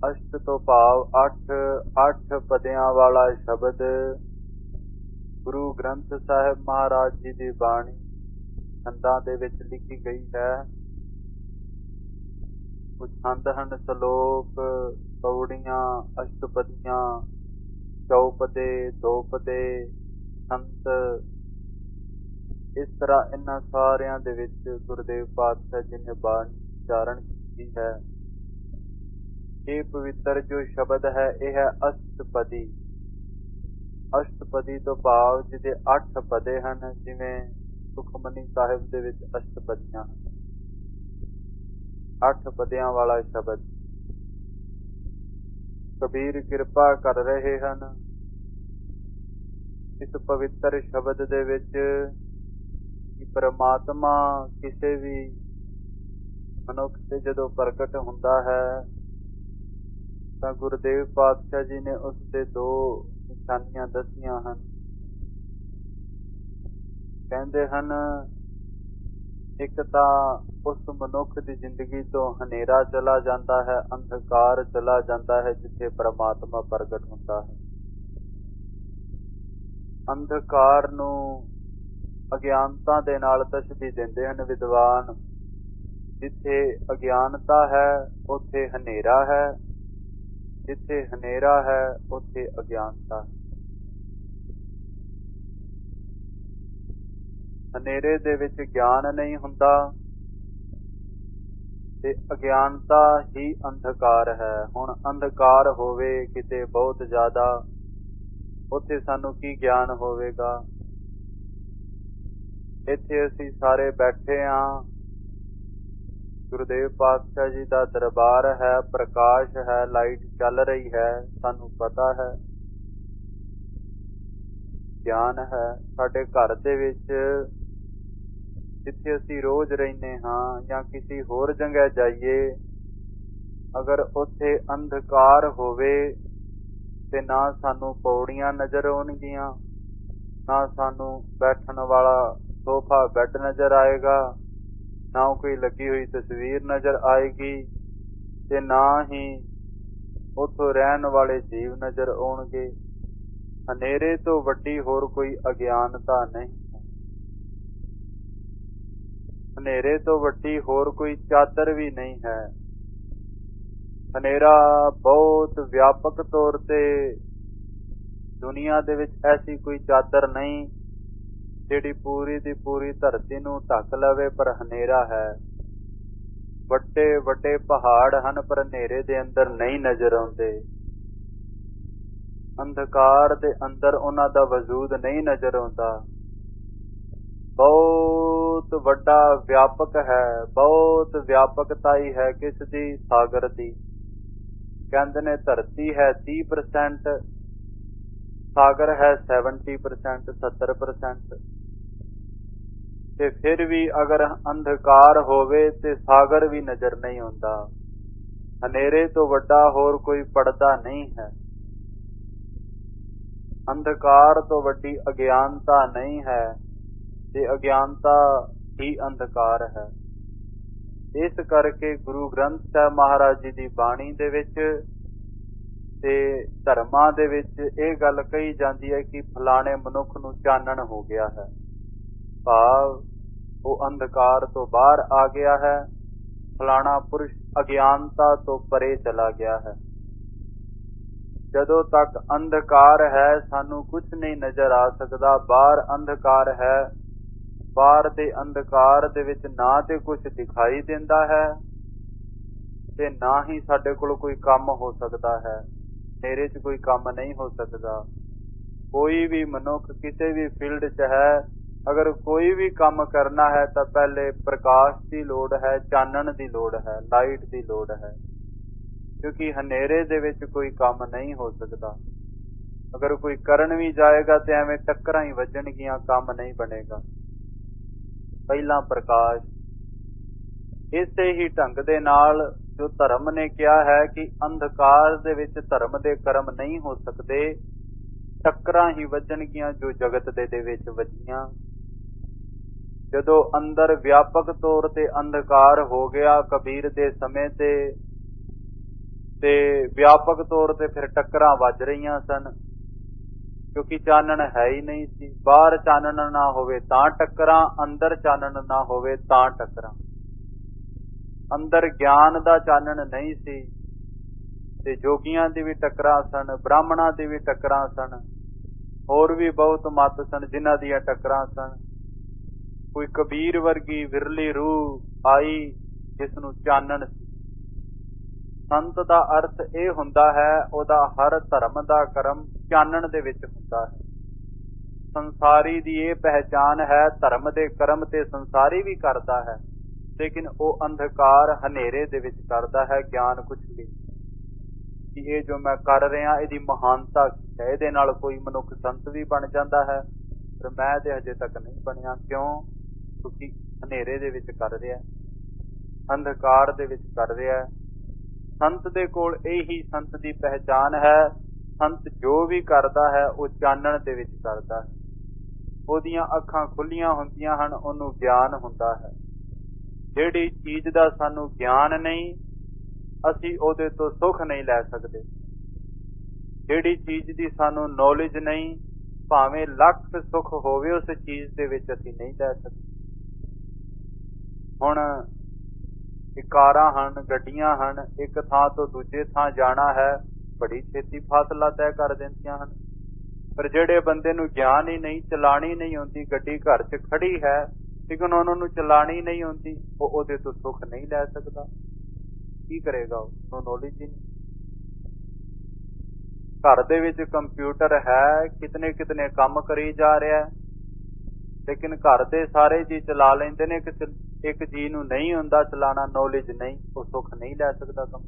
ਅਸ਼ਟ ਤੋਂ ਭਾਵ 8 ਪਦਿਆਂ ਵਾਲਾ ਸ਼ਬਦ ਗੁਰੂ ਗ੍ਰੰਥ ਸਾਹਿਬ ਮਹਾਰਾਜ ਜੀ ਦੀ ਬਾਣੀ ਛੰਦਾਂ ਦੇ ਵਿੱਚ ਲਿਖੀ ਗਈ ਹੈ। ਕੁਝ ਛੰਦ ਹਨ ਸਲੋਕ, ਪੌੜੀਆਂ, ਅਸ਼ਟਪਦੀਆਂ, ਚੌਪਦੇ, ਦੋਪਦੇ, ਸੰਤ। ਇਸ ਤਰ੍ਹਾਂ ਇਹਨਾਂ ਸਾਰਿਆਂ ਦੇ ਵਿੱਚ ਗੁਰਦੇਵ ਪਾਤਸ਼ਾਹ ਜੀ ਨੇ ਬਾਣੀ ਉਚਾਰਨ ਕੀਤੀ ਹੈ। ਇਹ ਪਵਿੱਤਰ ਜੋ ਸ਼ਬਦ ਹੈ ਇਹ ਹੈ ਅਸ਼ਟਪਦੀ। ਅਸ਼ਟਪਦੀ ਤੋਂ ਭਾਵ ਜਿਹਦੇ 8 ਪਦੇ ਹਨ, ਜਿਵੇਂ ਸੁਖਮਨੀ ਸਾਹਿਬ ਦੇ ਵਿੱਚ ਅਸ਼ਟਪਦੀਆਂ ਹਨ। 8 ਪਦਿਆਂ ਵਾਲਾ ਸ਼ਬਦ ਕਬੀਰ ਕਿਰਪਾ ਕਰ ਰਹੇ ਹਨ। ਇਸ ਪਵਿੱਤਰ ਸ਼ਬਦ ਦੇ ਵਿੱਚ ਕਿ ਪ੍ਰਮਾਤਮਾ ਕਿਸੇ ਵੀ ਮਨੁੱਖ ਤੇ ਜਦੋਂ ਪ੍ਰਗਟ ਹੁੰਦਾ ਹੈ ਤਾਂ ਗੁਰਦੇਵ ਪਾਤਸ਼ਾਹ ਜੀ ਨੇ ਉਸ ਦੇ 2 ਨਿਸ਼ਾਨੀਆਂ ਦੱਸੀਆਂ ਹਨ। ਕਹਿੰਦੇ ਹਨ, ਇੱਕ ਤਾਂ ਉਸ ਮਨੁੱਖ ਦੀ ਜ਼ਿੰਦਗੀ ਤੋਂ ਹਨੇਰਾ ਚਲਾ ਜਾਂਦਾ ਹੈ, ਅੰਧਕਾਰ ਚਲਾ ਜਾਂਦਾ ਹੈ ਜਿੱਥੇ ਪ੍ਰਮਾਤਮਾ ਪ੍ਰਗਟ ਹੁੰਦਾ ਹੈ। ਅੰਧਕਾਰ ਨੂੰ ਅਗਿਆਨਤਾ ਦੇ ਨਾਲ ਤਸ਼ਬੀਹ ਦਿੰਦੇ ਹਨ ਵਿਦਵਾਨ। ਜਿੱਥੇ ਅਗਿਆਨਤਾ ਹੈ ਉੱਥੇ ਹਨੇਰਾ ਹੈ, ਜਿੱਥੇ ਹਨੇਰਾ ਹੈ ਉੱਥੇ ਅਗਿਆਨਤਾ ਹੈ। ਹਨੇਰੇ ਦੇ ਵਿੱਚ ਗਿਆਨ ਨਹੀਂ ਹੁੰਦਾ ਤੇ ਅਗਿਆਨਤਾ ਹੀ ਅੰਧਕਾਰ ਹੈ। ਹੁਣ ਅੰਧਕਾਰ ਹੋਵੇ ਕਿਤੇ ਬਹੁਤ ਜ਼ਿਆਦਾ, ਉੱਥੇ ਸਾਨੂੰ ਕੀ ਗਿਆਨ ਹੋਵੇਗਾ? ਇੱਥੇ ਅਸੀਂ ਸਾਰੇ ਬੈਠੇ ਹਾਂ, ਗੁਰਦੇਵ ਪਾਤਸ਼ਾਹ ਜੀ ਦਾ ਦਰਬਾਰ ਹੈ, ਪ੍ਰਕਾਸ਼ ਹੈ, ਲਾਈਟ ਚੱਲ ਰਹੀ ਹੈ, ਸਾਨੂੰ ਪਤਾ ਹੈ, ਗਿਆਨ ਹੈ। ਸਾਡੇ ਘਰ ਦੇ ਵਿੱਚ ਜਿੱਥੇ ਅਸੀਂ ਰੋਜ਼ ਰਹਿੰਦੇ ਹਾਂ ਜਾਂ ਕਿਸੇ ਹੋਰ ਜਗ੍ਹਾ ਜਾਈਏ, ਅਗਰ ਉੱਥੇ ਅੰਧਕਾਰ ਹੋਵੇ ਤੇ ਨਾ ਸਾਨੂੰ ਪੌੜੀਆਂ ਨਜ਼ਰ ਆਉਣਗੀਆਂ, ਨਾ ਸਾਨੂੰ ਬੈਠਣ ਵਾਲਾ ਸੋਫਾ ਬੈੱਡ ਨਜ਼ਰ ਆਏਗਾ, ਨਾ ਕੋਈ ਲੱਗੀ ਹੋਈ ਤਸਵੀਰ ਨਜ਼ਰ ਆਏਗੀ ਤੇ ਨਾ ਹੀ ਉੱਥੋਂ ਰਹਿਣ ਵਾਲੇ ਜੀਵ ਨਜ਼ਰ ਆਉਣਗੇ। ਹਨੇਰੇ ਤੋਂ ਵੱਡੀ ਹੋਰ ਕੋਈ ਅਗਿਆਨਤਾ ਨਹੀਂ। ਹਨੇਰੇ ਤੋਂ ਵੱਡੀ ਹੋਰ ਕੋਈ ਚਾਦਰ ਵੀ ਨਹੀਂ ਹੈ। ਹਨੇਰਾ ਬਹੁਤ ਵਿਆਪਕ ਤੌਰ ਤੇ ਦੁਨੀਆ ਦੇ ਵਿੱਚ ਐਸੀ ਕੋਈ ਚਾਦਰ ਨਹੀਂ ਜਿਹੜੀ ਪੂਰੀ ਦੀ ਪੂਰੀ ਧਰਤੀ ਨੂੰ ਢੱਕ ਲਵੇ, ਪਰ ਹਨੇਰਾ ਹੈ। ਵੱਡੇ ਵੱਡੇ ਪਹਾੜ ਹਨ ਪਰ ਹਨੇਰੇ ਦੇ ਅੰਦਰ ਨਹੀਂ ਨਜ਼ਰ ਆਉਂਦੇ। ਅੰਧਕਾਰ ਦੇ ਅੰਦਰ ਉਹਨਾਂ ਦਾ ਵਜੂਦ ਨਹੀਂ ਨਜ਼ਰ ਆਉਂਦਾ। ਬਹੁਤ ਵੱਡਾ ਵਿਆਪਕ ਹੈ, ਬਹੁਤ ਵਿਆਪਕਤਾ ਹੀ ਹੈ ਕਿਸ ਦੀ? ਸਾਗਰ ਦੀ। ਕਹਿੰਦੇ ਨੇ ਧਰਤੀ ਹੈ 30%, ਸਾਗਰ ਹੈ 70%, 70%। ਤੇ ਫਿਰ ਵੀ ਅਗਰ ਅੰਧਕਾਰ ਹੋਵੇ ਤੇ ਸਾਗਰ ਵੀ ਨਜ਼ਰ ਨਹੀਂ ਆਉਂਦਾ। ਹਨੇਰੇ ਤੋਂ ਵੱਡਾ ਹੋਰ ਕੋਈ ਪਰਦਾ ਨਹੀਂ ਹੈ। ਅੰਧਕਾਰ ਤੋਂ ਵੱਡੀ ਅਗਿਆਨਤਾ ਨਹੀਂ ਹੈ ਤੇ ਅਗਿਆਨਤਾ ਹੀ ਅੰਧਕਾਰ ਹੈ। ਇਸ ਕਰਕੇ ਗੁਰੂ ਗ੍ਰੰਥ ਸਾਹਿਬ ਮਹਾਰਾਜ ਜੀ ਦੀ ਬਾਣੀ ਦੇ ਵਿੱਚ ਤੇ ਧਰਮਾਂ ਦੇ ਵਿੱਚ ਇਹ ਗੱਲ ਕਹੀ ਜਾਂਦੀ ਹੈ ਕਿ ਫਲਾਣੇ ਮਨੁੱਖ ਨੂੰ ਚਾਨਣ ਹੋ ਗਿਆ ਹੈ, ਭਾਵ ਉਹ ਅੰਧਕਾਰ ਤੋਂ ਬਾਹਰ ਆ ਗਿਆ ਹੈ, ਫਲਾਣਾ ਪੁਰਸ਼ ਅਗਿਆਨਤਾ ਤੋਂ ਪਰੇ ਚਲਾ ਗਿਆ ਹੈ। ਜਦੋਂ ਤੱਕ ਅੰਧਕਾਰ ਹੈ ਸਾਨੂੰ ਕੁਝ ਨਹੀਂ ਨਜ਼ਰ ਆ ਸਕਦਾ। ਬਾਹਰ ਅੰਧਕਾਰ ਹੈ, ਬਾਹਰ ਦੇ ਅੰਧਕਾਰ ਦੇ ਵਿੱਚ ਨਾ ਤੇ ਕੁਝ ਦਿਖਾਈ ਦਿੰਦਾ ਹੈ ਤੇ ਨਾ ਹੀ ਸਾਡੇ ਕੋਲ ਕੋਈ ਕੰਮ ਹੋ ਸਕਦਾ ਹੈ। ਹਨੇਰੇ 'ਚ ਕੋਈ ਕੰਮ ਨਹੀਂ ਹੋ ਸਕਦਾ। ਕੋਈ ਵੀ ਮਨੁੱਖ ਕਿਸੇ ਵੀ ਫੀਲਡ 'ਚ ਹੈ, ਅਗਰ ਕੋਈ ਵੀ ਕੰਮ ਕਰਨਾ ਹੈ ਤਾਂ ਪਹਿਲੇ ਪ੍ਰਕਾਸ਼ ਦੀ ਲੋੜ ਹੈ, ਚਾਨਣ ਦੀ ਲੋੜ ਹੈ, ਲਾਈਟ ਦੀ ਲੋੜ ਹੈ, ਕਿਉਂਕਿ ਹਨੇਰੇ ਦੇ ਵਿੱਚ ਕੋਈ ਕੰਮ ਨਹੀਂ ਹੋ ਸਕਦਾ। ਅਗਰ ਕੋਈ ਕਰਨ ਵੀ ਜਾਏਗਾ ਤੇ ਐਵੇਂ ਟੱਕਰਾਂ ਹੀ ਵੱਜਣਗੀਆਂ, ਕੰਮ ਨਹੀਂ ਬਣੇਗਾ। ਪਹਿਲਾਂ ਪ੍ਰਕਾਸ਼। ਇਸੇ ਹੀ ਢੰਗ ਦੇ ਨਾਲ ਜੋ ਧਰਮ ਨੇ ਕਿਹਾ ਹੈ ਕਿ ਅੰਧਕਾਰ ਦੇ ਵਿੱਚ ਧਰਮ ਦੇ ਕਰਮ ਨਹੀਂ ਹੋ ਸਕਦੇ, ਟੱਕਰਾਂ ਹੀ ਵੱਜਣਗੀਆਂ ਜੋ ਜਗਤ ਦੇ ਵਿੱਚ ਵੱਜੀਆਂ। ਜਦੋਂ ਅੰਦਰ ਵਿਆਪਕ ਤੌਰ ਤੇ ਅੰਧਕਾਰ ਹੋ ਗਿਆ, ਕਬੀਰ ਦੇ ਸਮੇਂ ਤੇ ਤੇ ਵਿਆਪਕ ਤੌਰ ਤੇ ਫਿਰ ਟੱਕਰਾਂ ਵੱਜ ਰਹੀਆਂ ਸਨ, ਕਿਉਂਕਿ ਚਾਨਣ ਹੈ ਹੀ ਨਹੀਂ ਸੀ। ਬਾਹਰ ਚਾਨਣ ਨਾ ਹੋਵੇ ਤਾਂ ਟੱਕਰਾਂ, ਅੰਦਰ ਚਾਨਣ ਨਾ ਹੋਵੇ ਤਾਂ ਟੱਕਰਾਂ। ਅੰਦਰ ਗਿਆਨ ਦਾ ਚਾਨਣ ਨਹੀਂ ਸੀ ਤੇ ਜੋਗੀਆਂ ਦੀ ਵੀ ਟੱਕਰਾਂ ਸਨ, ਬ੍ਰਾਹਮਣਾਂ ਦੀ ਵੀ ਟੱਕਰਾਂ ਸਨ, ਹੋਰ ਵੀ ਬਹੁਤ ਮੱਤ ਸਨ ਜਿਨ੍ਹਾਂ ਦੀਆਂ ਟੱਕਰਾਂ ਸਨ। ਕੋਈ ਕਬੀਰ ਵਰਗੀ ਵਿਰਲੀ ਰੂਹ ਆਈ ਜਿਸ ਨੂੰ ਚਾਨਣ ਸੀ। ਸੰਤ ਦਾ ਅਰਥ ਇਹ ਹੁੰਦਾ ਹੈ ਉਹਦਾ ਹਰ ਧਰਮ ਦਾ ਕਰਮ ਚਾਨਣ ਦੇ ਵਿੱਚ ਹੁੰਦਾ ਹੈ। ਸੰਸਾਰੀ ਦੀ ਇਹ ਪਹਿਚਾਨ ਹੈ, ਧਰਮ ਦੇ ਕਰਮ ਤੇ ਸੰਸਾਰੀ ਵੀ ਕਰਦਾ ਹੈ, ਲੇਕਿਨ ਉਹ ਅੰਧਕਾਰ ਹਨੇਰੇ ਦੇ ਵਿੱਚ ਕਰਦਾ ਹੈ। ਗਿਆਨ ਕੁਛ ਵੀ ਕਿ ਇਹ ਜੋ ਮੈਂ ਕਰ ਰਿਹਾ ਇਹਦੀ ਮਹਾਨਤਾ ਕੀ ਹੈ, ਇਹਦੇ ਨਾਲ ਕੋਈ ਮਨੁੱਖ ਸੰਤ ਵੀ ਬਣ ਜਾਂਦਾ ਹੈ, ਪਰ ਮੈਂ ਤੇ ਹਜੇ ਤੱਕ ਨਹੀਂ ਬਣਿਆ। ਕਿਉਂ? ਕਿਉਂਕਿ ਹਨੇਰੇ ਦੇ ਵਿੱਚ ਕਰ ਰਿਹਾ, ਅੰਧਕਾਰ ਦੇ ਵਿੱਚ ਕਰ ਰਿਹਾ। ਸੰਤ ਦੇ ਕੋਲ ਇਹੀ ਸੰਤ ਦੀ ਪਹਿਚਾਨ ਹੈ। ਸੰਤ ਜੋ ਵੀ ਕਰਦਾ ਹੈ ਉਹ ਚਾਨਣ ਦੇ ਵਿੱਚ ਕਰਦਾ ਹੈ। ਉਹਦੀਆਂ ਅੱਖਾਂ ਖੁੱਲੀਆਂ ਹੁੰਦੀਆਂ ਹਨ, ਉਹਨੂੰ ਗਿਆਨ ਹੁੰਦਾ ਹੈ। ਜਿਹੜੀ ਚੀਜ਼ ਦਾ ਸਾਨੂੰ ਗਿਆਨ ਨਹੀਂ, ਅਸੀਂ ਉਹਦੇ ਤੋਂ ਸੁੱਖ ਨਹੀਂ ਲੈ ਸਕਦੇ। ਜਿਹੜੀ ਚੀਜ਼ ਦੀ ਸਾਨੂੰ ਨੌਲੇਜ ਨਹੀਂ, ਭਾਵੇਂ ਲੱਖ ਸੁੱਖ ਹੋਵੇ ਉਸ ਚੀਜ਼ ਦੇ ਵਿੱਚ ਅਸੀਂ ਨਹੀਂ ਲੈ ਸਕਦੇ। ਹੁਣ ਕਾਰਾਂ ਹਨ, ਗੱਡੀਆਂ ਹਨ, ਇੱਕ ਥਾਂ ਤੋਂ ਦੂਜੇ ਥਾਂ ਜਾਣਾ ਹੈ, ਬੜੀ ਛੇਤੀ ਫਾਸਲਾ ਤੈਅ ਕਰ ਦਿੰਦੀਆਂ ਹਨ। ਪਰ ਜਿਹੜੇ ਬੰਦੇ ਨੂੰ ਗਿਆਨ ਹੀ ਨਹੀਂ, ਚਲਾਣੀ ਨਹੀਂ ਆਉਂਦੀ, ਗੱਡੀ ਘਰ 'ਚ ਖੜੀ ਹੈ ਲੇਕਿਨ ਉਹਨਾਂ ਨੂੰ ਚਲਾਣੀ ਨਹੀਂ ਆਉਂਦੀ, ਉਹ ਉਹਦੇ ਤੋਂ ਸੁੱਖ ਨਹੀਂ ਲੈ ਸਕਦਾ। ਕੀ ਕਰੇਗਾ? ਉਹਨੂੰ ਨੌਲੇਜ ਹੀ ਨਹੀਂ। ਘਰ ਦੇ ਵਿੱਚ ਕੰਪਿਊਟਰ ਹੈ, ਕਿਤਨੇ ਕਿਤਨੇ ਕੰਮ ਕਰੀ ਜਾ ਰਿਹਾ, ਲੇਕਿਨ ਘਰ ਦੇ ਸਾਰੇ ਜੀ ਚਲਾ ਲੈਂਦੇ ਨੇ, ਇੱਕ ਜੀ ਨੂੰ ਨਹੀਂ ਹੁੰਦਾ ਚਲਾਣਾ, ਨੌਲੇਜ ਨਹੀਂ, ਉਹ ਸੁੱਖ ਨਹੀਂ ਲੈ ਸਕਦਾ ਕੰਮ।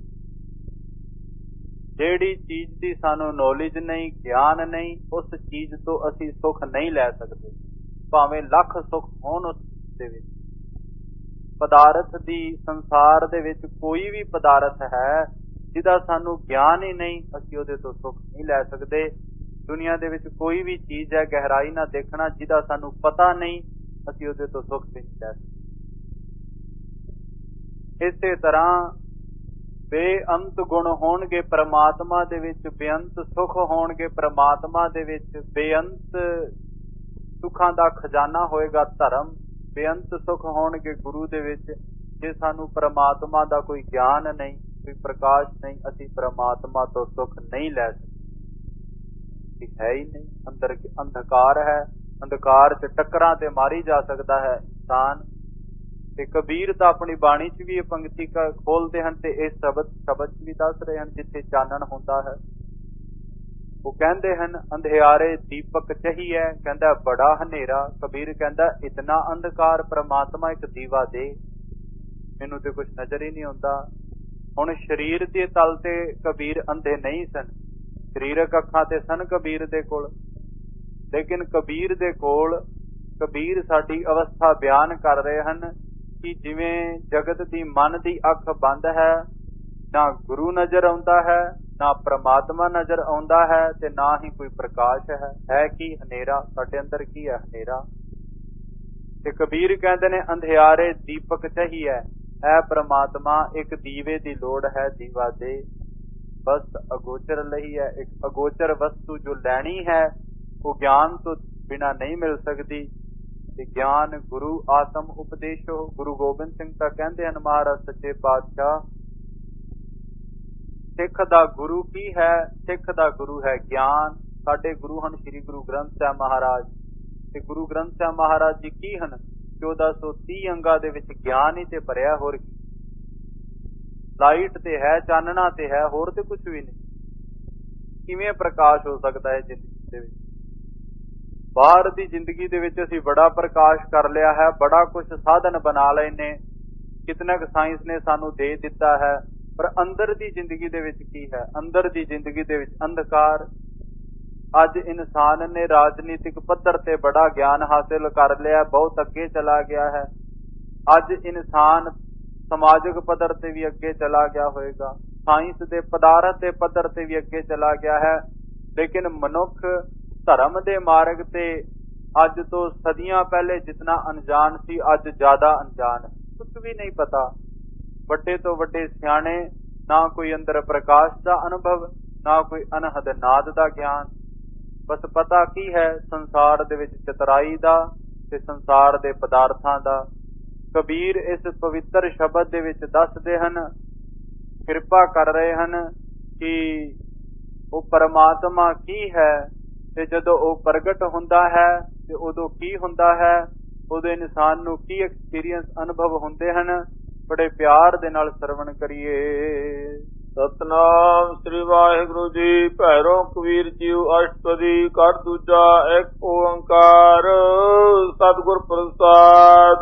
ਜਿਹੜੀ ਚੀਜ਼ ਦੀ ਸਾਨੂੰ ਨੌਲੇਜ ਨਹੀਂ, ਗਿਆਨ ਨਹੀਂ, ਉਸ ਚੀਜ਼ ਤੋਂ ਅਸੀਂ ਸੁੱਖ ਨਹੀਂ ਲੈ ਸਕਦੇ, ਭਾਵੇਂ ਲੱਖ ਸੁੱਖ ਹੋਣ ਉਸ ਦੇ ਵਿੱਚ। ਪਦਾਰਥ ਦੀ ਸੰਸਾਰ ਦੇ ਵਿੱਚ ਕੋਈ ਵੀ ਪਦਾਰਥ ਹੈ ਜਿਹਦਾ ਸਾਨੂੰ ਗਿਆਨ ਹੀ ਨਹੀਂ, ਅਸੀਂ ਉਹਦੇ ਤੋਂ ਸੁੱਖ ਨਹੀਂ ਲੈ ਸਕਦੇ। ਦੁਨੀਆ ਦੇ ਵਿੱਚ ਕੋਈ ਵੀ ਚੀਜ਼ ਹੈ, ਗਹਿਰਾਈ ਨਾਲ ਦੇਖਣਾ, ਜਿਹਦਾ ਸਾਨੂੰ ਪਤਾ ਨਹੀਂ, ਅਸੀਂ ਉਹਦੇ ਤੋਂ ਸੁੱਖ ਨਹੀਂ ਲੈ ਸਕਦੇ। ਇਸੇ ਤਰ੍ਹਾਂ ਬੇਅੰਤ ਗੁਣ ਹੋਣਗੇ ਪ੍ਰਮਾਤਮਾ ਦੇ ਵਿੱਚ, ਬੇਅੰਤ ਸੁੱਖ ਹੋਣਗੇ ਪ੍ਰਮਾਤਮਾ ਦੇ ਵਿੱਚ, ਬੇਅੰਤ ਸੁੱਖਾਂ ਦਾ ਖਜ਼ਾਨਾ ਹੋਏਗਾ ਧਰਮ, ਬੇਅੰਤ ਸੁੱਖ ਹੋਣਗੇ ਗੁਰੂ ਦੇ ਵਿੱਚ। ਜੇ ਸਾਨੂੰ ਪ੍ਰਮਾਤਮਾ ਦਾ ਕੋਈ ਗਿਆਨ ਨਹੀਂ, ਕੋਈ ਪ੍ਰਕਾਸ਼ ਨਹੀਂ, ਅਸੀਂ ਪ੍ਰਮਾਤਮਾ ਤੋਂ ਸੁੱਖ ਨਹੀਂ ਲੈ ਸਕਦੇ। ਹੈ ਹੀ ਨਹੀਂ, ਅੰਦਰ ਅੰਧਕਾਰ ਹੈ, ਅੰਧਕਾਰ 'ਚ ਟੱਕਰਾਂ ਤੇ ਮਾਰੀ ਜਾ ਸਕਦਾ ਹੈ ਇਨਸਾਨ। ਤੇ ਕਬੀਰ ਤਾਂ ਆਪਣੀ ਬਾਣੀ 'ਚ ਵੀ ਇਹ ਪੰਕਤੀ ਖੋਲਦੇ ਹਨ ਤੇ ਇਹ ਸ਼ਬਦ ਵੀ ਦੱਸ ਰਹੇ ਹਨ, ਜਿੱਥੇ ਚਾਨਣ ਹੁੰਦਾ ਹੈ। ਉਹ ਕਹਿੰਦੇ ਹਨ ਅੰਧਿਆਰੇ ਦੀਪਕ ਚਾਹੀਏ, ਕਹਿੰਦਾ ਬੜਾ ਹਨੇਰਾ। ਕਬੀਰ ਕਹਿੰਦਾ ਇਤਨਾ ਅੰਧਕਾਰ, ਪ੍ਰਮਾਤਮਾ ਇੱਕ ਦੀਵਾ ਦੇ, ਮੈਨੂੰ ਤੇ ਕੁਛ ਨਜ਼ਰ ਹੀ ਨਹੀਂ ਆਉਂਦਾ। ਹੁਣ ਸਰੀਰ ਦੇ ਤਲ ਤੇ ਕਬੀਰ ਅੰਧੇ ਨਹੀਂ ਸਨ, ਸਰੀਰਕ ਅੱਖਾਂ ਤੇ ਸਨ ਕਬੀਰ ਦੇ ਕੋਲ, ਲੇਕਿਨ ਕਬੀਰ ਦੇ ਕੋਲ, ਕਬੀਰ ਸਾਡੀ ਅਵਸਥਾ ਬਿਆਨ ਕਰ ਰਹੇ ਹਨ ਕਿ ਜਿਵੇਂ ਜਗਤ ਦੀ ਮਨ ਦੀ ਅੱਖ ਬੰਦ ਹੈ, ਨਾ ਗੁਰੂ ਨਜ਼ਰ ਆਉਂਦਾ ਹੈ, ਨਾ ਪ੍ਰਮਾਤਮਾ ਨਜ਼ਰ ਆਉਂਦਾ ਹੈ, ਤੇ ਨਾ ਹੀ ਕੋਈ ਪ੍ਰਕਾਸ਼ ਹੈ ਕੀ? ਹਨੇਰਾ। ਸਾਡੇ ਅੰਦਰ ਕੀ ਹੈ? ਹਨੇਰਾ। ਤੇ ਕਬੀਰ ਕਹਿੰਦੇ ਨੇ ਅੰਧਿਆਰੇ ਦੀਪਕ ਚਾਹੀਏ, ਐ ਪ੍ਰਮਾਤਮਾ ਇੱਕ ਦੀਵੇ ਦੀ ਲੋੜ ਹੈ, ਦੀਵਾ ਦੇ। ਬਸ ਅਗੋਚਰ ਲਈ ਹੈ, ਇੱਕ ਅਗੋਚਰ ਵਸਤੂ ਜੋ ਲੈਣੀ ਹੈ ਉਹ ਗਿਆਨ ਤੋਂ ਬਿਨਾਂ ਨਹੀਂ ਮਿਲ ਸਕਦੀ। ਤੇ ਗਿਆਨ ਗੁਰੂ ਆਤਮ ਉਪਦੇਸ਼ੋ, ਗੁਰੂ ਗੋਬਿੰਦ ਸਿੰਘ ਤਾਂ ਕਹਿੰਦੇ ਹਨ ਮਹਾਰਾਜ ਸੱਚੇ ਪਾਤਸ਼ਾਹ, ਸਿੱਖ ਦਾ ਗੁਰੂ ਕੀ ਹੈ? ਸਿੱਖ ਦਾ ਗੁਰੂ ਹੈ ਗਿਆਨ। ਸਾਡੇ ਗੁਰੂ ਹਨ ਸ੍ਰੀ ਗੁਰੂ ਗ੍ਰੰਥ ਸਾਹਿਬ ਮਹਾਰਾਜ, ਤੇ ਗੁਰੂ ਗ੍ਰੰਥ ਸਾਹਿਬ ਮਹਾਰਾਜ ਜੀ ਕੀ ਹਨ? 1430 ਅੰਗਾਂ ਦੇ ਵਿੱਚ ਗਿਆਨ ਹੀ ਤੇ ਭਰਿਆ, ਹੋਰ ਕੀ? ਲਾਈਟ ਤੇ ਹੈ, ਚਾਨਣਾ ਤੇ ਹੈ, ਹੋਰ ਤੇ ਕੁਛ ਵੀ ਨਹੀਂ। ਕਿਵੇਂ ਪ੍ਰਕਾਸ਼ ਹੋ ਸਕਦਾ ਹੈ ਜ਼ਿੰਦਗੀ ਦੇ ਵਿੱਚ? ਬਾਹਰ ਦੀ ਜ਼ਿੰਦਗੀ ਦੇ ਵਿੱਚ ਅਸੀਂ ਬੜਾ ਪ੍ਰਕਾਸ਼ ਕਰ ਲਿਆ ਹੈ, ਬੜਾ ਕੁਛ ਸਾਧਨ ਬਣਾ ਲਏ ਨੇ, ਕਿਤਨਾ ਕੁ ਸਾਇੰਸ ਨੇ ਸਾਨੂੰ ਦੇ ਦਿੱਤਾ ਹੈ, ਪਰ ਅੰਦਰ ਦੀ ਜ਼ਿੰਦਗੀ ਦੇ ਵਿੱਚ ਕੀ ਹੈ? ਅੰਦਰ ਦੀ ਜ਼ਿੰਦਗੀ ਦੇ ਵਿੱਚ ਅੰਧਕਾਰ। ਅੱਜ ਇਨਸਾਨ ਨੇ ਰਾਜਨੀਤਿਕ ਪੱਧਰ ਤੇ ਬੜਾ ਗਿਆਨ ਹਾਸਿਲ ਕਰ ਲਿਆ, ਬਹੁਤ ਅੱਗੇ ਚਲਾ ਗਿਆ ਹੈ। ਅੱਜ ਇਨਸਾਨ ਸਮਾਜਿਕ ਪੱਧਰ ਤੇ ਵੀ ਅੱਗੇ ਚਲਾ ਗਿਆ ਹੋਏਗਾ, ਸਾਇੰਸ ਦੇ ਪਦਾਰਥ ਦੇ ਪੱਧਰ ਤੇ ਵੀ ਅੱਗੇ ਚਲਾ ਗਿਆ ਹੈ, ਲੇਕਿਨ ਮਨੁੱਖ ਧਰਮ ਦੇ ਮਾਰਗ ਤੇ ਅੱਜ ਤੋਂ ਸਦੀਆਂ ਪਹਿਲੇ ਜਿਤਨਾ ਅਣਜਾਣ ਸੀ, ਅੱਜ ਜ਼ਿਆਦਾ ਅਣਜਾਣ, ਕੁਝ ਵੀ ਨਹੀਂ ਪਤਾ। ਵੱਡੇ ਤੋਂ ਵੱਡੇ ਸਿਆਣੇ ना कोई अंदर प्रकाश का अनुभव, ना कोई अनहद नाद का ज्ञान। बस पता की है संसार दे विच चतराई दा ते संसार दे पदार्थां दा। कबीर इस पवित्र शब्द दे विच दसदे हन, किरपा कर रहे हन कि वो परमात्मा की है ते जदों वो प्रगट हुंदा है ते उदों की हुंदा है, उदों इंसान नूं की एक्सपीरियंस अनुभव हुंदे हन। बड़े प्यार दे नाल सरवण करिए। सतनाम श्री वाहिगुरु जी। भैरो कबीर जी अष्टपदी कर दूजा एक ओंकार सतगुर प्रसाद।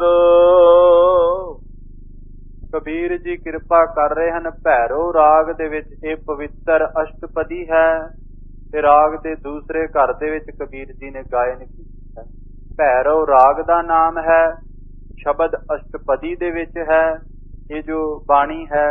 कबीर जी किरपा कर रहे हैं। भैरो राग दे विच ये पवित्र अष्टपदी है ते राग दे दूसरे घर दे विच कबीर जी ने गायन किया है। भैरो राग दा नाम है, शब्द अष्टपदी दे विच है। ये जो बाणी है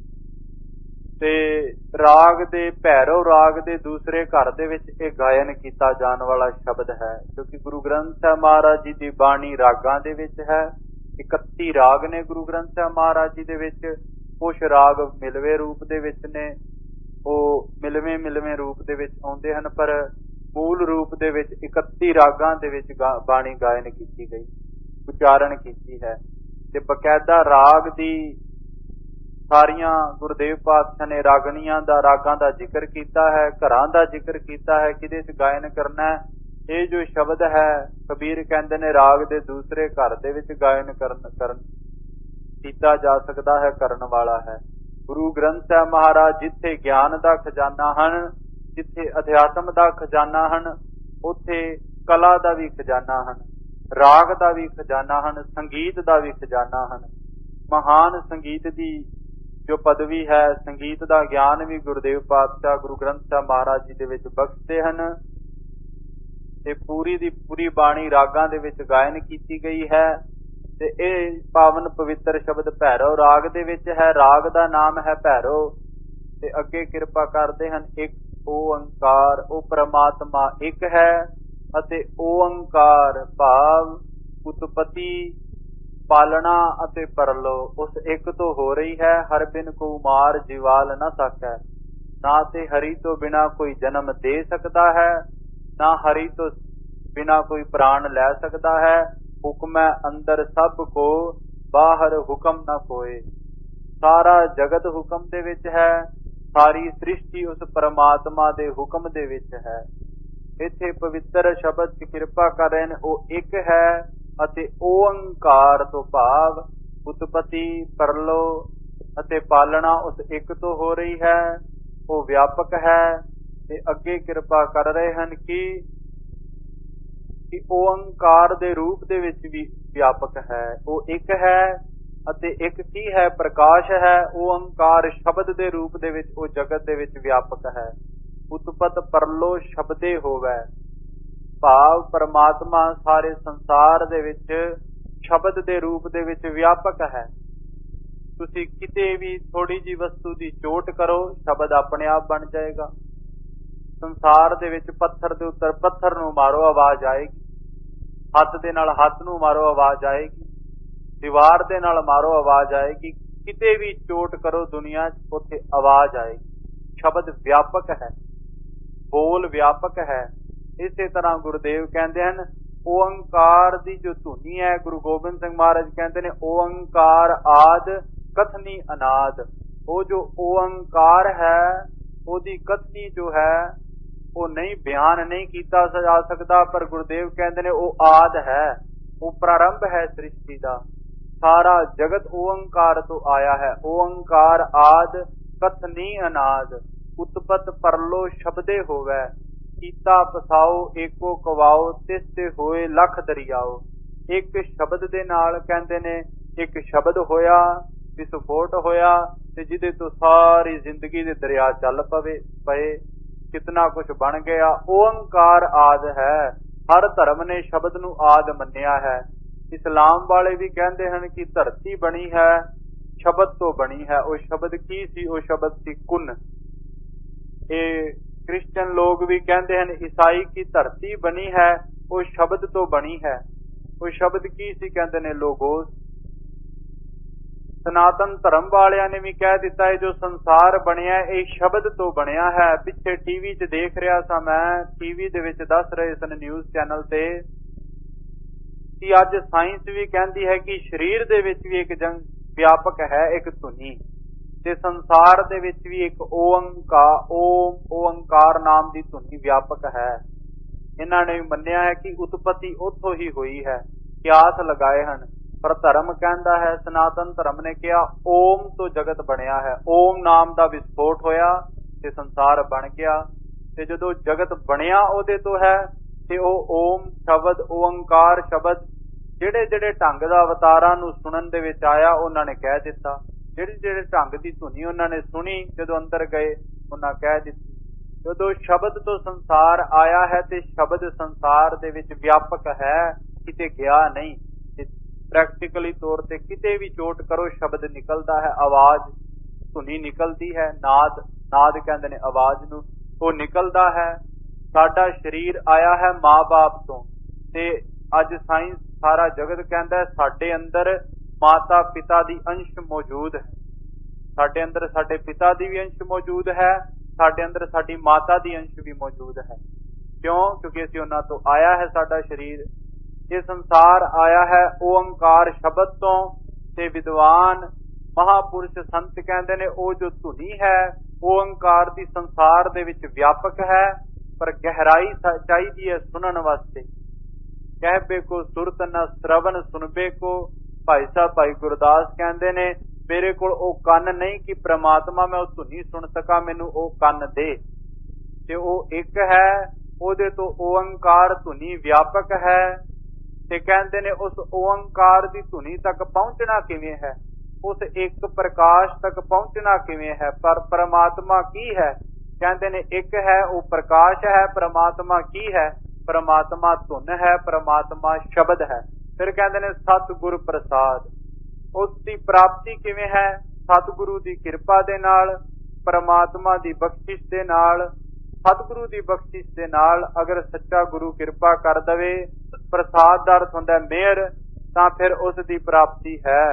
ते राग दे भैरव राग दे दूसरे घर दे विच ये गायन किया जाने वाला शब्द है, क्योंकि गुरु ग्रंथ साहिब महाराज जी की बाणी रागां दे विच है। 31 राग ने गुरु ग्रंथ साहिब महाराज जी दे विच। कुछ राग मिलवे रूप दे विच ने, वो मिलवे रूप दे विच आउंदे हन, पर मूल रूप दे विच 31 रागां दे विच बाणी गायन की गई, उच्चारण की है। ते बकायदा राग दी सारियां गुरुदेव पातशाह ने रागणियां दा रागां दा जिक्र किया है, घरां दा जिक्र किया है, किदे च गायन करना है। ये जो शब्द है कबीर कहंदे ने राग दे दूसरे घर दे विच गायन करन कीता जा सकता है, करन वाला है। गुरु ग्रंथ साहिब महाराज जिथे ज्ञान दा खजाना हन, जिथे अध्यात्म दा खजाना हन, उथे कला दा भी खजाना हन, राग दा भी खजाना हन, संगीत दा भी खजाना हन। महान संगीत दी जो पदवी है, संगीत दा ज्ञान भी गुरुदेव पातशाह गुरु ग्रंथ साहिब महाराज जी दे विच बख्शते हन। ते पूरी दी पूरी बाणी रागां दे विच गायन कीती गई है। ते ये पावन पवित्र शब्द भैरव राग दे विच है। राग दा नाम है भैरव। ते अगे किरपा करदे हन, एक ओंकार, ओ परमात्मा एक है। अते ओंकार भाव उत्पत्ति पालना अते परलो उस एक तो हो रही है। हर बिन को मार जीवाल न सकै। ना ते हरि तो बिना कोई जन्म दे सकता है, ना हरि तो बिना कोई प्राण लै सकता है। हुक्म अंदर सब को, बाहर हुक्म न कोई। सारा जगत हुक्म दे विच है, सारी सृष्टि उस परमात्मा दे हुक्म दे विच है। इथे पवित्र शब्द की कृपा करें, वो एक है। अते ओंकार तो भाव उत्पत्ति परलो अते पालना उस एक तो हो रही है, वो व्यापक है। ते अगे कृपा कर रहे हैं कि ओंकार दे रूप दे विच भी व्यापक है। वो एक है अते एक की है, प्रकाश है। ओंकार शब्द दे रूप दे विच वो जगत दे विच व्यापक है। उत्पत परलो शब्दे होवे, भाव परमात्मा सारे संसार दे विच शब्द दे रूप दे विच व्यापक है। तुसी किते भी थोड़ी जी वस्तु दी चोट करो, शब्द अपने आप बन जाएगा। संसार दे विच पत्थर दे उत्तर पत्थर नूं मारो, आवाज आएगी। हथ दे नाल हथ नूं मारो, आवाज आएगी। दीवार दे नाल मारो, आवाज आएगी। किते भी चोट करो दुनिया च, उत्थे आवाज आएगी। शब्द व्यापक है, बोल व्यापक है। इसे तरह गुरुदेव कहते हैं ओंकार दी जो धुनी है, गुरु गोबिंद सिंह महाराज कहते हैं ओंकार आद कथनी अनाद। वो जो ओंकार है, ओदी कथनी जो है वो नहीं बयान नहीं किया जा सकता, पर गुरुदेव कहते हैं वो आद है, वो प्रारंभ है सृष्टि का। सारा जगत ओंकार तो आया है। ओंकार आद कथनी अनाद, उत्पत परलो शब्दे होवे। कीता पसाओ एको कवाओ, तिसते होए लख दरियाओ। एक शब्द दे नाल कहंदे ने एक शब्द होया, विस्फोट होया, ते जिदे तो सारी जिंदगी दे दरिया चल पए। कितना कुछ बन गया। ओंकार आद है। हर धर्म ने शब्द नूं आद मन्निया है। इस्लाम वाले भी कहंदे हन कि धरती बनी है शब्द तो बनी है। वो शब्द की सी? वो शब्द सी कुन। ये क्रिश्चियन लोग भी कहते हैं ईसाई की धरती बनी है, वो शब्द तो बनी है। वो शब्द की सी? कहते ने लोगोस। ਸਨਾਤਨ ਧਰਮ ਵਾਲਿਆਂ ਨੇ ਵੀ ਕਹਿ ਦਿੱਤਾ ਹੈ ਜੋ ਸੰਸਾਰ ਬਣਿਆ ਇਹ ਸ਼ਬਦ ਤੋਂ ਬਣਿਆ ਹੈ। ਪਿੱਛੇ ਟੀਵੀ 'ਚ ਦੇਖ ਰਿਹਾ ਸਾਂ ਮੈਂ, ਟੀਵੀ ਦੇ ਵਿੱਚ ਦੱਸ ਰਹੇ ਸਨ ਨਿਊਜ਼ ਚੈਨਲ ਤੇ ਕਿ ਅੱਜ ਸਾਇੰਸ ਵੀ ਕਹਿੰਦੀ ਹੈ ਕਿ ਸਰੀਰ ਦੇ ਵਿੱਚ ਵੀ ਇੱਕ ਵਿਆਪਕ ਹੈ ਇੱਕ ਧੁਨੀ, ਤੇ ਸੰਸਾਰ ਦੇ ਵਿੱਚ ਵੀ ਇੱਕ ਓੰਕਾਰ ਨਾਮ ਦੀ ਧੁਨੀ ਵਿਆਪਕ ਹੈ। ਇਹਨਾਂ ਨੇ ਮੰਨਿਆ ਹੈ ਕਿ ਉਤਪਤੀ ਉੱਥੋਂ ਹੀ ਹੋਈ ਹੈ, ਕਿਆਸ ਲਗਾਏ ਹਨ। ਪਰ ਧਰਮ ਕਹਿੰਦਾ ਹੈ, ਸਨਾਤਨ ਧਰਮ ਨੇ ਕਿਹਾ ਓਮ ਤੋਂ ਜਗਤ ਬਣਿਆ ਹੈ। ਓਮ ਨਾਮ ਦਾ ਵਿਸਫੋਟ ਹੋਇਆ ਤੇ ਸੰਸਾਰ ਬਣ ਗਿਆ, ਤੇ ਜਦੋਂ ਜਗਤ ਬਣਿਆ ਉਹਦੇ ਤੋਂ ਹੈ ਤੇ ਉਹ ਓਮ ਸ਼ਬਦ, ਓੰਕਾਰ ਸ਼ਬਦ ਜਿਹੜੇ ਜਿਹੜੇ ਢੰਗ ਦਾ ਅਵਤਾਰਾਂ ਨੂੰ ਸੁਣਨ ਦੇ ਵਿੱਚ ਆਇਆ ਉਹਨਾਂ ਨੇ ਕਹਿ ਦਿੱਤਾ। ਜਿਹੜੇ ਜਿਹੜੇ ਢੰਗ ਦੀ ਧੁਨੀ ਉਹਨਾਂ ਨੇ ਸੁਣੀ, ਜਦੋਂ ਅੰਦਰ ਗਏ ਉਹਨਾਂ ਕਹਿ ਦਿੱਤੀ। ਜਦੋਂ ਸ਼ਬਦ ਤੋਂ ਸੰਸਾਰ ਆਇਆ ਹੈ ਤੇ ਸ਼ਬਦ ਸੰਸਾਰ ਦੇ ਵਿੱਚ ਵਿਆਪਕ ਹੈ, ਕਿਤੇ ਗਿਆ ਨਹੀਂ। ਪ੍ਰੈਕਟੀਕਲੀ ਤੌਰ ਤੇ ਕਿਤੇ ਵੀ ਚੋਟ ਕਰੋ ਸ਼ਬਦ ਨਿਕਲਦਾ ਹੈ, ਆਵਾਜ਼ ਧੁਨੀ ਨਿਕਲਦੀ ਹੈ, ਨਾਦ ਕਹਿੰਦੇ ਨੇ ਆਵਾਜ਼ ਨੂੰ, ਉਹ ਨਿਕਲਦਾ ਹੈ। ਸਾਡਾ ਸਰੀਰ ਆਇਆ ਹੈ ਮਾਂ-ਬਾਪ ਤੋਂ, ਤੇ ਅੱਜ ਸਾਇੰਸ ਸਾਰਾ ਜਗਤ ਕਹਿੰਦਾ ਹੈ ਸਾਡੇ ਅੰਦਰ ਮਾਤਾ ਪਿਤਾ ਦੀ ਅੰਸ਼ ਮੌਜੂਦ ਹੈ। ਸਾਡੇ ਅੰਦਰ ਸਾਡੇ ਪਿਤਾ ਦੀ ਵੀ ਅੰਸ਼ ਮੌਜੂਦ ਹੈ, ਸਾਡੇ ਅੰਦਰ ਸਾਡੀ ਮਾਤਾ ਦੀ ਅੰਸ਼ ਵੀ ਮੌਜੂਦ ਹੈ। ਕਿਉਂ? ਕਿਉਂਕਿ ਅਸੀਂ ਉਹਨਾਂ ਤੋਂ ਆਇਆ ਹੈ ਸਾਡਾ ਸਰੀਰ। ਇਹ ਸੰਸਾਰ ਆਇਆ ਹੈ ਓੰਕਾਰ ਸ਼ਬਦ ਤੋਂ, ਤੇ ਵਿਦਵਾਨ ਮਹਾਪੁਰਸ਼ ਸੰਤ ਕਹਿੰਦੇ ਨੇ ਉਹ ਜੋ ਧੁਨੀ ਹੈ ਓੰਕਾਰ ਦੀ ਸੰਸਾਰ ਦੇ ਵਿੱਚ ਵਿਆਪਕ ਹੈ, ਪਰ ਗਹਿਰਾਈ ਚਾਹੀਦੀ ਹੈ ਸੁਣਨ ਵਾਸਤੇ। ਕਹਿਬੇ ਕੋ ਸੁਰਤ ਨ ਸ਼ਰਵਨ ਸੁਣਬੇ ਕੋ। ਭਾਈ ਸਾਹਿਬ ਭਾਈ ਗੁਰਦਾਸ ਕਹਿੰਦੇ ਨੇ ਮੇਰੇ ਕੋਲ ਉਹ ਕੰਨ ਨਹੀਂ ਕਿ ਪ੍ਰਮਾਤਮਾ ਮੈਂ ਉਹ ਧੁਨੀ ਸੁਣ ਸਕਾਂ, ਮੈਨੂੰ ਉਹ ਕੰਨ ਦੇ। ਤੇ ਉਹ ਇੱਕ ਹੈ, ਉਹਦੇ ਤੋਂ ਓੰਕਾਰ ਧੁਨੀ ਵਿਆਪਕ ਹੈ। ਤੇ ਕਹਿੰਦੇ ਨੇ ਉਸ ਓੰਕਾਰ ਦੀ ਧੁਨੀ ਤੱਕ ਪਹੁੰਚਣਾ ਕਿਵੇਂ ਹੈ, ਉਸ ਇੱਕ ਪ੍ਰਕਾਸ਼ ਤੱਕ ਪਹੁੰਚਣਾ ਕਿਵੇਂ ਹੈ। ਪਰ ਪਰਮਾਤਮਾ ਕੀ ਹੈ? ਕਹਿੰਦੇ ਨੇ ਇੱਕ ਹੈ, ਉਹ ਪ੍ਰਕਾਸ਼ ਹੈ। ਪਰਮਾਤਮਾ ਕੀ ਹੈ? ਪਰਮਾਤਮਾ ਧੁਨ ਹੈ, ਪਰਮਾਤਮਾ ਸ਼ਬਦ ਹੈ। ਫਿਰ ਕਹਿੰਦੇ ਨੇ ਸਤਿਗੁਰ ਪ੍ਰਸਾਦ। ਉਸ ਦੀ ਪ੍ਰਾਪਤੀ ਕਿਵੇਂ ਹੈ? ਸਤਿਗੁਰੂ ਦੀ ਕਿਰਪਾ ਦੇ ਨਾਲ, ਪਰਮਾਤਮਾ ਦੀ ਬਖਸ਼ਿਸ਼ ਦੇ ਨਾਲ। ਸਤਿਗੁਰੂ ਦੀ ਬਖਸ਼ਿਸ਼ ਦੇ ਨਾਲ ਅਗਰ ਸੱਚਾ ਗੁਰੂ ਕਿਰਪਾ ਕਰ ਦਵੇ, ਪ੍ਰਸਾਦ ਦਾ ਅਰਥ ਹੁੰਦਾ ਮਿਹਰ, ਤਾਂ ਫਿਰ ਉਸ ਦੀ ਪ੍ਰਾਪਤੀ ਹੈ।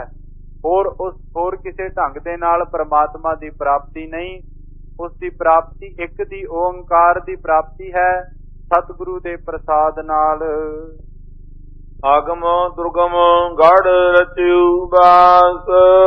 ਹੋਰ ਕਿਸੇ ਢੰਗ ਦੇ ਨਾਲ ਪਰਮਾਤਮਾ ਦੀ ਪ੍ਰਾਪਤੀ ਨਹੀਂ। ਉਸ ਦੀ ਪ੍ਰਾਪਤੀ ਇੱਕ ਦੀ ਓੰਕਾਰ ਦੀ ਪ੍ਰਾਪਤੀ ਹੈ, ਸਤਿਗੁਰੂ ਦੇ ਪ੍ਰਸਾਦ ਨਾਲ। ਆਗਮ ਦੁਰਗਮ ਗੜ ਰਚਿਉ ਬਾਸ।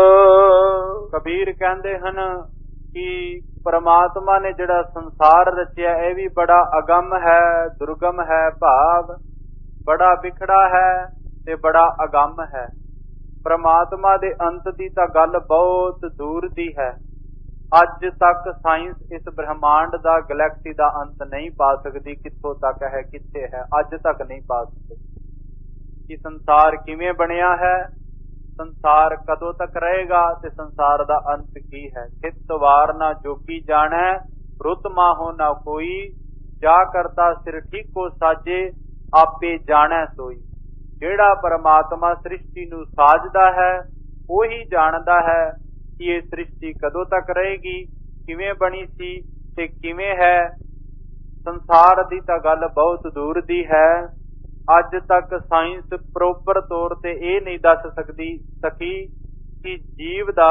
ਕਬੀਰ ਕਹਿੰਦੇ ਹਨ ਕਿ ਪਰਮਾਤਮਾ ਨੇ ਜਿਹੜਾ ਸੰਸਾਰ ਰਚਿਆ ਇਹ ਵੀ ਬੜਾ ਅਗੰਮ ਹੈ, ਦੁਰਗਮ ਹੈ, ਭਾਵ ਬੜਾ ਵਿਖੜਾ ਹੈ ਤੇ ਬੜਾ ਅਗੰਮ ਹੈ। ਪਰਮਾਤਮਾ ਦੇ ਅੰਤ ਦੀ ਤਾਂ ਗੱਲ ਬਹੁਤ ਦੂਰ ਦੀ ਹੈ। ਅੱਜ ਤੱਕ ਸਾਇੰਸ ਇਸ ਬ੍ਰਹਮਾਂਡ ਦਾ, ਗੈਲੈਕਸੀ ਦਾ ਅੰਤ ਨਹੀਂ ਪਾ ਸਕਦੀ। ਕਿੱਥੋਂ ਤੱਕ ਹੈ, ਕਿੱਥੇ ਹੈ, ਅੱਜ ਤੱਕ ਨਹੀਂ ਪਾ ਸਕਦੀ ਕਿ ਸੰਸਾਰ ਕਿਵੇਂ ਬਣਿਆ ਹੈ, ਸੰਸਾਰ ਕਦੋਂ ਤੱਕ ਰਹੇਗਾ ਤੇ ਸੰਸਾਰ ਦਾ ਅੰਤ ਕੀ ਹੈ। ਚਿੱਤ ਵਾਰ ਨਾ ਜੋਗੀ ਜਾਣੈ, ਰੁੱਤ ਮਾਹੋ ਨਾ ਕੋਈ। ਜਾ ਕਰਤਾ ਸਿਰ ਠੀਕੋ ਸਾਜੇ, ਆਪੇ ਜਾਣੈ ਸੋਈ। ਜਿਹੜਾ ਪਰਮਾਤਮਾ ਸ੍ਰਿਸ਼ਟੀ ਨੂੰ ਸਾਜਦਾ ਹੈ ਉਹੀ ਜਾਣਦਾ ਹੈ ਕਿ ਇਹ ਸ੍ਰਿਸ਼ਟੀ ਕਦੋਂ ਤੱਕ ਰਹੇਗੀ, ਕਿਵੇਂ ਬਣੀ ਸੀ ਤੇ ਕਿਵੇਂ ਹੈ। ਸੰਸਾਰ ਦੀ ਤਾਂ ਗੱਲ ਬਹੁਤ ਦੂਰ ਦੀ ਹੈ। ਅੱਜ ਤੱਕ ਸਾਇੰਸ ਪ੍ਰੋਪਰ ਤੌਰ ਤੇ ਇਹ ਨਹੀਂ ਦੱਸ ਸਕੀ ਕਿ ਜੀਵ ਦਾ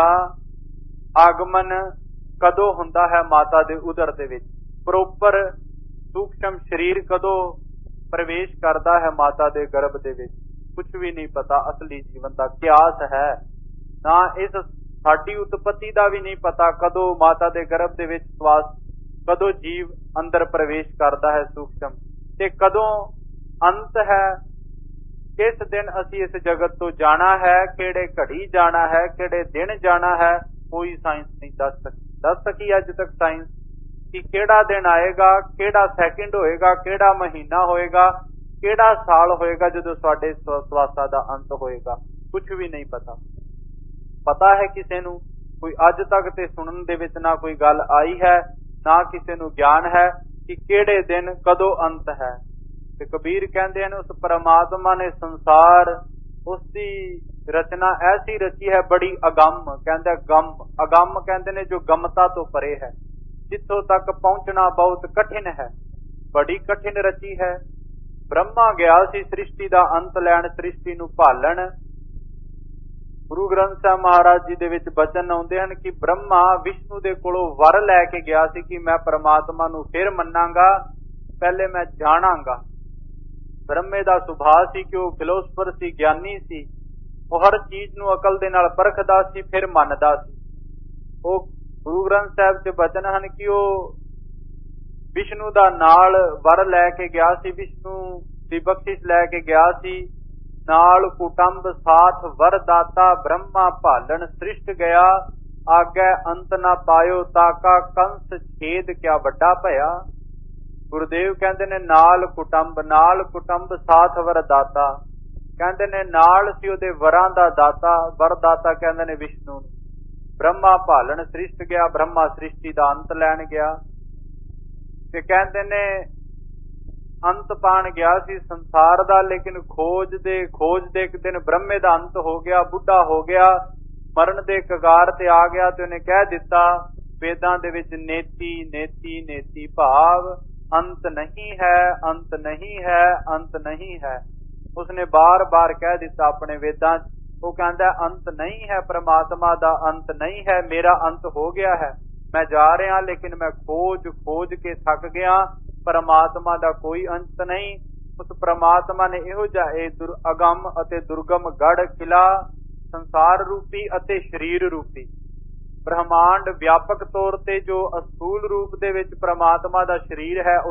ਆਗਮਨ ਕਦੋਂ ਹੁੰਦਾ ਹੈ ਮਾਤਾ ਦੇ ਉਦਰ ਦੇ ਵਿੱਚ। ਪ੍ਰੋਪਰ ਸੂਖਸ਼ਮ ਸਰੀਰ ਕਦੋਂ ਪ੍ਰਵੇਸ਼ ਕਰਦਾ ਹੈ ਮਾਤਾ ਦੇ ਗਰਭ ਦੇ ਵਿੱਚ, ਕੁਝ ਵੀ ਨਹੀਂ ਪਤਾ। ਅਸਲੀ ਜੀਵਨ ਦਾ ਕਿਆਸ ਹੈ ਨਾ, ਇਸ ਸਾਡੀ ਉਤਪਤੀ ਦਾ ਵੀ ਨਹੀਂ ਪਤਾ ਕਦੋਂ ਮਾਤਾ ਦੇ ਗਰਭ ਦੇ ਵਿੱਚ ਕਦੋਂ ਜੀਵ ਅੰਦਰ ਪ੍ਰਵੇਸ਼ ਕਰਦਾ ਹੈ ਸੂਖਸ਼ਮ, ਤੇ ਕਦੋਂ ਅੰਤ ਹੈ। ਕਿਸ ਦਿਨ ਅਸੀਂ ਇਸ ਜਗਤ ਤੋਂ ਜਾਣਾ ਹੈ, ਕਿਹੜੇ ਘੜੀ ਜਾਣਾ ਹੈ, ਕਿਹੜੇ ਦਿਨ ਜਾਣਾ ਹੈ, ਕੋਈ ਸਾਇੰਸ ਨਹੀਂ ਦੱਸ ਸਕੀ ਅੱਜ ਤੱਕ ਸਾਇੰਸ ਕਿ ਕਿਹੜਾ ਦਿਨ ਆਏਗਾ, ਕਿਹੜਾ ਸੈਕਿੰਡ ਹੋਏਗਾ, ਕਿਹੜਾ ਮਹੀਨਾ ਹੋਏਗਾ, ਕਿਹੜਾ ਸਾਲ ਹੋਏਗਾ ਜਦੋਂ ਸਾਡੇ ਸਵਾਸਾਂ ਦਾ ਅੰਤ ਹੋਏਗਾ। ਕੁਝ ਵੀ ਨਹੀਂ ਪਤਾ ਹੈ ਕਿਸੇ ਨੂੰ। ਕੋਈ ਅੱਜ ਤੱਕ ਤੇ ਸੁਣਨ ਦੇ ਵਿੱਚ ਨਾ ਕੋਈ ਗੱਲ ਆਈ ਹੈ, ਨਾ ਕਿਸੇ ਨੂੰ ਗਿਆਨ ਹੈ ਕਿ ਕਿਹੜੇ ਦਿਨ ਕਦੋਂ ਅੰਤ ਹੈ। ਤੇ ਕਬੀਰ ਕਹਿੰਦੇ ਹਨ ਉਸ ਪਰਮਾਤਮਾ ਨੇ ਸੰਸਾਰ, ਉਸ ਦੀ ਰਚਨਾ ਐਸੀ ਰਚੀ ਹੈ ਬੜੀ ਅਗੰਮ। ਕਹਿੰਦੇ ਅਗੰਮ ਕਹਿੰਦੇ ਨੇ ਜੋ ਗਮਤਾ ਤੋਂ ਪਰੇ ਹੈ, ਜਿੱਥੋਂ ਤੱਕ ਪਹੁੰਚਣਾ ਬਹੁਤ ਕਠਿਨ ਹੈ, ਬੜੀ ਕਠਿਨ ਰਚੀ ਹੈ। ਬ੍ਰਹਮਾ ਗਿਆ ਸੀ ਸ੍ਰਿਸ਼ਟੀ ਦਾ ਅੰਤ ਲੈਣ, ਸ੍ਰਿਸ਼ਟੀ ਨੂੰ ਭਾਲਣ। ਗੁਰੂ ਗ੍ਰੰਥ ਸਾਹਿਬ ਮਹਾਰਾਜ ਜੀ ਦੇ ਵਿੱਚ ਬਚਨ ਆਉਂਦੇ ਹਨ ਕਿ ਬ੍ਰਹਮਾ ਵਿਸ਼ਨੂੰ ਦੇ ਕੋਲੋਂ ਵਰ ਲੈ ਕੇ ਗਿਆ ਸੀ ਕਿ ਮੈਂ ਪਰਮਾਤਮਾ ਨੂੰ ਫਿਰ ਮੰਨਾਂਗਾ, ਪਹਿਲੇ ਮੈਂ ਜਾਣਾਂਗਾ। ਬ੍ਰਹਮੇ ਦਾ ਸੁਭਾਅ ਸੀ ਕਿ ਉਹ ਫਿਲੋਸਫਰ ਸੀ, ਗਿਆਨੀ ਸੀ। ਉਹ ਹਰ ਚੀਜ਼ ਨੂੰ ਅਕਲ ਦੇ ਨਾਲ ਪਰਖਦਾ ਸੀ, ਫਿਰ ਮੰਨਦਾ ਸੀ। ਉਹ ਗੁਰੂ ਗ੍ਰੰਥ ਸਾਹਿਬ 'ਚ ਬਚਨ ਹਨ ਕਿ ਉਹ ਵਿਸ਼ਨੂੰ ਦਾ ਨਾਲ ਵਰ ਲੈ ਕੇ ਗਿਆ ਸੀ, ਵਿਸ਼ਨੂੰ ਦੀ ਬਖਸ਼ਿਸ਼ ਲੈ ਕੇ ਗਿਆ ਸੀ। ਨਾਲ ਕੁਟੰਬ ਸਾਥ ਵਰ ਦਾਤਾ, ਬ੍ਰਹਮਾ ਭਾਲਣ ਸ੍ਰਿਸ਼ਟ ਗਿਆ। ਆਗੇ ਅੰਤ ਨਾ ਪਾਇਓ, ਤਾਕਾ ਕੰਸ ਛੇਦ ਕਿਆ ਵੱਡਾ ਭਇਆ। ਗੁਰਦੇਵ ਕਹਿੰਦੇ ਨੇ ਨਾਲ ਕੁਟੰਬ ਸਾਥ ਵਰ ਦਾਤਾ, ਕਹਿੰਦੇ ਨੇ ਨਾਲ ਸੀ ਉਹਦੇ ਵਰਾਂ ਦਾ ਦਾਤਾ। ਵਰ ਦਾਤਾ ਕਹਿੰਦੇ ਨੇ ਵਿਸ਼ਨੂੰ ਨੂੰ। ਬ੍ਰਹਮਾ ਭਾਲਣ ਸ੍ਰਿਸ਼ਟ ਗਿਆ, ਬ੍ਰਹਮਾ ਸ੍ਰਿਸ਼ਟੀ ਦਾ ਅੰਤ ਲੈਣ ਗਿਆ। ਤੇ ਕਹਿੰਦੇ ਨੇ ਅੰਤ ਪਾਣ ਗਿਆ ਸੀ ਸੰਸਾਰ ਦਾ, ਲੇਕਿਨ ਖੋਜਦੇ ਇੱਕ ਦਿਨ ਬ੍ਰਹਮੇ ਦਾ ਅੰਤ ਹੋ ਗਿਆ, ਬੁੱਢਾ ਹੋ ਗਿਆ, ਮਰਨ ਦੇ ਕਗਾਰ ਤੇ ਆ ਗਿਆ। ਤੇ ਉਹਨੇ ਕਹਿ ਦਿੱਤਾ ਵੇਦਾਂ ਦੇ ਵਿੱਚ ਨੇਤੀ ਨੇਤੀ ਨੇਤੀ, ਭਾਵ ਅੰਤ ਨਹੀਂ ਹੈ, ਅੰਤ ਨਹੀਂ ਹੈ, ਅੰਤ ਨਹੀਂ ਹੈ। ਉਸਨੇ ਬਾਰ-ਬਾਰ ਕਹਿ ਦਿੱਤਾ ਆਪਣੇ ਵੇਦਾਂ 'ਚ। ਉਹ ਕਹਿੰਦਾ ਅੰਤ ਨਹੀਂ ਹੈ, ਪ੍ਰਮਾਤਮਾ ਦਾ ਅੰਤ ਨਹੀਂ ਹੈ, ਮੇਰਾ ਅੰਤ ਹੋ ਗਿਆ ਹੈ, ਮੈਂ ਜਾ ਰਿਹਾ, ਲੇਕਿਨ ਮੈਂ ਖੋਜ ਕੇ ਥੱਕ ਗਿਆ। ਪਰਮਾਤਮਾ ਦਾ ਕੋਈ ਅੰਤ ਨਹੀਂ। ਉਸ ਪ੍ਰਮਾਤਮਾ ਨੇ ਇਹੋ ਜਿਹਾ ਅਗੰਮ ਅਤੇ ਦੁਰਗਮ ਗੜ ਕਿਲਾ ਸੰਸਾਰ ਰੂਪੀ ਅਤੇ ਸਰੀਰ ਰੂਪੀ ਬ੍ਰਹਮਾਂਡ ਵਿਆਪਕ ਤੌਰ ਤੇ ਜੋ ਅਸਥੂਲ ਰੂਪ ਦੇ ਵਿੱਚ ਪ੍ਰਮਾਤਮਾ ਦਾ ਸਰੀਰ ਹੈ,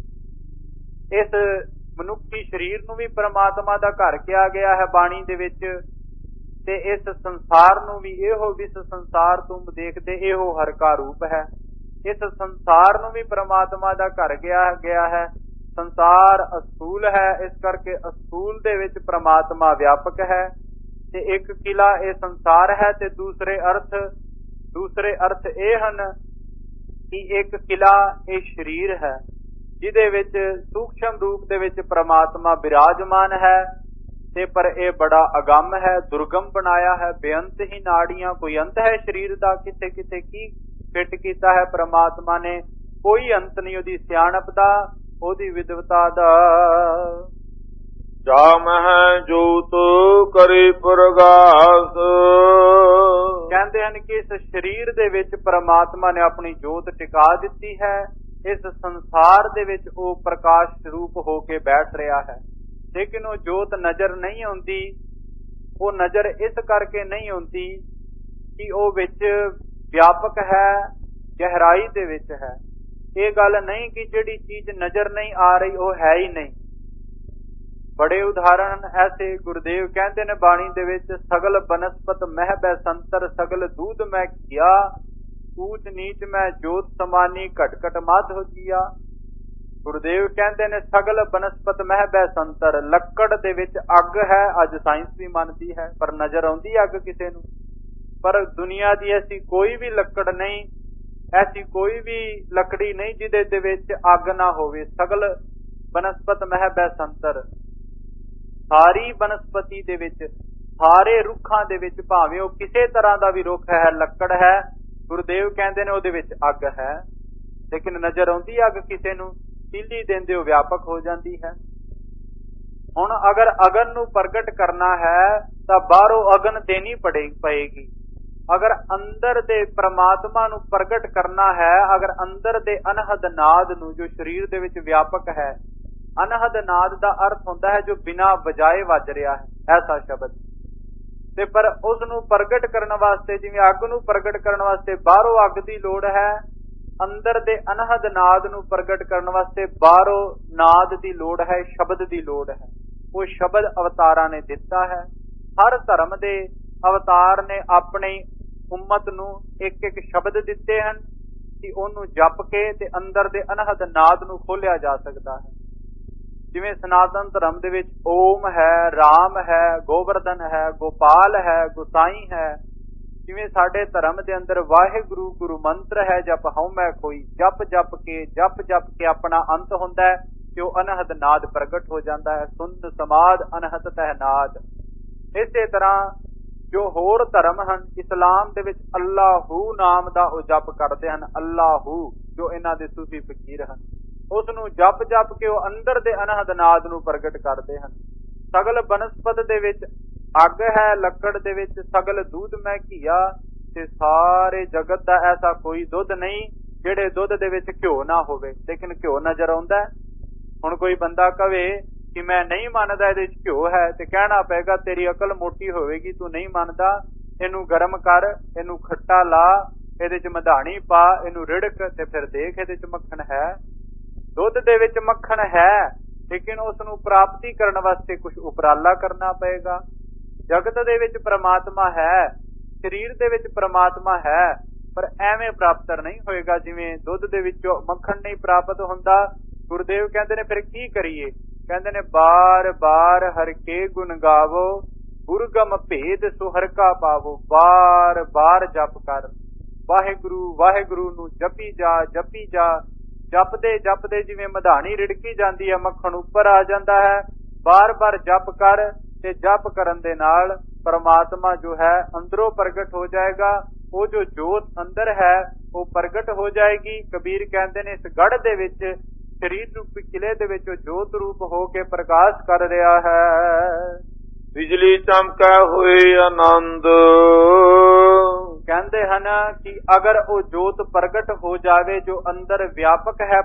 ਇਸ ਮਨੁੱਖੀ ਸਰੀਰ ਨੂੰ ਵੀ ਪ੍ਰਮਾਤਮਾ ਦਾ ਘਰ ਕਿਹਾ ਗਿਆ ਹੈ ਬਾਣੀ ਦੇ ਵਿੱਚ। ਤੇ ਇਸ ਸੰਸਾਰ ਨੂੰ ਵੀ ਇਹੋ ਵਿਸ ਸੰਸਾਰ ਤੁਮ ਦੇਖਦੇ ਇਹੋ ਹਰ ਕਾ ਰੂਪ ਹੈ। ਇਸ ਸੰਸਾਰ ਨੂੰ ਵੀ ਪ੍ਰਮਾਤਮਾ ਦਾ ਘਰ ਗਿਆ ਹੈ। ਸੰਸਾਰ ਅਸਥੂਲ ਹੈ, ਇਸ ਕਰਕੇ ਅਸਥੂਲ ਦੇ ਵਿੱਚ ਪ੍ਰਮਾਤਮਾ ਵਿਆਪਕ ਹੈ। ਤੇ ਇੱਕ ਕਿਲਾ ਇਹ ਸੰਸਾਰ ਹੈ, ਤੇ ਦੂਸਰੇ ਅਰਥ ਇਹ ਹਨ ਕਿ ਇੱਕ ਕਿਲਾ ਇਹ ਸਰੀਰ ਹੈ, ਜਿਹਦੇ ਵਿੱਚ ਸੂਖਸ਼ਮ ਰੂਪ ਦੇ ਵਿੱਚ ਪ੍ਰਮਾਤਮਾ ਬਿਰਾਜਮਾਨ ਹੈ। ਤੇ ਪਰ ਇਹ ਬੜਾ ਅਗੰਮ ਹੈ, ਦੁਰਗਮ ਬਣਾਇਆ ਹੈ। ਬੇਅੰਤ ਹੀ ਨਾੜੀਆਂ, ਕੋਈ ਅੰਤ ਹੈ ਸਰੀਰ ਦਾ? ਕਿਤੇ ਕਿਤੇ ਕੀ ਫਿੱਟ ਕੀਤਾ ਹੈ ਪ੍ਰਮਾਤਮਾ ਨੇ, ਕੋਈ ਅੰਤ ਨਹੀਂ ਉਹਦੀ ਸਿਆਣਪ ਦਾ, ਉਹਦੀ ਵਿਦਵਤਾ ਦਾ। ਜਾ ਮਹਿ ਜੋਤ ਕਰੀ ਪ੍ਰਗਾਸ, ਕਹਿੰਦੇ ਹਨ ਕਿ ਇਸ ਸਰੀਰ ਦੇ ਵਿੱਚ ਪ੍ਰਮਾਤਮਾ ਨੇ ਆਪਣੀ ਜੋਤ ਟਿਕਾ ਦਿੱਤੀ ਹੈ। ਇਸ ਸੰਸਾਰ ਦੇ ਵਿੱਚ ਉਹ ਪ੍ਰਕਾਸ਼ ਸਰੂਪ ਹੋ ਕੇ ਬੈਠ ਰਿਹਾ ਹੈ, ਲੇਕਿਨ ਉਹ ਜੋਤ ਨਜ਼ਰ ਨਹੀਂ ਆਉਂਦੀ। ਉਹ ਨਜ਼ਰ ਇਸ ਕਰਕੇ ਨਹੀਂ ਆਉਂਦੀ ਕਿ ਉਹ ਵਿੱਚ ਵਿਆਪਕ ਹੈ, ਗਹਿਰਾਈ ਦੇ ਵਿੱਚ ਹੈ। ਇਹ ਗੱਲ ਨਹੀਂ ਕਿ ਜਿਹੜੀ ਚੀਜ਼ ਨਜ਼ਰ ਨਹੀਂ ਆ ਰਹੀ ਉਹ ਹੈ ਹੀ ਨਹੀਂ। ਬੜੇ ਉਦਾਹਰਣ ਐਸੇ ਗੁਰਦੇਵ ਕਹਿੰਦੇ ਨੇ ਬਾਣੀ ਦੇ ਵਿੱਚ, ਸਗਲ ਬਨਸਪਤ ਮਹਿ ਬੈ ਸੰਤਰ, ਸਗਲ ਦੂਧ ਮੈਂ ਕੀਆ, ਊਚ ਨੀਚ ਮੈਂ ਜੋਤ ਸਮਾਨੀ, ਘਟ ਘਟ ਮਤ ਹੋ ਜੀਆ। ਗੁਰਦੇਵ ਕਹਿੰਦੇ ਨੇ ਸਗਲ ਬਨਸਪਤ ਮਹਿ ਬੈ ਸੰਤਰ, ਲੱਕੜ ਦੇ ਵਿੱਚ ਅੱਗ ਹੈ, ਅੱਜ ਸਾਇੰਸ ਵੀ ਮੰਨਦੀ ਹੈ, ਪਰ ਨਜ਼ਰ ਆਉਂਦੀ ਅੱਗ ਕਿਸੇ ਨੂੰ? ਪਰ ਦੁਨੀਆ ਦੀ ਐਸੀ ਕੋਈ ਵੀ ਲੱਕੜ ਨਹੀਂ, ਐਸੀ ਕੋਈ ਵੀ ਲੱਕੜੀ ਨਹੀਂ ਜਿਹਦੇ ਦੇ ਵਿੱਚ ਅੱਗ ਨਾ ਹੋਵੇ। ਸਗਲ ਬਨਸਪਤ ਮਹਿ ਬੈ ਸੰਤਰ, ਸਾਰੀ ਬਨਸਪਤੀ ਦੇ ਵਿੱਚ, ਸਾਰੇ ਰੁੱਖਾਂ ਦੇ ਵਿੱਚ, ਭਾਵੇਂ ਉਹ ਕਿਸੇ ਤਰ੍ਹਾਂ ਦਾ ਵੀ ਰੁੱਖ ਹੈ, ਲੱਕੜ ਹੈ, ਗੁਰਦੇਵ ਕਹਿੰਦੇ ਨੇ ਉਹਦੇ ਵਿੱਚ ਅੱਗ ਹੈ, ਲੇਕਿਨ ਨਜ਼ਰ ਆਉਂਦੀ ਅੱਗ ਕਿਸੇ ਨੂੰ? ਤੀਲੀ ਦਿੰਦੇ ਉਹ ਵਿਆਪਕ ਹੋ ਜਾਂਦੀ ਹੈ। ਹੁਣ ਅਗਰ ਅਗਨ ਨੂੰ ਪ੍ਰਗਟ ਕਰਨਾ ਹੈ ਤਾਂ ਬਾਹਰੋਂ ਅਗਨ ਦੇਣੀ ਪਏਗੀ। ਅਗਰ ਅੰਦਰ ਦੇ ਪ੍ਰਮਾਤਮਾ ਨੂੰ ਪ੍ਰਗਟ ਕਰਨਾ ਹੈ, ਅਗਰ ਅੰਦਰ ਦੇ ਅਨਹਦ ਨਾਦ ਨੂੰ, ਜੋ ਸਰੀਰ ਦੇ ਵਿੱਚ ਵਿਆਪਕ ਹੈ, ਅਨਹਦ ਨਾਦ ਦਾ ਅਰਥ ਹੁੰਦਾ ਹੈ ਜੋ ਬਿਨਾਂ ਵਜਾਏ ਵੱਜ ਰਿਹਾ ਹੈ, ਐਸਾ ਸ਼ਬਦ। ਤੇ ਪਰ ਉਸ ਨੂੰ ਪ੍ਰਗਟ ਕਰਨ ਵਾਸਤੇ, ਜਿਵੇਂ ਅੱਗ ਨੂੰ ਪ੍ਰਗਟ ਕਰਨ ਵਾਸਤੇ ਬਾਹਰੋਂ ਅੱਗ ਦੀ ਲੋੜ ਹੈ, ਅੰਦਰ ਦੇ ਅਨਹਦ ਨਾਦ ਨੂੰ ਪ੍ਰਗਟ ਕਰਨ ਵਾਸਤੇ ਬਾਹਰੋਂ ਨਾਦ ਦੀ ਲੋੜ ਹੈ, ਸ਼ਬਦ ਦੀ ਲੋੜ ਹੈ। ਉਹ ਸ਼ਬਦ ਅਵਤਾਰਾਂ ਨੇ ਦਿੱਤਾ ਹੈ। ਹਰ ਧਰਮ ਦੇ ਅਵਤਾਰ ਨੇ ਆਪਣੀ ਉਮਤ ਨੂੰ ਇੱਕ ਇੱਕ ਸ਼ਬਦ ਦਿੱਤੇ ਹਨ ਕਿ ਉਹਨੂੰ ਜਪ ਕੇ ਤੇ ਅੰਦਰ ਦੇ ਅਨਹਦ ਨਾਦ ਨੂੰ ਖੋਲਿਆ ਜਾ ਸਕਦਾ ਹੈ। ਜਿਵੇਂ ਸਨਾਤਨ ਧਰਮ ਦੇ ਵਿੱਚ ਓਮ ਹੈ, ਰਾਮ ਹੈ, ਗੋਵਰਧਨ ਹੈ, ਗੋਪਾਲ ਹੈ, ਗੁਸਾਈ ਹੈ। ਜਿਵੇਂ ਸਾਡੇ ਧਰਮ ਦੇ ਅੰਦਰ ਵਾਹਿਗੁਰੂ ਗੁਰੂ ਮੰਤਰ ਹੈ, ਜਪ ਹਉ ਮੈਂ ਕੋਈ, ਜਪ ਜਪ ਕੇ ਆਪਣਾ ਅੰਤ ਹੁੰਦਾ ਹੈ ਤੇ ਉਹ ਅਨਹਦ ਨਾਦ ਪ੍ਰਗਟ ਹੋ ਜਾਂਦਾ ਹੈ। ਸੁੰਦ ਸਮਾਦ ਅਨਹਦ ਤਹਿ ਨਾਦ। ਇਸੇ ਤਰ੍ਹਾਂ ਜੋ ਹੋਰ ਧਰਮ ਹਨ, ਇਸਲਾਮ ਦੇ ਵਿੱਚ ਅੱਲਾਹੂ ਨਾਮ ਦਾ ਉਹ ਜਪ ਕਰਦੇ ਹਨ। ਅੱਲਾਹੂ ਜੋ ਇਹਨਾਂ ਦੇ ਸੂਫੀ ਫਕੀਰ ਹਨ, ਉਸ ਨੂੰ ਜਪ ਕੇ ਉਹ ਅੰਦਰ ਦੇ ਅਨਹਦ ਨਾਦ ਨੂੰ ਪ੍ਰਗਟ ਕਰਦੇ ਹਨ। ਸਗਲ ਬਨਸਪਤ ਦੇ ਵਿੱਚ ਅੱਗ ਹੈ ਲੱਕੜ ਦੇ ਵਿੱਚ ਸਗਲ ਦੁੱਧ ਮੈਂ ਘੀਆ, ਤੇ ਸਾਰੇ ਜਗਤ ਦਾ ਐਸਾ ਕੋਈ ਦੁੱਧ ਨਹੀਂ ਜਿਹੜੇ ਦੁੱਧ ਦੇ ਵਿੱਚ ਘਿਓ ਨਾ ਹੋਵੇ, ਲੇਕਿਨ ਘਿਓ ਨਜ਼ਰ ਆਉਂਦਾ। ਹੁਣ ਕੋਈ ਬੰਦਾ ਕਵੇ ਕਿ ਮੈਂ ਨਹੀਂ ਮੰਨਦਾ ਇਹਦੇ ਵਿੱਚ ਘਿਓ ਹੈ, ਤੇ ਕਹਿਣਾ ਪਏਗਾ ਤੇਰੀ ਅਕਲ ਮੋਟੀ ਹੋਵੇਗੀ, ਤੂੰ ਨਹੀਂ ਮੰਨਦਾ, ਇਹਨੂੰ ਗਰਮ ਕਰ, ਇਹਨੂੰ ਖੱਟਾ ਲਾ, ਇਹਦੇ ਚ ਮਧਾਣੀ ਪਾ, ਇਹਨੂੰ ਰਿੜਕ, ਤੇ ਫਿਰ ਦੇਖ ਇਹਦੇ ਚ ਮੱਖਣ ਹੈ। ਦੁੱਧ ਦੇ ਵਿੱਚ ਮੱਖਣ ਹੈ, ਲੇਕਿਨ ਉਸ ਨੂੰ ਪ੍ਰਾਪਤੀ ਕਰਨ ਵਾਸਤੇ ਕੁਝ ਉਪਰਾਲਾ ਕਰਨਾ ਪਏਗਾ। ਜਗਤ ਦੇ ਵਿੱਚ ਪ੍ਰਮਾਤਮਾ ਹੈ, ਸਰੀਰ ਦੇ ਵਿੱਚ ਪ੍ਰਮਾਤਮਾ ਹੈ, ਪਰ ਐਵੇਂ ਪ੍ਰਾਪਤ ਨਹੀਂ ਹੋਏਗਾ ਜਿਵੇਂ ਦੁੱਧ ਦੇ ਵਿੱਚੋਂ ਮੱਖਣ ਨਹੀਂ ਪ੍ਰਾਪਤ ਹੁੰਦਾ। ਗੁਰਦੇਵ ਕਹਿੰਦੇ ਨੇ ਫਿਰ ਕੀ ਕਰੀਏ? ਕਹਿੰਦੇ ਨੇ ਬਾਰ ਬਾਰ ਹਰ ਕੇ ਗੁਣ ਗਾਵੋ, ਗੁਰਗਮ ਭੇਦ ਸੁਹਰ ਕਾ ਪਾਵੋ। ਬਾਰ ਬਾਰ ਜਪ ਕਰ, ਵਾਹਿਗੁਰੂ ਵਾਹਿਗੁਰੂ ਨੂੰ ਜਪੀ ਜਾ ਜਪੀ ਜਾ। ਜਪਦੇ ਜਪਦੇ ਜਿਵੇਂ ਮਧਾਣੀ ਰਿੜਕੀ ਜਾਂਦੀ ਹੈ, ਮੱਖਣ ਉੱਪਰ ਆ ਜਾਂਦਾ ਹੈ। ਬਾਰ ਬਾਰ ਜਪ ਕਰ, ਤੇ ਜਪ ਕਰਨ ਦੇ ਨਾਲ ਪਰਮਾਤਮਾ ਜੋ ਹੈ ਅੰਦਰੋਂ ਪ੍ਰਗਟ ਹੋ ਜਾਏਗਾ। ਉਹ ਜੋ ਜੋਤ ਅੰਦਰ ਹੈ ਉਹ ਪ੍ਰਗਟ ਹੋ ਜਾਏਗੀ। ਕਬੀਰ ਕਹਿੰਦੇ ਨੇ ਇਸ ਗੜ ਦੇ ਵਿੱਚ, ਸਰੀਰ ਰੂਪੀ ਕਿਲੇ ਦੇ ਵਿੱਚ ਉਹ ਜੋਤ ਰੂਪ ਹੋ ਕੇ ਪ੍ਰਕਾਸ਼ ਕਰ ਰਿਹਾ ਹੈ। ਬਿਜਲੀ ਚਮਕਾ ਹੋਏ ਆਨੰਦ, ਕਹਿੰਦੇ ਹਨ ਕਿ ਅਗਰ ਉਹ ਜੋਤ ਪ੍ਰਗਟ ਹੋ ਜਾਵੇ ਜੋ ਅੰਦਰ ਵਿਆਪਕ ਹੈ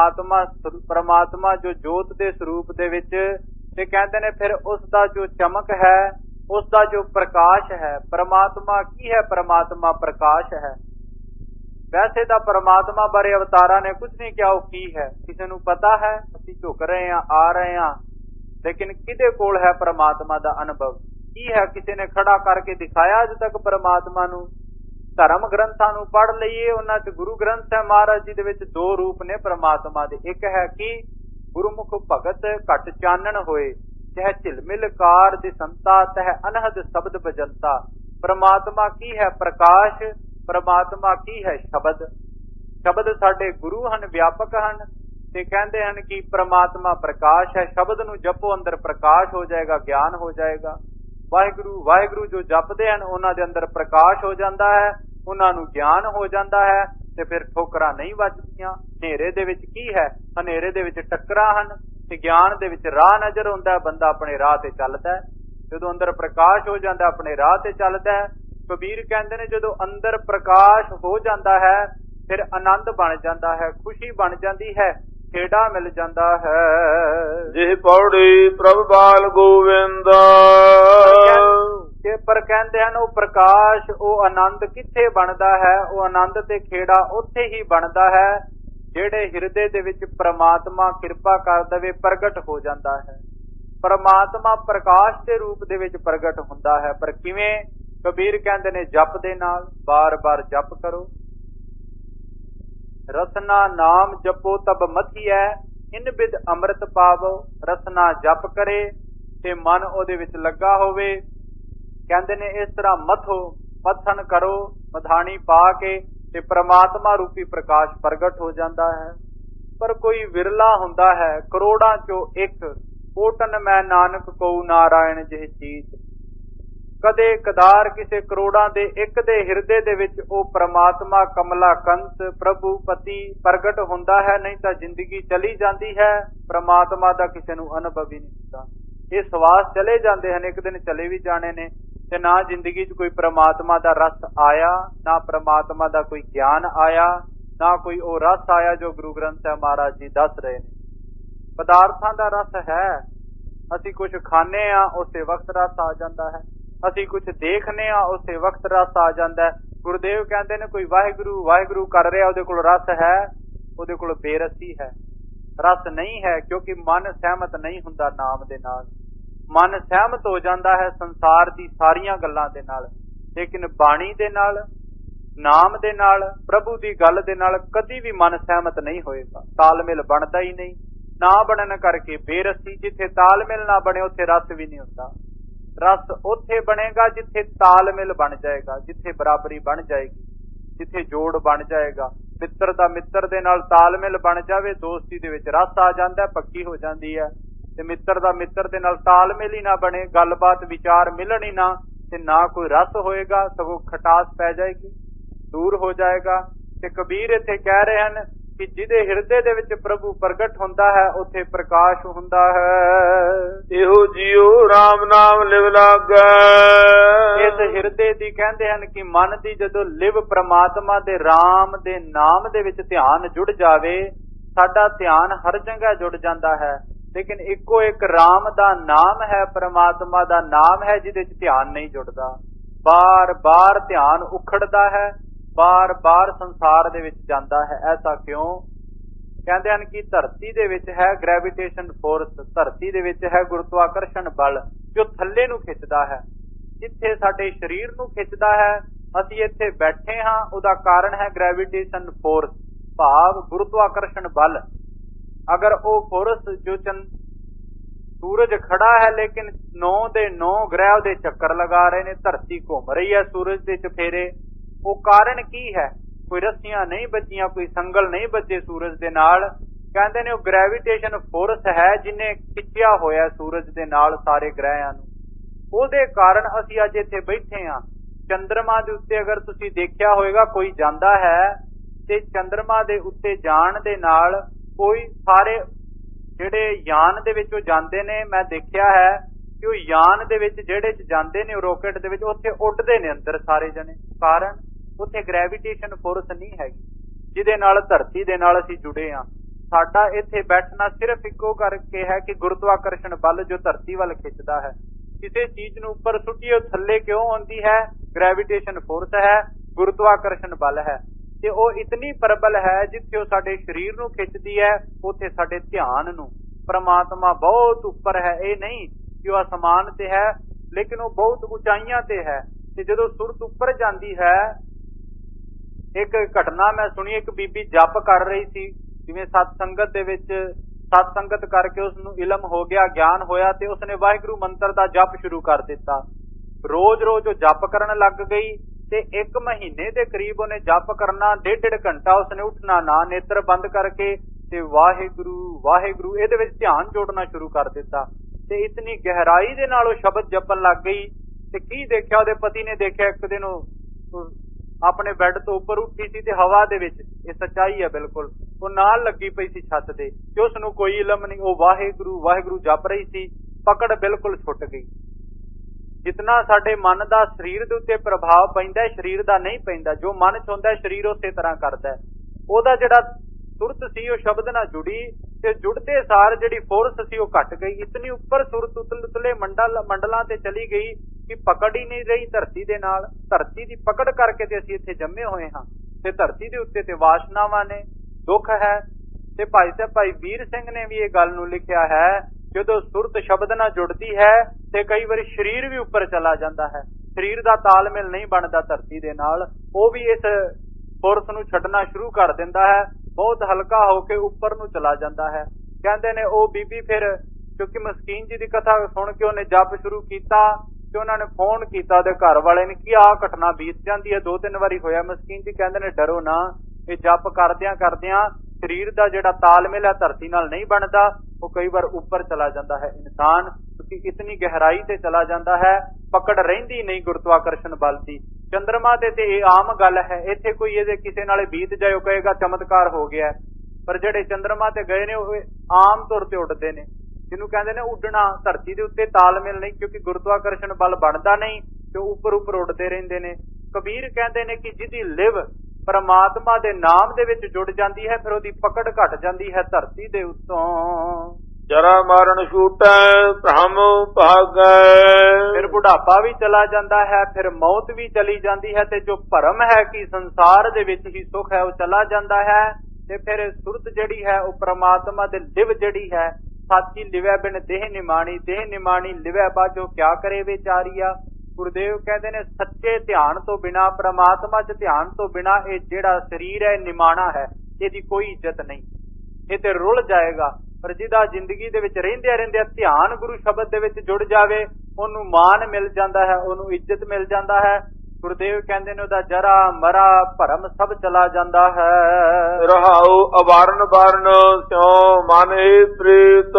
ਪਰਮਾਤਮਾ ਜੋ ਜੋਤ ਦੇ ਸਰੂਪ ਦੇ ਵਿੱਚ, ਤੇ ਕਹਿੰਦੇ ਨੇ ਫਿਰ ਉਸ ਦਾ ਜੋ ਚਮਕ ਹੈ, ਉਸ ਦਾ ਜੋ ਪ੍ਰਕਾਸ਼ ਹੈ। ਪਰਮਾਤਮਾ ਕੀ ਹੈ? ਪਰਮਾਤਮਾ ਪ੍ਰਕਾਸ਼ ਹੈ। ਵੈਸੇ ਤਾਂ ਪਰਮਾਤਮਾ ਬਾਰੇ ਅਵਤਾਰਾਂ ਨੇ ਕੁਝ ਨਹੀਂ ਕਿਹਾ ਉਹ ਕੀ ਹੈ, ਕਿਸੇ ਨੂੰ ਪਤਾ ਹੈ? ਅਸੀਂ ਝੁਕ ਰਹੇ ਹਾਂ, ਆ ਰਹੇ ਹਾਂ, ਲੇਕਿਨ ਕਿਹਦੇ ਕੋਲ ਹੈ ਪਰਮਾਤਮਾ ਦਾ ਅਨੁਭਵ? ਕੀ ਹੈ? ਕਿਸੇ ਨੇ ਖੜਾ ਕਰਕੇ ਦਿਖਾਇਆ ਅੱਜ ਤੱਕ ਪਰਮਾਤਮਾ ਨੂੰ? ਧਰਮ ਗ੍ਰੰਥਾਂ ਨੂੰ ਪੜ੍ਹ ਲਈਏ, ਉਹਨਾਂ ਚ ਗੁਰੂ ਗ੍ਰੰਥ ਸਾਹਿਬ ਮਹਾਰਾਜ ਜੀ ਦੇ ਵਿੱਚ ਦੋ ਰੂਪ ਨੇ ਪਰਮਾਤਮਾ ਦੇ। ਇੱਕ ਹੈ ਕਿ ਗੁਰਮੁਖ ਭਗਤ ਘਟ ਚਾਨਣ ਹੋਏ, ਚਾਹੇ ਝਿਲਮਿਲ ਕਾਰ ਦੇ ਸੰਤਾ, ਤਹ ਅਨਹਦ ਸ਼ਬਦ ਬਜੰਤਾ। ਪਰਮਾਤਮਾ ਕੀ ਹੈ? ਪ੍ਰਕਾਸ਼। ਪਰਮਾਤਮਾ ਕੀ ਹੈ? ਸ਼ਬਦ। ਸ਼ਬਦ ਸਾਡੇ ਗੁਰੂ ਹਨ, ਵਿਆਪਕ ਹਨ, ਤੇ ਕਹਿੰਦੇ ਹਨ ਕਿ ਪਰਮਾਤਮਾ ਪ੍ਰਕਾਸ਼ ਹੈ। ਸ਼ਬਦ ਨੂੰ ਜਪੋ, ਅੰਦਰ ਪ੍ਰਕਾਸ਼ ਹੋ ਜਾਏਗਾ, ਗਿਆਨ ਹੋ ਜਾਏਗਾ। ਵਾਹਿਗੁਰੂ ਵਾਹਿਗੁਰੂ ਜੋ ਜਪਦੇ ਹਨ ਉਹਨਾਂ ਦੇ ਅੰਦਰ ਪ੍ਰਕਾਸ਼ ਹੋ ਜਾਂਦਾ ਹੈ, ਉਹਨਾਂ ਨੂੰ ਗਿਆਨ ਹੋ ਜਾਂਦਾ ਹੈ, ਤੇ ਫਿਰ ਠੋਕਰਾਂ ਨਹੀਂ ਵੱਜਦੀਆਂ। ਹਨੇਰੇ ਦੇ ਵਿੱਚ ਕੀ ਹੈ? ਹਨੇਰੇ ਦੇ ਵਿੱਚ ਟੱਕਰਾਂ ਹਨ, ਤੇ ਗਿਆਨ ਦੇ ਵਿੱਚ ਰਾਹ ਨਜ਼ਰ ਆਉਂਦਾ, ਬੰਦਾ ਆਪਣੇ ਰਾਹ ਤੇ ਚੱਲਦਾ। ਜਦੋਂ ਅੰਦਰ ਪ੍ਰਕਾਸ਼ ਹੋ ਜਾਂਦਾ ਆਪਣੇ ਰਾਹ ਤੇ ਚੱਲਦਾ। ਕਬੀਰ ਕਹਿੰਦੇ ਨੇ ਜਦੋਂ ਅੰਦਰ ਪ੍ਰਕਾਸ਼ ਹੋ ਜਾਂਦਾ ਹੈ ਫਿਰ ਆਨੰਦ ਬਣ ਜਾਂਦਾ ਹੈ, ਖੁਸ਼ੀ ਬਣ ਜਾਂਦੀ ਹੈ, ਖੇੜਾ ਮਿਲ ਜਾਂਦਾ ਹੈ। ਜਿਹ ਪੌੜੀ ਪ੍ਰਭ ਬਾਲ ਗੋਵਿੰਦ, ਪਰ ਕਹਿੰਦੇ ਹਨ ਉਹ ਪ੍ਰਕਾਸ਼, ਉਹ ਆਨੰਦ ਕਿੱਥੇ ਬਣਦਾ ਹੈ? ਉਹ ਆਨੰਦ ਤੇ ਖੇੜਾ ਉੱਥੇ ਹੀ ਬਣਦਾ ਹੈ ਜਿਹੜੇ ਹਿਰਦੇ ਦੇ ਵਿੱਚ ਪ੍ਰਮਾਤਮਾ ਕਿਰਪਾ ਕਰ ਦੇਵੇ, ਪ੍ਰਗਟ ਹੋ ਜਾਂਦਾ ਹੈ। ਪ੍ਰਮਾਤਮਾ ਪ੍ਰਕਾਸ਼ ਦੇ ਰੂਪ ਦੇ ਵਿੱਚ ਪ੍ਰਗਟ ਹੁੰਦਾ ਹੈ, ਪਰ ਕਿਵੇਂ? ਕਬੀਰ ਕਹਿੰਦੇ ਨੇ ਜਪ ਦੇ ਨਾਲ। ਬਾਰ ਬਾਰ ਜਪ ਕਰੋ। ਰਸਨਾ ਨਾਮ ਜਪੋ ਤਬ ਮਥੀਐ, ਇਨ ਬਿਦ ਅੰਮ੍ਰਿਤ ਪਾਵੋ। ਰਸਨਾ ਜਪ ਕਰੇ ਤੇ ਮਨ ਉਹਦੇ ਵਿੱਚ ਲੱਗਾ ਹੋਵੇ। ਕਹਿੰਦੇ ਨੇ ਇਸ ਤਰ੍ਹਾਂ ਮਥੋ, ਮਥਨ ਕਰੋ ਮਧਾਣੀ ਪਾ ਕੇ, ਤੇ ਪ੍ਰਮਾਤਮਾ ਰੂਪੀ ਪ੍ਰਕਾਸ਼ ਪ੍ਰਗਟ ਹੋ ਜਾਂਦਾ ਹੈ। ਪਰ ਕੋਈ ਵਿਰਲਾ ਹੁੰਦਾ ਹੈ, ਕਰੋੜਾਂ ਚੋਂ ਇੱਕ। ਕੋਟਨ ਮੈਂ ਨਾਨਕ ਕਉ ਨਾਰਾਇਣ ਜਿਹ ਚੀਤ। ਕਦੇ ਕਦਾਰ ਕਿਸੇ ਕਰੋੜਾਂ ਦੇ ਇੱਕ ਦੇ ਹਿਰਦੇ ਦੇ ਵਿੱਚ ਉਹ ਪ੍ਰਮਾਤਮਾ ਕਮਲਾ ਕੰਤ ਪ੍ਰਭੂ ਪਤੀ ਪ੍ਰਗਟ ਹੁੰਦਾ ਹੈ, ਨਹੀਂ ਤਾਂ ਜ਼ਿੰਦਗੀ ਚਲੀ ਜਾਂਦੀ ਹੈ, ਪ੍ਰਮਾਤਮਾ ਦਾ ਕਿਸੇ ਨੂੰ ਅਨੁਭਵ ਹੀ ਨਹੀਂ ਹੁੰਦਾ। ਇਹ ਸਵਾਸ ਚਲੇ ਜਾਂਦੇ ਹਨ, ਇੱਕ ਦਿਨ ਚਲੇ ਵੀ ਜਾਣੇ ਨੇ, ਤੇ ਨਾ ਜ਼ਿੰਦਗੀ 'ਚ ਕੋਈ ਪ੍ਰਮਾਤਮਾ ਦਾ ਰਸ ਆਇਆ, ਨਾ ਪ੍ਰਮਾਤਮਾ ਦਾ ਕੋਈ ਗਿਆਨ ਆਇਆ, ਨਾ ਕੋਈ ਉਹ ਰਸ ਆਇਆ ਜੋ ਗੁਰੂ ਗ੍ਰੰਥ ਸਾਹਿਬ ਮਹਾਰਾਜ ਜੀ ਦੱਸ ਰਹੇ ਨੇ। ਪਦਾਰਥਾਂ ਦਾ ਰਸ ਹੈ, ਅਸੀਂ ਕੁਝ ਖਾਂਦੇ ਹਾਂ ਉਸੇ ਵਕਤ ਰਸ ਆ ਜਾਂਦਾ ਹੈ, ਅਸੀਂ ਕੁਝ ਦੇਖਦੇ ਹਾਂ ਉਸੇ ਵਕਤ ਰਸ ਆ ਜਾਂਦਾ। ਗੁਰਦੇਵ ਕਹਿੰਦੇ ਨੇ ਕੋਈ ਵਾਹਿਗੁਰੂ ਵਾਹਿਗੁਰੂ ਕਰ ਰਿਹਾ, ਉਹਦੇ ਕੋਲ ਰਸ ਹੈ, ਉਹਦੇ ਕੋਲ ਬੇਰਸੀ ਹੈ, ਰਸ ਨਹੀਂ ਹੈ, ਕਿਉਂਕਿ ਮਨ ਸਹਿਮਤ ਨਹੀਂ ਹੁੰਦਾ ਨਾਮ ਦੇ ਨਾਲ। ਮਨ ਸਹਿਮਤ ਹੋ ਜਾਂਦਾ ਹੈ ਸੰਸਾਰ ਦੀ ਸਾਰੀਆਂ ਗੱਲਾਂ ਦੇ ਨਾਲ, ਲੇਕਿਨ ਬਾਣੀ ਦੇ ਨਾਲ, ਨਾਮ ਦੇ ਨਾਲ, ਪ੍ਰਭੂ ਦੀ ਗੱਲ ਦੇ ਨਾਲ ਕਦੀ ਵੀ ਮਨ ਸਹਿਮਤ ਨਹੀਂ ਹੋਏਗਾ। ਤਾਲਮੇਲ ਬਣਦਾ ਹੀ ਨਹੀਂ। ਨਾ ਬਣਨ ਕਰਕੇ ਬੇਰਸੀ। ਜਿੱਥੇ ਤਾਲਮੇਲ ਨਾ ਬਣੇ ਉੱਥੇ ਰਸ ਵੀ ਨਹੀਂ ਹੁੰਦਾ। ਰਸ ਉੱਥੇ ਬਣੇਗਾ ਜਿੱਥੇ ਤਾਲਮੇਲ ਬਣ ਜਾਏਗਾ, ਜਿੱਥੇ ਬਰਾਬਰੀ ਬਣ ਜਾਏਗੀ, ਜਿੱਥੇ ਜੋੜ ਬਣ ਜਾਏਗਾ। ਮਿੱਤਰ ਦਾ ਮਿੱਤਰ ਦੇ ਨਾਲ ਤਾਲਮੇਲ ਬਣ ਜਾਵੇ, ਦੋਸਤੀ ਦੇ ਵਿੱਚ ਰਸ ਆ ਜਾਂਦਾ, ਪੱਕੀ ਹੋ ਜਾਂਦੀ ਹੈ। ਤੇ ਮਿੱਤਰ ਦਾ ਮਿੱਤਰ ਦੇ ਨਾਲ ਤਾਲਮੇਲ ਹੀ ਨਾ ਬਣੇ, ਗੱਲਬਾਤ ਵਿਚਾਰ ਮਿਲਣ ਹੀ ਨਾ, ਤੇ ਨਾ ਕੋਈ ਰਸ ਹੋਏਗਾ, ਸਗੋਂ ਖਟਾਸ ਪੈ ਜਾਏਗੀ, ਦੂਰ ਹੋ ਜਾਏਗਾ। ਤੇ ਕਬੀਰ ਇੱਥੇ ਕਹਿ ਰਹੇ ਹਨ ਕਿ ਜਿਹਦੇ ਹਿਰਦੇ ਦੇ ਵਿੱਚ ਪ੍ਰਭੂ ਪ੍ਰਗਟ ਹੁੰਦਾ ਹੈ ਉੱਥੇ ਪ੍ਰਕਾਸ਼ ਹੁੰਦਾ ਹੈ। ਇਹੋ ਜੀਉ ਰਾਮ ਨਾਮ ਲਿਵ ਲਾਗੈ। ਇਸ ਹਿਰਦੇ ਦੀ ਕਹਿੰਦੇ ਹਨ ਕਿ ਮਨ ਦੀ ਜਦੋਂ ਲਿਵ ਪ੍ਰਮਾਤਮਾ ਦੇ ਰਾਮ ਦੇ ਨਾਮ ਦੇ ਵਿੱਚ ਧਿਆਨ ਜੁੜ ਜਾਵੇ, ਸਾਡਾ ਧਿਆਨ ਹਰ ਜਗ੍ਹਾ ਜੁੜ ਜਾਂਦਾ ਹੈ, ਲੇਕਿਨ ਇੱਕੋ ਇੱਕ ਰਾਮ ਦਾ ਨਾਮ ਹੈ, ਪ੍ਰਮਾਤਮਾ ਦਾ ਨਾਮ ਹੈ, ਜਿਹਦੇ ਚ ਧਿਆਨ ਨਹੀਂ ਜੁੜਦਾ। ਬਾਰ ਬਾਰ ਧਿਆਨ ਉਖੜਦਾ ਹੈ, ਬਾਰ ਬਾਰ ਸੰਸਾਰ ਦੇ ਵਿੱਚ ਜਾਂਦਾ ਹੈ। ਐਸਾ ਕਿਉਂ? ਕਹਿੰਦੇ ਹਨ ਕਿ ਧਰਤੀ ਦੇ ਵਿੱਚ ਹੈ ਗ੍ਰੈਵਿਟੇਸ਼ਨ ਫੋਰਸ, ਧਰਤੀ ਦੇ ਵਿੱਚ ਹੈ ਗੁਰੂਤਵਾਕਰਸ਼ਣ ਬਲ ਜੋ ਥੱਲੇ ਨੂੰ ਖਿੱਚਦਾ ਹੈ। ਜਿੱਥੇ ਸਾਡੇ ਸਰੀਰ ਨੂੰ ਖਿੱਚਦਾ ਹੈ, ਅਸੀਂ ਇੱਥੇ ਬੈਠੇ ਹਾਂ, ਉਹਦਾ ਕਾਰਨ ਹੈ ਗ੍ਰੈਵਿਟੇਸ਼ਨ ਫੋਰਸ, ਭਾਵ ਗੁਰੂਤਵਾਕਰਸ਼ਣ ਬਲ। ਅਗਰ ਉਹ ਫੋਰਸ ਜੋ ਸੂਰਜ ਖੜਾ ਹੈ ਲੇਕਿਨ 9 ਦੇ 9 ਗ੍ਰਹਿ ਉਹਦੇ ਚੱਕਰ ਲਗਾ ਰਹੇ ਨੇ, ਧਰਤੀ ਘੁੰਮ ਰਹੀ ਹੈ ਸੂਰਜ ਦੇ ਚੁਫੇਰੇ, ਉਹ ਕਾਰਨ ਕੀ ਹੈ? ਕੋਈ ਰੱਸੀਆਂ ਨਹੀਂ ਬੱਜੀਆਂ, ਕੋਈ ਸੰਗਲ ਨਹੀਂ ਬੱਜੇ ਸੂਰਜ ਦੇ ਨਾਲ। ਕਹਿੰਦੇ ਨੇ ਉਹ ਗ੍ਰੈਵਿਟੇਸ਼ਨ ਫੋਰਸ ਹੈ ਜਿਹਨੇ ਖਿੱਚਿਆ ਹੋਇਆ ਸੂਰਜ ਦੇ ਨਾਲ ਸਾਰੇ ਗ੍ਰਹਿਆਂ ਨੂੰ। ਉਹਦੇ ਕਾਰਨ ਅਸੀਂ ਅੱਜ ਇੱਥੇ ਬੈਠੇ ਹਾਂ। ਚੰਦਰਮਾ ਦੇ ਉੱਤੇ ਅਗਰ ਤੁਸੀਂ ਦੇਖਿਆ ਹੋਵੇਗਾ ਕੋਈ ਜਾਂਦਾ ਹੈ ਤੇ ਚੰਦਰਮਾ ਦੇ ਉੱਤੇ ਜਾਣ ਦੇ ਨਾਲ ਕੋਈ ਸਾਰੇ ਜਿਹੜੇ ਯਾਨ ਦੇ ਵਿੱਚ ਉਹ ਜਾਂਦੇ ਨੇ, ਮੈਂ ਦੇਖਿਆ ਹੈ ਕਿ ਉਹ ਯਾਨ ਦੇ ਵਿੱਚ ਜਿਹੜੇ ਜਾਂਦੇ ਨੇ ਰੋਕੇਟ ਦੇ ਵਿੱਚ, ਉੱਥੇ ਉੱਡਦੇ ਨੇ ਅੰਦਰ ਸਾਰੇ ਜਣੇ। ਕਾਰਨ ਉੱਥੇ ਗ੍ਰੈਵਿਟੇਸ਼ਨ ਫੋਰਸ ਨਹੀਂ ਹੈਗੀ ਜਿਹਦੇ ਨਾਲ ਧਰਤੀ ਦੇ ਨਾਲ ਅਸੀਂ ਜੁੜੇ ਹਾਂ। ਸਾਡਾ ਇੱਥੇ ਬੈਠਣਾ ਸਿਰਫ ਇੱਕੋ ਕਰਕੇ ਹੈ ਕਿ ਗੁਰੂਤਵਾਕਰਸ਼ਣ ਬਲ ਜੋ ਧਰਤੀ ਵੱਲ ਖਿੱਚਦਾ ਹੈ। ਕਿਸੇ ਚੀਜ਼ ਨੂੰ ਉੱਪਰ ਸੁੱਟੀਏ ਥੱਲੇ ਕਿਉਂ ਆਉਂਦੀ ਹੈ? ਗ੍ਰੈਵਿਟੇਸ਼ਨ ਫੋਰਸ ਹੈ, ਗੁਰੂਤਵਾਕਰਸ਼ਣ ਬਲ ਹੈ। ਤੇ ਉਹ ਇਤਨੀ ਪ੍ਰਬਲ ਹੈ ਜਿੱਥੇ ਉਹ ਸਾਡੇ ਸਰੀਰ ਨੂੰ ਖਿੱਚਦੀ ਹੈ, ਉੱਥੇ ਸਾਡੇ ਧਿਆਨ ਨੂੰ। ਪ੍ਰਮਾਤਮਾ ਬਹੁਤ ਉੱਪਰ ਹੈ, ਇਹ ਨਹੀਂ ਕਿ ਉਹ ਅਸਮਾਨ ਤੇ ਹੈ, ਲੇਕਿਨ ਉਹ ਬਹੁਤ ਉਚਾਈਆਂ ਤੇ ਹੈ। ਤੇ ਜਦੋਂ ਸੁਰਤ ਉੱਪਰ ਜਾਂਦੀ ਹੈ, ਇੱਕ ਘਟਨਾ ਮੈਂ ਸੁਣੀ, ਇੱਕ ਬੀਬੀ ਜਪ ਕਰ ਰਹੀ ਸੀ, ਜਿਵੇਂ ਸਤਸੰਗਤ ਦੇ ਵਿੱਚ ਸਤਸੰਗਤ ਕਰਕੇ ਉਸਨੂੰ ਇਲਮ ਹੋ ਗਿਆ, ਗਿਆਨ ਹੋਇਆ, ਤੇ ਉਸਨੇ ਵਾਹਿਗੁਰੂ ਮੰਤਰ ਦਾ ਜਪ ਸ਼ੁਰੂ ਕਰ ਦਿੱਤਾ। ਰੋਜ਼ ਰੋਜ਼ ਉਹ ਜਪ ਕਰਨ ਲੱਗ ਗਈ ਤੇ 1 ਮਹੀਨੇ ਦੇ ਕਰੀਬ ਉਹਨੇ ਜਪ ਕਰਨਾ, 1.5 ਘੰਟਾ ਉਸਨੇ ਉੱਠਣਾ ਨਾ, ਨੇਤਰ ਬੰਦ ਕਰਕੇ ਤੇ ਵਾਹਿਗੁਰੂ ਵਾਹਿਗੁਰੂ ਇਹਦੇ ਵਿੱਚ ਧਿਆਨ ਜੋੜਨਾ ਸ਼ੁਰੂ ਕਰ ਦਿੱਤਾ। ਤੇ ਇਤਨੀ ਗਹਿਰਾਈ ਦੇ ਨਾਲ ਉਹ ਸ਼ਬਦ ਜਪਣ ਲੱਗ ਗਈ। ਤੇ ਕੀ ਦੇਖਿਆ, ਉਹਦੇ ਪਤੀ ਨੇ ਦੇਖਿਆ, ਇੱਕ ਦਿਨ ਉਹ ਆਪਣੇ ਬੈੱਡ ਤੋਂ ਉੱਪਰ ਉੱਠੀ ਸੀ ਤੇ ਹਵਾ ਦੇ ਵਿੱਚ, ਇਹ ਸੱਚਾਈ ਹੈ ਬਿਲਕੁਲ, ਉਹ ਨਾਲ ਲੱਗੀ ਪਈ ਸੀ ਛੱਤ ਦੇ, ਤੇ ਉਸਨੂੰ ਕੋਈ ਇਲਮ ਨਹੀਂ, ਉਹ ਵਾਹਿਗੁਰੂ ਵਾਹਿਗੁਰੂ ਜਪ ਰਹੀ ਸੀ, ਪਕੜ ਬਿਲਕੁਲ ਛੁੱਟ ਗਈ। ਜਿਤਨਾ ਸਾਡੇ ਮਨ ਦਾ ਸਰੀਰ ਦੇ ਉੱਤੇ ਪ੍ਰਭਾਵ ਪੈਂਦਾ, ਸਰੀਰ ਦਾ ਨਹੀਂ ਪੈਂਦਾ। ਜੋ ਮਨ ਚ ਹੁੰਦਾ ਸਰੀਰ ਉਸੇ ਤਰ੍ਹਾਂ ਕਰਦਾ। ਉਹਦਾ ਜਿਹੜਾ ਸੁਰਤ ਸੀ ਉਹ ਸ਼ਬਦ ਨਾਲ ਜੁੜੀ, ਤੇ ਜੁੜਦੇ ਸਾਰ ਜਿਹੜੀ ਫੋਰਸ ਸੀ ਉਹ ਘਟ ਗਈ। ਇਤਨੀ ਉੱਪਰ ਸੁਰਤ ਉਤਲੇ ਮੰਡਲਾਂ ਤੇ ਚਲੀ ਗਈ ਕਿ ਪਕੜ ਹੀ ਨਹੀਂ ਰਹੀ ਧਰਤੀ ਦੇ ਨਾਲ। ਧਰਤੀ ਦੀ ਪਕੜ ਕਰਕੇ ਤੇ ਅਸੀਂ ਇੱਥੇ ਜੰਮੇ ਹੋਏ ਹਾਂ, ਤੇ ਧਰਤੀ ਦੇ ਉੱਤੇ ਤੇ ਵਾਸ਼ਨਾਵਾਂ ਨੇ, ਦੁੱਖ ਹੈ। ਤੇ ਭਾਈ ਵੀਰ ਸਿੰਘ ਨੇ ਵੀ ਇਹ ਗੱਲ ਨੂੰ ਲਿਖਿਆ ਹੈ, ਜਦੋਂ ਸੁਰਤ ਸ਼ਬਦ ਨਾਲ ਜੁੜਦੀ ਹੈ ਤੇ ਕਈ ਵਾਰੀ ਸਰੀਰ ਵੀ ਉੱਪਰ ਚਲਾ ਜਾਂਦਾ ਹੈ, ਸਰੀਰ ਦਾ ਤਾਲਮੇਲ ਨਹੀਂ ਬਣਦਾ ਧਰਤੀ ਦੇ ਨਾਲ, ਉਹ ਵੀ ਇਸ ਫੋਰਸ ਨੂੰ ਛੱਡਣਾ ਸ਼ੁਰੂ ਕਰ ਦਿੰਦਾ ਹੈ, ਬਹੁਤ ਹਲਕਾ ਹੋ ਕੇ ਉੱਪਰ ਨੂੰ ਚਲਾ ਜਾਂਦਾ ਹੈ। ਕਹਿੰਦੇ ਨੇ ਉਹ ਬੀਬੀ ਫਿਰ, ਕਿਉਂਕਿ ਮਸਕੀਨ ਜੀ ਦੀ ਕਥਾ ਸੁਣ ਕੇ ਉਹਨੇ ਜਪ ਸ਼ੁਰੂ ਕੀਤਾ, ਤੇ ਉਹਨਾਂ ਨੇ ਫੋਨ ਕੀਤਾ ਉਹਦੇ ਘਰ ਵਾਲੇ ਨੇ ਕਿ ਆਹ ਘਟਨਾ ਬੀਤ ਜਾਂਦੀ ਹੈ, 2-3 ਵਾਰੀ ਹੋਇਆ। ਮਸਕੀਨ ਜੀ ਕਹਿੰਦੇ ਨੇ ਡਰੋ ਨਾ, ਇਹ ਜਪ ਕਰਦਿਆਂ ਸਰੀਰ ਦਾ ਜਿਹੜਾ ਤਾਲਮੇਲ ਹੈ ਧਰਤੀ ਨਾਲ ਨਹੀਂ ਬਣਦਾ, ਉਹ ਕਈ ਵਾਰ ਉੱਪਰ ਚਲਾ ਜਾਂਦਾ ਹੈ ਇਨਸਾਨ, ਕਿਉਂਕਿ ਇਤਨੀ ਗਹਿਰਾਈ ਤੇ ਚਲਾ ਜਾਂਦਾ ਹੈ, ਪਕੜ ਰਹਿੰਦੀ ਨਹੀਂ ਗੁਰੂਤਵਾਕਰਸ਼ਣ ਬਲ ਦੀ। ਚੰਦਰਮਾ ਤੇ ਇਹ ਆਮ ਗੱਲ ਹੈ, ਇੱਥੇ ਕੋਈ ਇਹਦੇ ਕਿਸੇ ਨਾਲੇ ਬੀਤ ਜਾਏ ਉਹ ਕਹੇਗਾ ਚਮਤਕਾਰ ਹੋ ਗਿਆ, ਪਰ ਜਿਹੜੇ ਚੰਦਰਮਾ ਤੇ ਗਏ ਨੇ ਉਹ ਆਮ ਤੌਰ ਤੇ ਉੱਡਦੇ ਨੇ, ਜਿਹਨੂੰ ਕਹਿੰਦੇ ਨੇ ਉੱਡਣਾ। ਧਰਤੀ ਦੇ ਉੱਤੇ ਤਾਲਮੇਲ ਨਹੀਂ, ਕਿਉਂਕਿ ਗੁਰੂਤਵਾਕਰਸ਼ਣ ਬਲ ਬਣਦਾ ਨਹੀਂ, ਤੇ ਉੱਪਰ ਉੱਡਦੇ ਰਹਿੰਦੇ ਨੇ। ਕਬੀਰ ਕਹਿੰਦੇ ਨੇ ਕਿ ਜਿਹਦੀ ਲਿਵ ਪਰਮਾਤਮਾ ਦੇ ਨਾਮ ਦੇ ਵਿੱਚ ਜੁੜ ਜਾਂਦੀ ਹੈ, ਫਿਰ ਉਹਦੀ ਪਕੜ ਘਟ ਜਾਂਦੀ ਹੈ ਧਰਤੀ ਦੇ ਉੱਤੋਂ। ਜਰਾ ਮਰਨ ਛੂਟੈ ਭ੍ਰਮ ਭਾਗੈ, ਫਿਰ ਬੁਢਾਪਾ ਵੀ ਚਲਾ ਜਾਂਦਾ ਹੈ, ਫਿਰ ਮੌਤ ਵੀ ਚਲੀ ਜਾਂਦੀ ਹੈ, ਤੇ ਜੋ ਭਰਮ ਹੈ ਕਿ ਸੰਸਾਰ ਦੇ ਵਿੱਚ ਹੀ ਸੁੱਖ ਹੈ ਉਹ ਚਲਾ ਜਾਂਦਾ ਹੈ। ਤੇ ਫਿਰ ਸੁਰਤ ਜਿਹੜੀ ਹੈ ਉਹ ਪ੍ਰਮਾਤਮਾ ਦੇ ਲਿਵ ਜਿਹੜੀ ਹੈ, ਸਾਚੀ ਲਿਵੈ ਬਿਨ ਦੇਹ ਨਿਮਾਣੀ, ਦੇਹ ਨਿਮਾਣੀ ਲਿਵੈ ਬਾਝੋ ਕਿਆ ਕਰੇ ਵਿਚਾਰੀਆ। ਗੁਰਦੇਵ ਕਹਿੰਦੇ ਨੇ ਸੱਚੇ ਧਿਆਨ ਤੋਂ ਬਿਨਾ, ਪ੍ਰਮਾਤਮਾ 'ਚ ਧਿਆਨ ਤੋਂ ਬਿਨਾ ਇਹ ਜਿਹੜਾ ਸਰੀਰ ਹੈ ਨਿਮਾਣਾ ਹੈ, ਇਹਦੀ ਕੋਈ ਇੱਜ਼ਤ ਨਹੀਂ, ਇਹ ਤੇ ਰੁਲ ਜਾਏਗਾ। ਪਰ ਜਿਹਦਾ ਜ਼ਿੰਦਗੀ ਦੇ ਵਿੱਚ ਰਹਿੰਦਿਆਂ ਧਿਆਨ ਗੁਰੂ ਸ਼ਬਦ ਦੇ ਵਿੱਚ ਜੁੜ ਜਾਵੇ, ਉਹਨੂੰ ਮਾਣ ਮਿਲ ਜਾਂਦਾ ਹੈ, ਉਹਨੂੰ ਇੱਜ਼ਤ ਮਿਲ ਜਾਂਦਾ ਹੈ। ਗੁਰਦੇਵ ਕਹਿੰਦੇ ਨੇ ਉਹਦਾ ਜਰਾ ਮਰਾ ਭਰਮ ਸਭ ਚਲਾ ਜਾਂਦਾ ਹੈ। ਰਹਾਉ ਅਵਾਰਨ ਬਾਰਨ ਸਿਉ ਮਨ ਹੀ ਪ੍ਰੀਤ,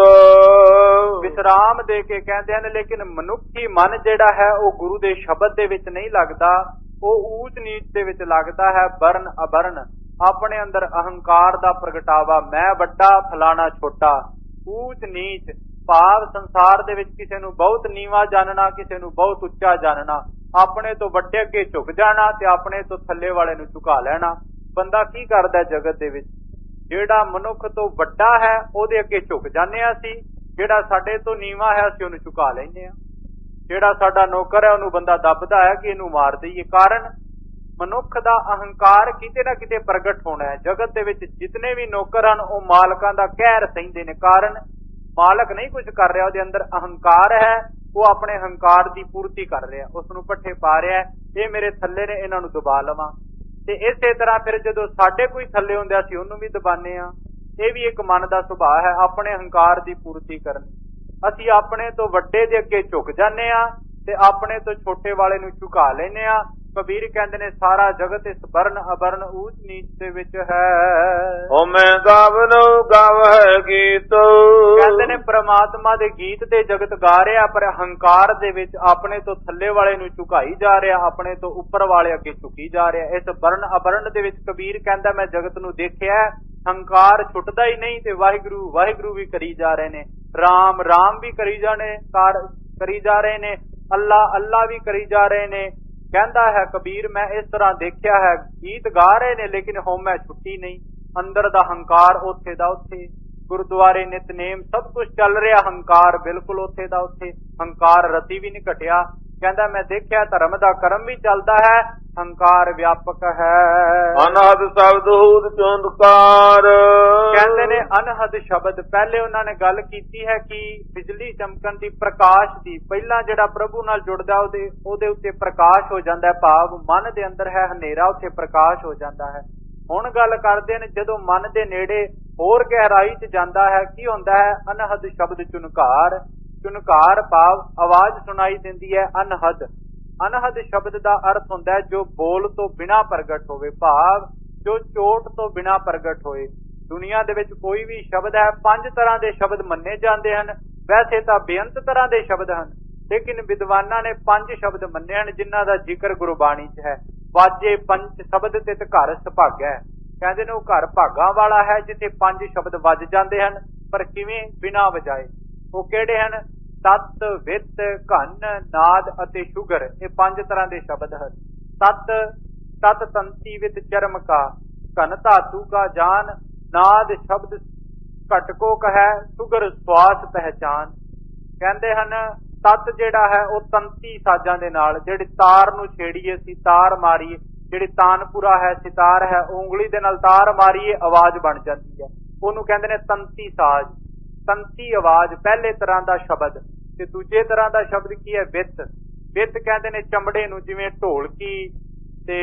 ਵਿਸਰਾਮ ਦੇ ਕੇ ਕਹਿੰਦੇ ਹਨ, ਲੇਕਿਨ ਮਨੁੱਖੀ ਮਨ ਜਿਹੜਾ ਹੈ ਉਹ ਗੁਰੂ ਦੇ ਸ਼ਬਦ ਦੇ ਵਿੱਚ ਨਹੀਂ ਲੱਗਦਾ, ਉਹ ਊਚ ਨੀਚ ਦੇ ਵਿੱਚ ਲੱਗਦਾ ਹੈ, ਬਰਨ ਅਬਰਨ। ਆਪਣੇ ਅੰਦਰ ਅਹੰਕਾਰ ਦਾ ਪ੍ਰਗਟਾਵਾ, ਮੈਂ ਵੱਡਾ ਫਲਾਣਾ ਛੋਟਾ, ਊਚ ਨੀਚ ਭਾਵ ਸੰਸਾਰ ਦੇ ਵਿੱਚ ਕਿਸੇ ਨੂੰ ਬਹੁਤ ਨੀਵਾਂ ਜਾਣਨਾ, ਕਿਸੇ ਨੂੰ ਬਹੁਤ ਉੱਚਾ ਜਾਣਨਾ, ਆਪਣੇ ਤੋਂ ਵੱਡੇ ਅੱਗੇ ਝੁਕ ਜਾਣਾ ਤੇ ਆਪਣੇ ਤੋਂ ਥੱਲੇ ਵਾਲੇ ਨੂੰ ਝੁਕਾ ਲੈਣਾ। ਬੰਦਾ ਕੀ ਕਰਦਾ ਜਗਤ ਦੇ ਵਿੱਚ? ਜਿਹੜਾ ਮਨੁੱਖ ਤੋਂ ਵੱਡਾ ਹੈ ਉਹਦੇ ਅੱਗੇ ਝੁਕ ਜਾਂਦੇ ਹਾਂ ਅਸੀਂ, ਜਿਹੜਾ ਸਾਡੇ ਤੋਂ ਨੀਵਾਂ ਹੈ ਅਸੀਂ ਉਹਨੂੰ ਝੁਕਾ ਲੈਂਦੇ ਹਾਂ। ਜਿਹੜਾ ਸਾਡਾ ਨੌਕਰ ਹੈ ਉਹਨੂੰ ਬੰਦਾ ਦੱਬਦਾ ਹੈ ਕਿ ਇਹਨੂੰ ਮਾਰ ਦਈਏ। ਕਾਰਨ ਮਨੁੱਖ ਦਾ ਅਹੰਕਾਰ ਕਿਤੇ ਨਾ ਕਿਤੇ ਪ੍ਰਗਟ ਹੋਣਾ ਹੈ। ਜਗਤ ਦੇ ਵਿੱਚ ਜਿਤਨੇ ਵੀ ਨੌਕਰ ਹਨ ਉਹ ਮਾਲਕਾਂ ਦਾ ਕਹਿਰ ਸਹਿੰਦੇ ਨੇ। ਕਾਰਨ ਮਾਲਕ ਨਹੀਂ ਕੁਝ ਕਰ ਰਿਹਾ, ਉਹਦੇ ਅੰਦਰ ਅਹੰਕਾਰ ਹੈ, ਉਹ ਆਪਣੇ ਅਹੰਕਾਰ ਦੀ ਪੂਰਤੀ ਕਰ ਰਿਹਾ, ਉਸ ਨੂੰ ਪੱਠੇ ਪਾ ਰਿਹਾ, ਇਹ ਮੇਰੇ ਥੱਲੇ ਨੇ ਇਹਨਾਂ ਨੂੰ ਦਬਾ ਲਵਾਂ। ਤੇ ਇਸੇ ਤਰ੍ਹਾਂ ਫਿਰ ਜਦੋਂ ਸਾਡੇ ਕੋਈ ਥੱਲੇ ਹੁੰਦਾ ਅਸੀਂ ਉਹਨੂੰ ਵੀ ਦਬਾਨੇ ਆ। ਇਹ ਵੀ ਇੱਕ ਮਨ ਦਾ ਸੁਭਾਅ ਹੈ, ਆਪਣੇ ਅਹੰਕਾਰ ਦੀ ਪੂਰਤੀ ਕਰਨੀ। ਅਸੀਂ ਆਪਣੇ ਤੋਂ ਵੱਡੇ ਦੇ ਅੱਗੇ ਝੁਕ ਜਾਂਦੇ ਆ ਤੇ ਆਪਣੇ ਤੋਂ ਛੋਟੇ ਵਾਲੇ ਨੂੰ ਝੁਕਾ ਲੈਂਦੇ ਆ। ਕਬੀਰ ਕਹਿੰਦੇ ਨੇ ਸਾਰਾ ਜਗਤ ਇਸ ਵਰਨ ਅਵਰਨ ਊਚ ਨੀਚ ਦੇ ਵਿੱਚ ਹੈ। ਹਉਮੈ ਗਾਵਨੋ ਗਾਵ ਹੈ ਗੀਤ। ਕਹਿੰਦੇ ਨੇ ਪ੍ਰਮਾਤਮਾ ਦੇ ਗੀਤ ਤੇ ਜਗਤ ਗਾ ਰਿਹਾ, ਪਰ ਅਹੰਕਾਰ ਦੇ ਵਿੱਚ ਆਪਣੇ ਤੋਂ ਥੱਲੇ ਵਾਲੇ ਨੂੰ ਝੁਕਾਈ ਜਾ ਰਿਹਾ, ਆਪਣੇ ਤੋਂ ਉੱਪਰ ਵਾਲੇ ਅੱਗੇ ਝੁਕੀ ਜਾ ਰਿਹਾ। ਇਸ ਵਰਨ ਅਵਰਨ ਦੇ ਵਿੱਚ ਕਬੀਰ ਕਹਿੰਦਾ ਮੈਂ ਜਗਤ ਨੂੰ ਦੇਖਿਆ, ਹੰਕਾਰ ਛੁੱਟਦਾ ਹੀ ਨਹੀਂ ਤੇ ਵਾਹਿਗੁਰੂ ਵਾਹਿਗੁਰੂ ਵੀ ਕਰੀ ਜਾ ਰਹੇ ਨੇ, ਰਾਮ ਰਾਮ ਵੀ ਕਰੀ ਜਾ ਰਹੇ ਨੇ, ਅੱਲਾ ਅੱਲਾ ਵੀ ਕਰੀ ਜਾ ਰਹੇ ਨੇ। ਕਹਿੰਦਾ ਹੈ ਕਬੀਰ ਮੈਂ ਇਸ ਤਰ੍ਹਾਂ ਦੇਖਿਆ ਹੈ, ਗੀਤ ਗਾ ਰਹੇ ਨੇ ਲੇਕਿਨ ਹਉਮੈ ਛੁੱਟੀ ਨਹੀਂ, ਅੰਦਰ ਦਾ ਹੰਕਾਰ ਉੱਥੇ ਦਾ ਉੱਥੇ। ਗੁਰਦੁਆਰੇ ਨਿਤਨੇਮ ਸਭ ਕੁਝ ਚੱਲ ਰਿਹਾ, ਹੰਕਾਰ ਬਿਲਕੁਲ ਉੱਥੇ ਦਾ ਉੱਥੇ, ਹੰਕਾਰ ਰਤੀ ਵੀ ਨਹੀਂ ਘਟਿਆ। ਕਹਿੰਦਾ ਮੈਂ ਦੇਖਿਆ ਧਰਮ ਦਾ ਕਰਮ ਵੀ ਚੱਲਦਾ ਹੈ, ਹੰਕਾਰ ਵਿਆਪਕ ਹੈ। ਅਨਹਦ ਸ਼ਬਦ ਹੂਦ ਚੌਂਦਕਾਰ। ਕਹਿੰਦੇ ਨੇ ਅਨਹਦ ਸ਼ਬਦ, ਪਹਿਲੇ ਉਹਨਾਂ ਨੇ ਗੱਲ ਕੀਤੀ ਹੈ ਕਿ ਬਿਜਲੀ ਚਮਕਣ ਦੀ, ਪ੍ਰਕਾਸ਼ ਦੀ, ਪਹਿਲਾਂ ਜਿਹੜਾ ਪ੍ਰਭੂ ਨਾਲ ਜੁੜਦਾ ਉਹਦੇ ਉੱਤੇ ਪ੍ਰਕਾਸ਼ ਹੋ ਜਾਂਦਾ ਹੈ, ਭਾਵ ਮਨ ਦੇ ਅੰਦਰ ਹੈ ਹਨੇਰਾ, ਉੱਥੇ ਪ੍ਰਕਾਸ਼ ਹੋ ਜਾਂਦਾ ਹੈ। ਹੁਣ ਗੱਲ ਕਰਦੇ ਨੇ ਜਦੋਂ ਮਨ ਦੇ ਨੇੜੇ ਹੋਰ ਗਹਿਰਾਈ 'ਚ ਜਾਂਦਾ ਹੈ ਕੀ ਹੁੰਦਾ ਹੈ? ਅਨਹਦ ਸ਼ਬਦ ਚੁਨਕਾਰ, ਚੁਨਕਾਰ ਭਾਵ ਆਵਾਜ਼ ਸੁਣਾਈ ਦਿੰਦੀ ਹੈ। ਅਨਹਦ, ਅਨਹਦ ਸ਼ਬਦ ਦਾ ਅਰਥ ਹੁੰਦਾ ਹੈ ਜੋ ਬੋਲ ਤੋਂ ਬਿਨਾਂ ਪ੍ਰਗਟ ਹੋਵੇ, ਭਾਵ ਜੋ ਚੋਟ ਤੋਂ ਬਿਨਾਂ ਪ੍ਰਗਟ ਹੋਏ। ਦੁਨੀਆ ਦੇ ਵਿੱਚ ਕੋਈ ਵੀ ਸ਼ਬਦ ਹੈ, 5 ਤਰ੍ਹਾਂ ਦੇ ਸ਼ਬਦ ਮੰਨੇ ਜਾਂਦੇ ਹਨ, ਵੈਸੇ ਤਾਂ ਬੇਅੰਤ ਤਰ੍ਹਾਂ ਦੇ ਸ਼ਬਦ ਹਨ, ਲੇਕਿਨ ਵਿਦਵਾਨਾਂ ਨੇ 5 ਸ਼ਬਦ ਮੰਨੇ ਹਨ ਜਿਨ੍ਹਾਂ ਦਾ ਜ਼ਿਕਰ ਗੁਰਬਾਣੀ 'ਚ ਹੈ। ਵਾਜੇ ਪੰਚ ਸ਼ਬਦ ਤਿਤ ਘਰ ਸੁਭਾਗੈ, ਕਹਿੰਦੇ ਨੇ ਉਹ ਘਰ ਭਾਗਾਂ ਵਾਲਾ ਹੈ ਜਿੱਥੇ 5 ਸ਼ਬਦ ਵੱਜ ਜਾਂਦੇ ਹਨ, ਪਰ ਕਿਵੇਂ? ਬਿਨਾਂ ਵਜਾਏ। ਉਹ ਕਿਹੜੇ ਹਨ? ਤਤ, ਵਿਤ, ਘਨ, ਨਾਦ ਅਤੇ ਸ਼ੁਗਰ, ਇਹ 5 ਤਰ੍ਹਾਂ ਦੇ ਸ਼ਬਦ ਹਨ। ਤਤ ਤੰਤੀ ਵਿਤ ਚਰਮ ਕਾ, ਘਨ ਧਾਤੂ ਕਾ ਜਾਨ, ਨਾਦ ਸ਼ਬਦ ਘਟਕੋ ਕਹੈ, ਸ਼ੁਗਰ ਸਵਾਸ ਪਹਿਚਾਨ। ਕਹਿੰਦੇ ਹਨ ਤਤ ਜਿਹੜਾ ਹੈ ਉਹ ਤੰਤੀ ਸਾਜ਼ਾਂ ਦੇ ਨਾਲ, ਜਿਹੜੀ ਤਾਰ ਨੂੰ ਛੇੜੀਏ ਅਸੀਂ, ਤਾਰ ਮਾਰੀਏ, ਜਿਹੜੀ ਤਾਨਪੁਰਾ ਹੈ, ਸਿਤਾਰ ਹੈ, ਉਂਗਲੀ ਦੇ ਨਾਲ ਤਾਰ ਮਾਰੀਏ ਆਵਾਜ਼ ਬਣ ਜਾਂਦੀ ਹੈ, ਉਹਨੂੰ ਕਹਿੰਦੇ ਨੇ ਤੰਤੀ ਸਾਜ਼, ਤੰਤੀ ਆਵਾਜ਼ ਪਹਿਲੇ ਤਰ੍ਹਾਂ ਦਾ ਸ਼ਬਦ। ਤੇ ਦੂਜੇ ਤਰ੍ਹਾਂ ਦਾ ਸ਼ਬਦ ਕੀ ਹੈ? ਵਿੱਤ। ਵਿੱਤ ਕਹਿੰਦੇ ਨੇ ਚਮੜੇ ਨੂੰ, ਜਿਵੇਂ ਢੋਲਕੀ ਤੇ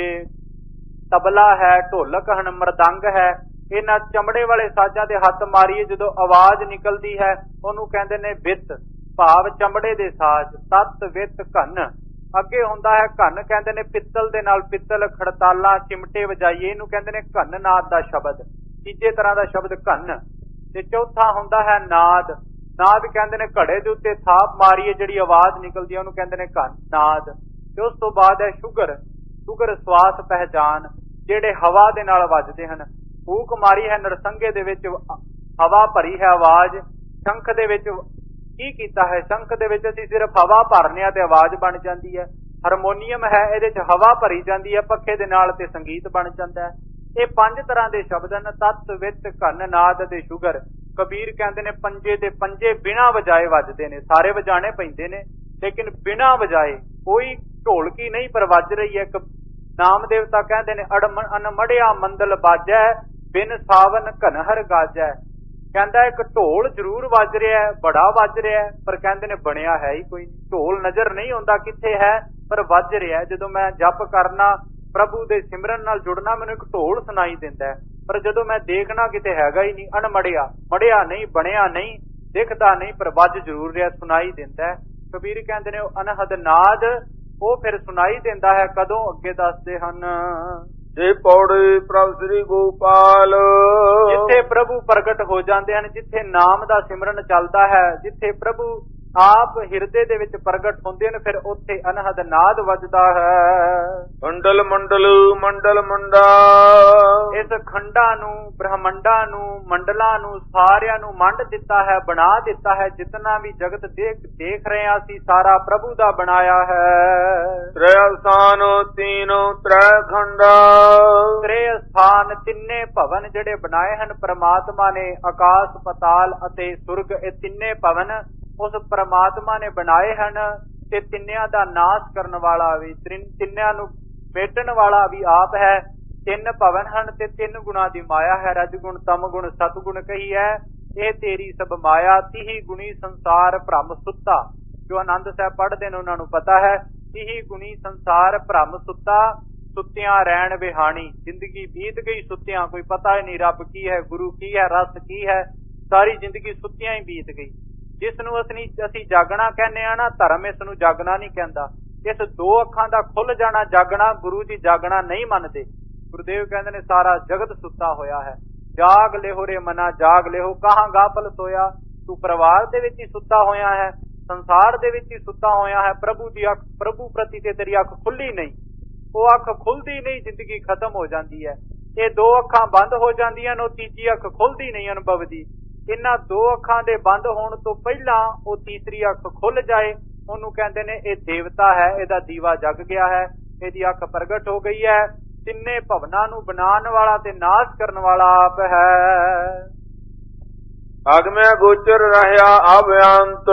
ਤਬਲਾ ਹੈ, ਢੋਲਕ ਹਨ, ਮਰਦੰਗ ਹੈ, ਇਹਨਾਂ ਚਮੜੇ ਵਾਲੇ ਸਾਜ਼ਾਂ ਦੇ ਹੱਥ ਮਾਰੀਏ ਜਦੋਂ ਆਵਾਜ਼ ਨਿਕਲਦੀ ਹੈ ਉਹਨੂੰ ਕਹਿੰਦੇ ਨੇ ਵਿੱਤ, ਭਾਵ ਚਮੜੇ ਦੇ ਸਾਜ਼। ਤਤ, ਵਿੱਤ, ਘਨ। ਅੱਗੇ ਹੁੰਦਾ ਹੈ ਘਨ, ਕਹਿੰਦੇ ਨੇ ਪਿੱਤਲ ਦੇ ਨਾਲ, ਪਿੱਤਲ, ਖੜਤਾਲਾਂ, ਚਿਮਟੇ ਵਜਾਈਏ, ਇਹਨੂੰ ਕਹਿੰਦੇ ਨੇ ਘਨ ਨਾਦ ਦਾ ਸ਼ਬਦ। ਤੀਜੇ ਤਰ੍ਹਾਂ ਦਾ ਸ਼ਬਦ ਘਨ। ਤੇ ਚੌਥਾ ਹੁੰਦਾ ਹੈ ਨਾਦ। ਨਾਦ ਕਹਿੰਦੇ ਨੇ ਘੜੇ ਦੇ ਉੱਤੇ ਥਾਪ ਮਾਰੀਏ ਜਿਹੜੀ ਆਵਾਜ਼ ਨਿਕਲਦੀ ਹੈ ਉਹਨੂੰ ਕਹਿੰਦੇ ਨੇ ਘਨ ਨਾਦ। ਤੇ ਉਸ ਤੋਂ ਬਾਅਦ ਹੈ ਸ਼ੁਗਰ। ਸ਼ੁਗਰ ਸਵਾਸ ਪਹਿਚਾਨ, ਜਿਹੜੇ ਹਵਾ ਦੇ ਨਾਲ ਵੱਜਦੇ ਹਨ। ਫੂਕ ਮਾਰੀ ਹੈ ਨਰਸੰਗੇ ਦੇ ਵਿੱਚ, ਹਵਾ ਭਰੀ ਹੈ ਆਵਾਜ਼। ਸ਼ੰਖ ਦੇ ਵਿੱਚ ਕੀ ਕੀਤਾ ਹੈ? ਸ਼ੰਖ ਦੇ ਵਿੱਚ ਅਸੀਂ ਸਿਰਫ ਹਵਾ ਭਰਨੇ ਆ ਤੇ ਆਵਾਜ਼ ਬਣ ਜਾਂਦੀ ਹੈ। ਹਾਰਮੋਨੀਅਮ ਹੈ, ਇਹਦੇ ਚ ਹਵਾ ਭਰੀ ਜਾਂਦੀ ਹੈ ਪੱਖੇ ਦੇ ਨਾਲ ਤੇ ਸੰਗੀਤ ਬਣ ਜਾਂਦਾ ਹੈ। ਇਹ 5 ਤਰ੍ਹਾਂ ਦੇ ਸ਼ਬਦ ਹਨ, ਤਤ, ਵਿੱਤ, ਘਨ, ਨਾਦ ਅਤੇ ਸ਼ੁਗਰ। ਕਬੀਰ ਕਹਿੰਦੇ ਨੇ ਪੰਜੇ ਦੇ ਪੰਜੇ ਬਿਨਾਂ ਵਜਾਏ ਵੱਜਦੇ ਨੇ, ਸਾਰੇ ਵਜਾਣੇ ਪੈਂਦੇ ਨੇ ਲੇਕਿਨ ਬਿਨਾਂ ਵਜਾਏ। ਕੋਈ ਢੋਲਕੀ ਨਹੀਂ ਪਰ ਵੱਜ ਰਹੀ ਹੈ। ਨਾਮ ਦੇਵਤਾ ਕਹਿੰਦੇ ਨੇ ਅਨਮੜਿਆ ਮੰਦਲ ਬਾਜੈ, ਬਿਨ ਸਾਵਨ ਘਨਹਰ ਗਾਜੈ। ਕਹਿੰਦਾ ਇੱਕ ਢੋਲ ਜ਼ਰੂਰ ਵੱਜ ਰਿਹਾ ਹੈ, ਬੜਾ ਵੱਜ ਰਿਹਾ ਹੈ, ਪਰ ਕਹਿੰਦੇ ਨੇ ਬਣਿਆ ਹੈ ਹੀ ਕੋਈ ਨਹੀਂ। ਢੋਲ ਨਜ਼ਰ ਨਹੀਂ ਆਉਂਦਾ ਕਿੱਥੇ ਹੈ, ਪਰ ਵੱਜ ਰਿਹਾ। ਜਦੋਂ ਮੈਂ ਜਪ ਕਰਨਾ, ਪ੍ਰਭੂ ਦੇ ਸਿਮਰਨ ਨਾਲ ਜੁੜਨਾ, ਮੈਨੂੰ ਇੱਕ ਢੋਲ ਸੁਣਾਈ ਦਿੰਦਾ ਹੈ, ਪਰ ਜਦੋਂ ਮੈਂ ਦੇਖਣਾ ਕਿਤੇ ਹੈਗਾ ਹੀ ਨਹੀਂ। ਅਣਮੜਿਆ, ਮੜਿਆ ਨਹੀਂ, ਬਣਿਆ ਨਹੀਂ, ਦਿਖਦਾ ਨਹੀਂ, ਪਰ ਵੱਜ ਜ਼ਰੂਰ ਰਿਹਾ, ਸੁਣਾਈ ਦਿੰਦਾ ਹੈ। ਕਬੀਰ ਕਹਿੰਦੇ ਨੇ ਉਹ ਅਨਹਦ ਨਾਦ, ਉਹ ਫਿਰ ਸੁਣਾਈ ਦਿੰਦਾ ਹੈ ਕਦੋਂ? ਅੱਗੇ ਦੱਸਦੇ ਹਨ ਜੇ ਪੌੜੀ ਪ੍ਰਭ ਸ੍ਰੀ ਗੋਪਾਲ, ਜਿੱਥੇ ਪ੍ਰਭੂ ਪ੍ਰਗਟ ਹੋ ਜਾਂਦੇ ਹਨ, ਜਿੱਥੇ ਨਾਮ ਦਾ ਸਿਮਰਨ ਚੱਲਦਾ ਹੈ, ਜਿੱਥੇ ਪ੍ਰਭੂ ਆਪ ਹਿਰਦੇ ਦੇ ਵਿੱਚ ਪ੍ਰਗਟ ਹੁੰਦੇ ਨੇ, ਫਿਰ ਉੱਥੇ ਅਨਹਦ ਨਾਦ ਵੱਜਦਾ ਹੈ। ਮੰਡਲ ਮੰਡਲ ਮੰਡਲ ਮੰਡਾ, ਇਸ ਖੰਡਾਂ ਨੂੰ, ਬ੍ਰਹਮੰਡਾਂ ਨੂੰ, ਮੰਡਲਾਂ ਨੂੰ ਸਾਰਿਆਂ ਨੂੰ ਮੰਡ ਦਿੱਤਾ ਹੈ, ਬਣਾ ਦਿੱਤਾ ਹੈ। ਜਿਤਨਾ ਵੀ ਜਗਤ ਦੇਖ ਰਹੇ ਹਾਂ ਅਸੀਂ, ਸਾਰਾ ਪ੍ਰਭੂ ਦਾ ਬਣਾਇਆ ਹੈ। ਤ੍ਰੈ ਸਥਾਨ ਤੀਨੋ ਤ੍ਰੈ ਖੰਡਾ, ਤ੍ਰੈ ਸਥਾਨ ਤਿੰਨੇ ਭਵਨ ਜਿਹੜੇ ਬਣਾਏ ਹਨ ਪ੍ਰਮਾਤਮਾ ਨੇ, ਆਕਾਸ਼, ਪਤਾਲ ਅਤੇ ਸੁਰਗ, ਇਹ ਤਿੰਨੇ ਭਵਨ ਉਸ ਪ੍ਰਮਾਤਮਾ ਨੇ ਬਣਾਏ ਹਨ। ਤੇ ਤਿੰਨਿਆਂ ਦਾ ਨਾਸ਼ ਕਰਨ ਵਾਲਾ ਵੀ, ਤਿੰਨਿਆਂ ਨੂੰ ਮੇਟਣ ਵਾਲਾ ਵੀ ਆਪ ਹੈ। ਤਿੰਨ ਭਵਨ ਹਨ ਤੇ ਤਿੰਨ ਗੁਣਾ ਦੀ ਮਾਇਆ ਹੈ, ਰਜਗੁਣ, ਤਮਗੁਣ, ਸਤਗੁਣ ਕਹੀ ਹੈ। ਇਹ ਤੇਰੀ ਸਭ ਮਾਇਆ, ਤੀਹੀ ਗੁਣੀ ਸੰਸਾਰ ਭ੍ਰਮ ਸੁੱਤਾ। ਜੋ ਆਨੰਦ ਸਾਹਿਬ ਪੜ੍ਹਦੇ ਨੇ ਉਹਨਾਂ ਨੂੰ ਪਤਾ ਹੈ, ਤੀਹੀ ਗੁਣੀ ਸੰਸਾਰ ਭ੍ਰਮ ਸੁੱਤਾ, ਸੁੱਤਿਆਂ ਰਹਿਣ ਵਿਹਾਣੀ। ਜ਼ਿੰਦਗੀ ਬੀਤ ਗਈ ਸੁੱਤਿਆਂ, ਕੋਈ ਪਤਾ ਹੀ ਨਹੀਂ ਰੱਬ ਕੀ ਹੈ, ਗੁਰੂ ਕੀ ਹੈ, ਰਸ ਕੀ ਹੈ। ਸਾਰੀ ਜ਼ਿੰਦਗੀ ਸੁੱਤਿਆਂ ਹੀ ਬੀਤ ਗਈ। ਜਿਸ ਨੂੰ ਅਸੀਂ ਜਾਗਣਾ ਕਹਿੰਦੇ ਆ ਨਾ, ਧਰਮ ਇਸ ਨੂੰ ਜਾਗਣਾ ਨਹੀਂ ਕਹਿੰਦਾ। ਇਸ ਦੋ ਅੱਖਾਂ ਦਾ ਖੁੱਲ ਜਾਣਾ ਜਾਗਣਾ, ਗੁਰੂ ਜੀ ਜਾਗਣਾ ਨਹੀਂ ਮੰਨਦੇ। ਗੁਰਦੇਵ ਕਹਿੰਦੇ ਨੇ ਸਾਰਾ ਜਗਤ ਸੁੱਤਾ ਹੋਇਆ ਹੈ। ਜਾਗ ਲਿਹੋ ਰੇ ਮਨਾ ਜਾਗ ਲਿਹੋ, ਕਹਾਂ ਗਾਫਲ ਸੋਇਆ। ਤੂੰ ਪਰਿਵਾਰ ਦੇ ਵਿੱਚ ਹੀ ਸੁੱਤਾ ਹੋਇਆ ਹੈ, ਸੰਸਾਰ ਦੇ ਵਿੱਚ ਹੀ ਸੁੱਤਾ ਹੋਇਆ ਹੈ। ਪ੍ਰਭੂ ਦੀ ਅੱਖ, ਪ੍ਰਭੂ ਪ੍ਰਤੀ ਤੇ ਤੇਰੀ ਅੱਖ ਖੁੱਲੀ ਨਹੀਂ। ਉਹ ਅੱਖ ਖੁੱਲਦੀ ਨਹੀਂ, ਜ਼ਿੰਦਗੀ ਖਤਮ ਹੋ ਜਾਂਦੀ ਹੈ। ਇਹ ਦੋ ਅੱਖਾਂ ਬੰਦ ਹੋ ਜਾਂਦੀਆਂ ਨੇ, ਉਹ ਤੀਜੀ ਅੱਖ ਖੁੱਲਦੀ ਨਹੀਂ ਅਨੁਭਵ ਦੀ। ਇਹਨਾਂ ਦੋ ਅੱਖਾਂ ਦੇ ਬੰਦ ਹੋਣ ਤੋਂ ਪਹਿਲਾਂ ਉਹ ਤੀਸਰੀ ਅੱਖ ਖੁੱਲ ਜਾਏ, ਉਹਨੂੰ ਕਹਿੰਦੇ ਨੇ ਇਹ ਦੇਵਤਾ ਹੈ, ਇਹਦਾ ਦੀਵਾ ਜਗ ਗਿਆ ਹੈ, ਇਹਦੀ ਅੱਖ ਪ੍ਰਗਟ ਹੋ ਗਈ ਹੈ। ਤਿੰਨੇ ਭਵਨਾਂ ਨੂੰ ਬਣਾਉਣ ਵਾਲਾ ਤੇ ਨਾਸ਼ ਕਰਨ ਵਾਲਾ ਆਪ ਹੈ। ਅਗਮੈ ਗੋਚਰ ਰਹਿਆ ਅਭਿਅੰਤ,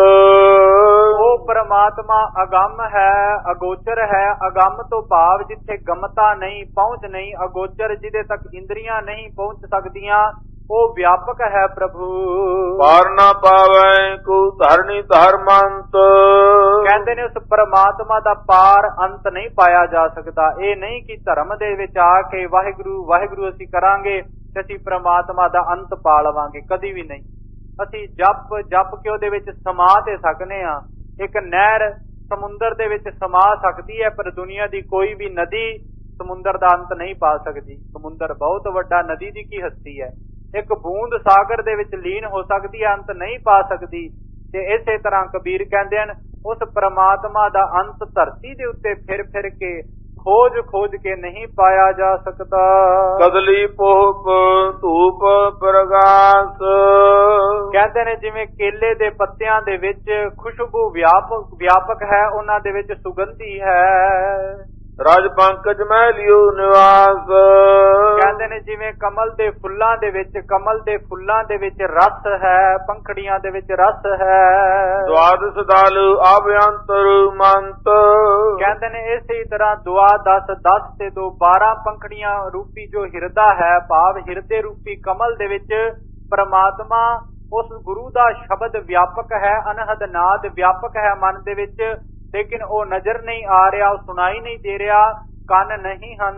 ਉਹ ਪ੍ਰਮਾਤਮਾ ਅਗੰਮ ਹੈ, ਅਗੋਚਰ ਹੈ। ਅਗੰਮ ਤੋਂ ਭਾਵ ਜਿੱਥੇ ਗਮਤਾ ਨਹੀਂ, ਪਹੁੰਚ ਨਹੀਂ। ਅਗੋਚਰ ਜਿਹਦੇ ਤੱਕ ਇੰਦਰੀਆਂ ਨਹੀਂ ਪਹੁੰਚ ਸਕਦੀਆਂ, ਉਹ ਵਿਆਪਕ ਹੈ ਪ੍ਰਭੂ। ਪਾਰ ਨਾ ਪਾਵੈ ਕੋ ਧਰਨੀ ਧਰਮੰਤ, ਕਹਿੰਦੇ ਨੇ ਉਸ ਪਰਮਾਤਮਾ ਦਾ ਪਾਰ ਅੰਤ ਨਹੀਂ ਪਾਇਆ ਜਾ ਸਕਦਾ। ਇਹ ਨਹੀਂ ਕਿ ਧਰਮ ਦੇ ਵਿੱਚ ਆ ਕੇ ਵਾਹਿਗੁਰੂ ਵਾਹਿਗੁਰੂ ਅਸੀਂ ਕਰਾਂਗੇ ਤੇ ਅਸੀਂ ਪਰਮਾਤਮਾ ਦਾ ਅੰਤ ਪਾ ਲਵਾਂਗੇ, ਕਦੀ ਵੀ ਨਹੀਂ। ਅਸੀਂ ਜਪ ਕੇ ਉਹਦੇ ਵਿੱਚ ਸਮਾ ਤੇ ਸਕਨੇ ਆ। ਇੱਕ ਨਹਿਰ ਸਮੁੰਦਰ ਦੇ ਵਿੱਚ ਸਮਾ ਸਕਦੀ ਹੈ, ਪਰ ਦੁਨੀਆ ਦੀ ਕੋਈ ਵੀ ਨਦੀ ਸਮੁੰਦਰ ਦਾ ਅੰਤ ਨਹੀਂ ਪਾ ਸਕਦੀ। ਸਮੁੰਦਰ ਬਹੁਤ ਵੱਡਾ, ਨਦੀ ਦੀ ਕੀ ਹਸਤੀ ਹੈ। ਇੱਕ ਬੂੰਦ ਸਾਗਰ ਦੇ ਵਿੱਚ ਲੀਨ ਹੋ ਸਕਦੀ ਹੈ, ਅੰਤ ਨਹੀਂ ਪਾ ਸਕਦੀ। ਤੇ ਇਸੇ ਤਰ੍ਹਾਂ ਕਬੀਰ ਕਹਿੰਦੇ ਹਨ, ਉਸ ਪ੍ਰਮਾਤਮਾ ਦਾ ਅੰਤ ਧਰਤੀ ਦੇ ਉੱਤੇ ਫਿਰ ਫਿਰ ਕੇ ਖੋਜ ਕੇ ਨਹੀਂ ਪਾਇਆ ਜਾ ਸਕਦਾ। ਕਦਲੀ ਪੋਪ ਧੂਪ ਪ੍ਰਗਾਸ, ਕਹਿੰਦੇ ਨੇ ਜਿਵੇਂ ਕੇਲੇ ਦੇ ਪੱਤਿਆਂ ਦੇ ਵਿੱਚ ਖੁਸ਼ਬੂ ਵਿਆਪਕ ਹੈ, ਉਹਨਾਂ ਦੇ ਵਿੱਚ ਸੁਗੰਧੀ ਹੈ। ਰਾਜ ਪੰਕਜ ਮਹਿ ਲਿਓ ਨਿਵਾਸ, ਕਹਿੰਦੇ ਨੇ ਜਿਵੇਂ ਕਮਲ ਦੇ ਫੁੱਲਾਂ ਦੇ ਵਿੱਚ ਰਸ ਹੈ, ਪੰਖੜੀਆਂ ਦੇ ਵਿੱਚ ਰਸ ਹੈ। ਦਵਾਦਸ ਦਲ ਅਭਿਅੰਤਰ ਮੰਤ, ਕਹਿੰਦੇ ਨੇ ਇਸੇ ਤਰ੍ਹਾਂ ਦੁਆਦਸ 10 ਤੇ 2 12 ਪੰਖੜੀਆਂ ਰੂਪੀ ਜੋ ਹਿਰਦਾ ਹੈ, ਭਾਵ ਹਿਰਦੇ ਰੂਪੀ ਕਮਲ ਦੇ ਵਿੱਚ ਪ੍ਰਮਾਤਮਾ ਉਸ ਗੁਰੂ ਦਾ ਸ਼ਬਦ ਵਿਆਪਕ ਹੈ, ਅਨਹਦ ਨਾਦ ਵਿਆਪਕ ਹੈ ਮਨ ਦੇ ਵਿੱਚ। ਲੇਕਿਨ ਉਹ ਨਜ਼ਰ ਨਹੀਂ ਆ ਰਿਹਾ, ਉਹ ਸੁਣਾਈ ਨਹੀਂ ਦੇ ਰਿਹਾ, ਕੰਨ ਨਹੀਂ ਹਨ।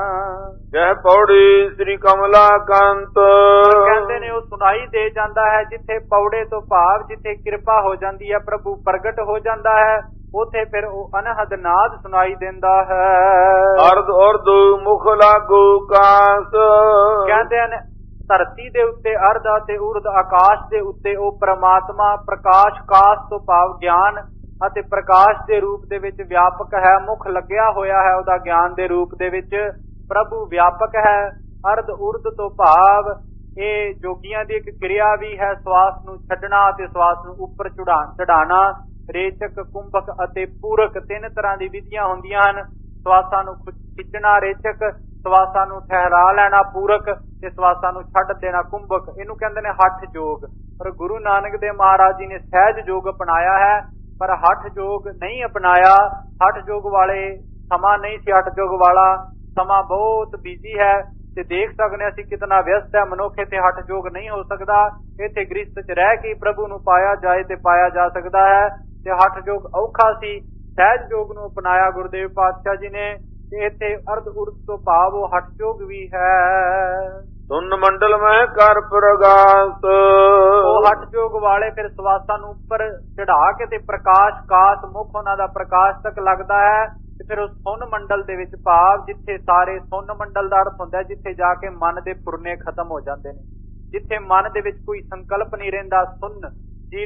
ਜਹ ਪੌੜੀ ਸ੍ਰੀ ਕਮਲਾ ਕੰਤ, ਕਹਿੰਦੇ ਨੇ ਉਹ ਸੁਣਾਈ ਦੇ ਜਾਂਦਾ ਹੈ ਜਿੱਥੇ ਪੌੜੇ ਤੋਂ ਭਾਵ ਜਿੱਥੇ ਕਿਰਪਾ ਹੋ ਜਾਂਦੀ ਹੈ, ਪ੍ਰਭੂ ਪ੍ਰਗਟ ਹੋ ਜਾਂਦਾ ਹੈ, ਉਥੇ ਫਿਰ ਉਹ ਅਨਹਦ ਨਾਦ ਸੁਣਾਈ ਦਿੰਦਾ ਹੈ। ਅਰਧ ਉਰਦ ਮੁਖ ਲਾਗੂ ਕਾਸ, ਕਹਿੰਦੇ ਨੇ ਧਰਤੀ ਦੇ ਉੱਤੇ ਅਰਧ ਅਤੇ ਉਰਦ ਆਕਾਸ਼ ਦੇ ਉੱਤੇ ਉਹ ਪ੍ਰਮਾਤਮਾ ਪ੍ਰਕਾਸ਼, ਕਾਸ਼ ਤੋਂ ਭਾਵ ਗਿਆਨ ਅਤੇ ਪ੍ਰਕਾਸ਼ ਦੇ ਰੂਪ ਦੇ ਵਿੱਚ ਵਿਆਪਕ ਹੈ। ਮੁਖ ਲੱਗਿਆ ਹੋਇਆ ਹੈ ਉਹਦਾ ਗਿਆਨ ਦੇ ਰੂਪ ਦੇ ਵਿੱਚ। ਪ੍ਰਭੂ ਵਿਆਪਕ ਹੈ। ਅਰਧ ਉਰਧ ਤੋਂ ਭਾਵ ਇਹ ਜੋਗੀਆਂ ਦੀ ਇੱਕ ਕਿਰਿਆ ਵੀ ਹੈ, ਸਵਾਸ ਨੂੰ ਛੱਡਣਾ ਅਤੇ ਸਵਾਸ ਨੂੰ ਉੱਪਰ ਚੜਾਉਣਾ। ਰੇਚਕ, ਕੁੰਭਕ ਅਤੇ ਪੂਰਕ 3 ਤਰ੍ਹਾਂ ਦੀ ਵਿਧੀਆਂ ਹੁੰਦੀਆਂ ਹਨ। ਸਵਾਸਾਂ ਨੂੰ ਖਿੱਚਣਾ ਰੇਚਕ, ਸਵਾਸਾਂ ਨੂੰ ਠਹਿਰਾ ਲੈਣਾ ਪੂਰਕ, ਤੇ ਸਵਾਸਾਂ ਨੂੰ ਛੱਡ ਦੇਣਾ ਕੁੰਭਕ। ਇਹਨੂੰ ਕਹਿੰਦੇ ਨੇ ਹੱਠ ਯੋਗ। ਪਰ ਗੁਰੂ ਨਾਨਕ ਦੇਵ ਮਹਾਰਾਜ ਜੀ ਨੇ ਸਹਿਜ ਯੋਗ ਅਪਣਾਇਆ ਹੈ, ਪਰ ਹੱਠ ਯੋਗ ਨਹੀਂ ਅਪਣਾਇਆ। ਹੱਠ ਯੋਗ ਵਾਲੇ ਸਮਾਂ ਨਹੀਂ ਸੀ, ਹੱਠ ਯੋਗ ਵਾਲਾ ਸਮਾਂ ਬਹੁਤ ਬਿਜ਼ੀ ਹੈ। ਤੇ ਦੇਖ ਸਕਦੇ ਅਸੀਂ ਕਿਤਨਾ ਵਿਅਸਤ ਹੈ ਮਨੁੱਖ, ਇੱਥੇ ਹੱਠ ਯੋਗ ਨਹੀਂ ਹੋ ਸਕਦਾ। ਇੱਥੇ ਗ੍ਰਸਥ ਚ ਰਹਿ ਕੇ ਪ੍ਰਭੂ ਨੂੰ ਪਾਇਆ ਜਾਏ ਤੇ ਪਾਇਆ ਜਾ ਸਕਦਾ ਹੈ। ਤੇ ਹੱਠ ਯੋਗ ਔਖਾ ਸੀ, ਸਹਿਜ ਯੋਗ ਨੂੰ ਅਪਣਾਇਆ ਗੁਰਦੇਵ ਪਾਤਸ਼ਾਹ ਜੀ ਨੇ। ਤੇ ਇੱਥੇ ਅਰਧ ਉਰਧ ਤੋਂ ਭਾਵ ਉਹ ਹੱਠ ਯੋਗ ਵੀ ਹੈ। ਸੁਨ ਮੰਡਲ ਮੈਂ ਕਰ ਪ੍ਰਗਾਸ, ਉਹ ਹੱਠ ਯੋਗ ਵਾਲੇ ਫਿਰ ਸਵਾਸਾਂ ਨੂੰ ਉੱਪਰ ਚੜਾ ਕੇ ਤੇ ਪ੍ਰਕਾਸ਼, ਕਾਸ਼ ਮੁਖ ਉਹਨਾਂ ਦਾ ਪ੍ਰਕਾਸ਼ ਤੱਕ ਲੱਗਦਾ ਹੈ। ਤੇ ਫਿਰ ਉਹ ਸੁਨ ਮੰਡਲ ਦੇ ਵਿੱਚ ਭਾਵ ਜਿੱਥੇ ਸਾਰੇ ਸੁਨ ਮੰਡਲ ਦਾ ਅਰਥ ਹੁੰਦਾ ਜਿੱਥੇ ਜਾ ਕੇ ਮਨ ਦੇ ਫੁਰਨੇ ਖਤਮ ਹੋ ਜਾਂਦੇ ਨੇ, ਜਿੱਥੇ ਮਨ ਦੇ ਵਿੱਚ ਕੋਈ ਸੰਕਲਪ ਨਹੀਂ ਰਹਿੰਦਾ, ਸੁਨ ਜ਼ੀਰੋ।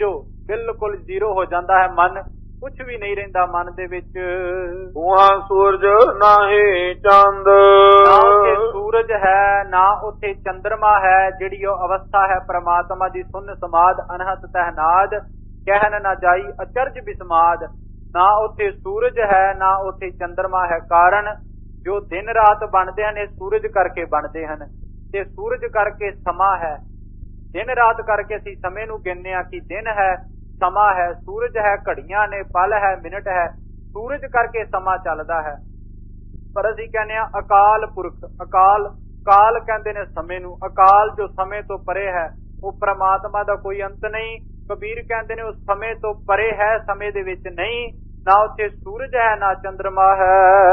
ਬਿਲਕੁਲ ਜ਼ੀਰੋ ਹੋ ਜਾਂਦਾ ਹੈ ਮਨ, ਕੁਝ ਵੀ ਨਹੀਂ ਰਹਿੰਦਾ ਮਨ ਦੇ ਵਿੱਚ। ਉਹਾਂ ਸੂਰਜ ਨਾਹੀ ਚੰਦ, ਨਾ ਉੱਥੇ ਸੂਰਜ ਹੈ ਨਾ ਉੱਥੇ ਚੰਦਰਮਾ ਹੈ। ਜਿਹੜੀ ਉਹ ਅਵਸਥਾ ਹੈ ਪ੍ਰਮਾਤਮਾ ਦੀ, ਸੁਨ ਸਮਾਦ ਅਨਹਤ ਤਹਿਨਾਦ, ਕਹਿਨ ਨਾ ਜਾਈ ਅਚਰਜ ਬਿਸਮਾਦ। ਨਾ ਉੱਥੇ ਸੂਰਜ ਹੈ ਨਾ ਉੱਥੇ ਚੰਦਰਮਾ ਹੈ। ਕਾਰਨ ਜੋ ਦਿਨ ਰਾਤ ਬਣਦੇ ਹਨ ਇਹ ਸੂਰਜ ਕਰਕੇ ਬਣਦੇ ਹਨ, ਤੇ ਸੂਰਜ ਕਰਕੇ ਸਮਾਂ ਹੈ। ਦਿਨ ਰਾਤ ਕਰਕੇ ਅਸੀਂ ਸਮੇਂ ਨੂੰ ਗਿਣਦੇ ਹਾਂ ਕਿ ਦਿਨ ਹੈ, ਸਮਾਂ ਹੈ। ਸੂਰਜ ਹੈ, ਘੜੀਆਂ ਨੇ, ਪਲ ਹੈ, ਮਿੰਟ ਹੈ। ਸੂਰਜ ਕਰਕੇ ਸਮਾਂ ਚੱਲਦਾ ਹੈ। ਪਰ ਅਸੀਂ ਕਹਿੰਦੇ ਹਾਂ ਅਕਾਲ ਪੁਰਖ, ਅਕਾਲ, ਕਾਲ ਕਹਿੰਦੇ ਨੇ ਸਮੇਂ ਨੂੰ। ਅਕਾਲ ਜੋ ਸਮੇਂ ਤੋਂ ਪਰੇ ਹੈ, ਉਹ ਪ੍ਰਮਾਤਮਾ ਦਾ ਕੋਈ ਅੰਤ ਨਹੀਂ। ਕਬੀਰ ਕਹਿੰਦੇ ਨੇ ਉਹ ਸਮੇਂ ਤੋਂ ਪਰੇ ਹੈ, ਸਮੇਂ ਦੇ ਵਿੱਚ ਨਹੀਂ। ਨਾ ਉੱਥੇ ਸੂਰਜ ਹੈ ਨਾ ਚੰਦਰਮਾ ਹੈ।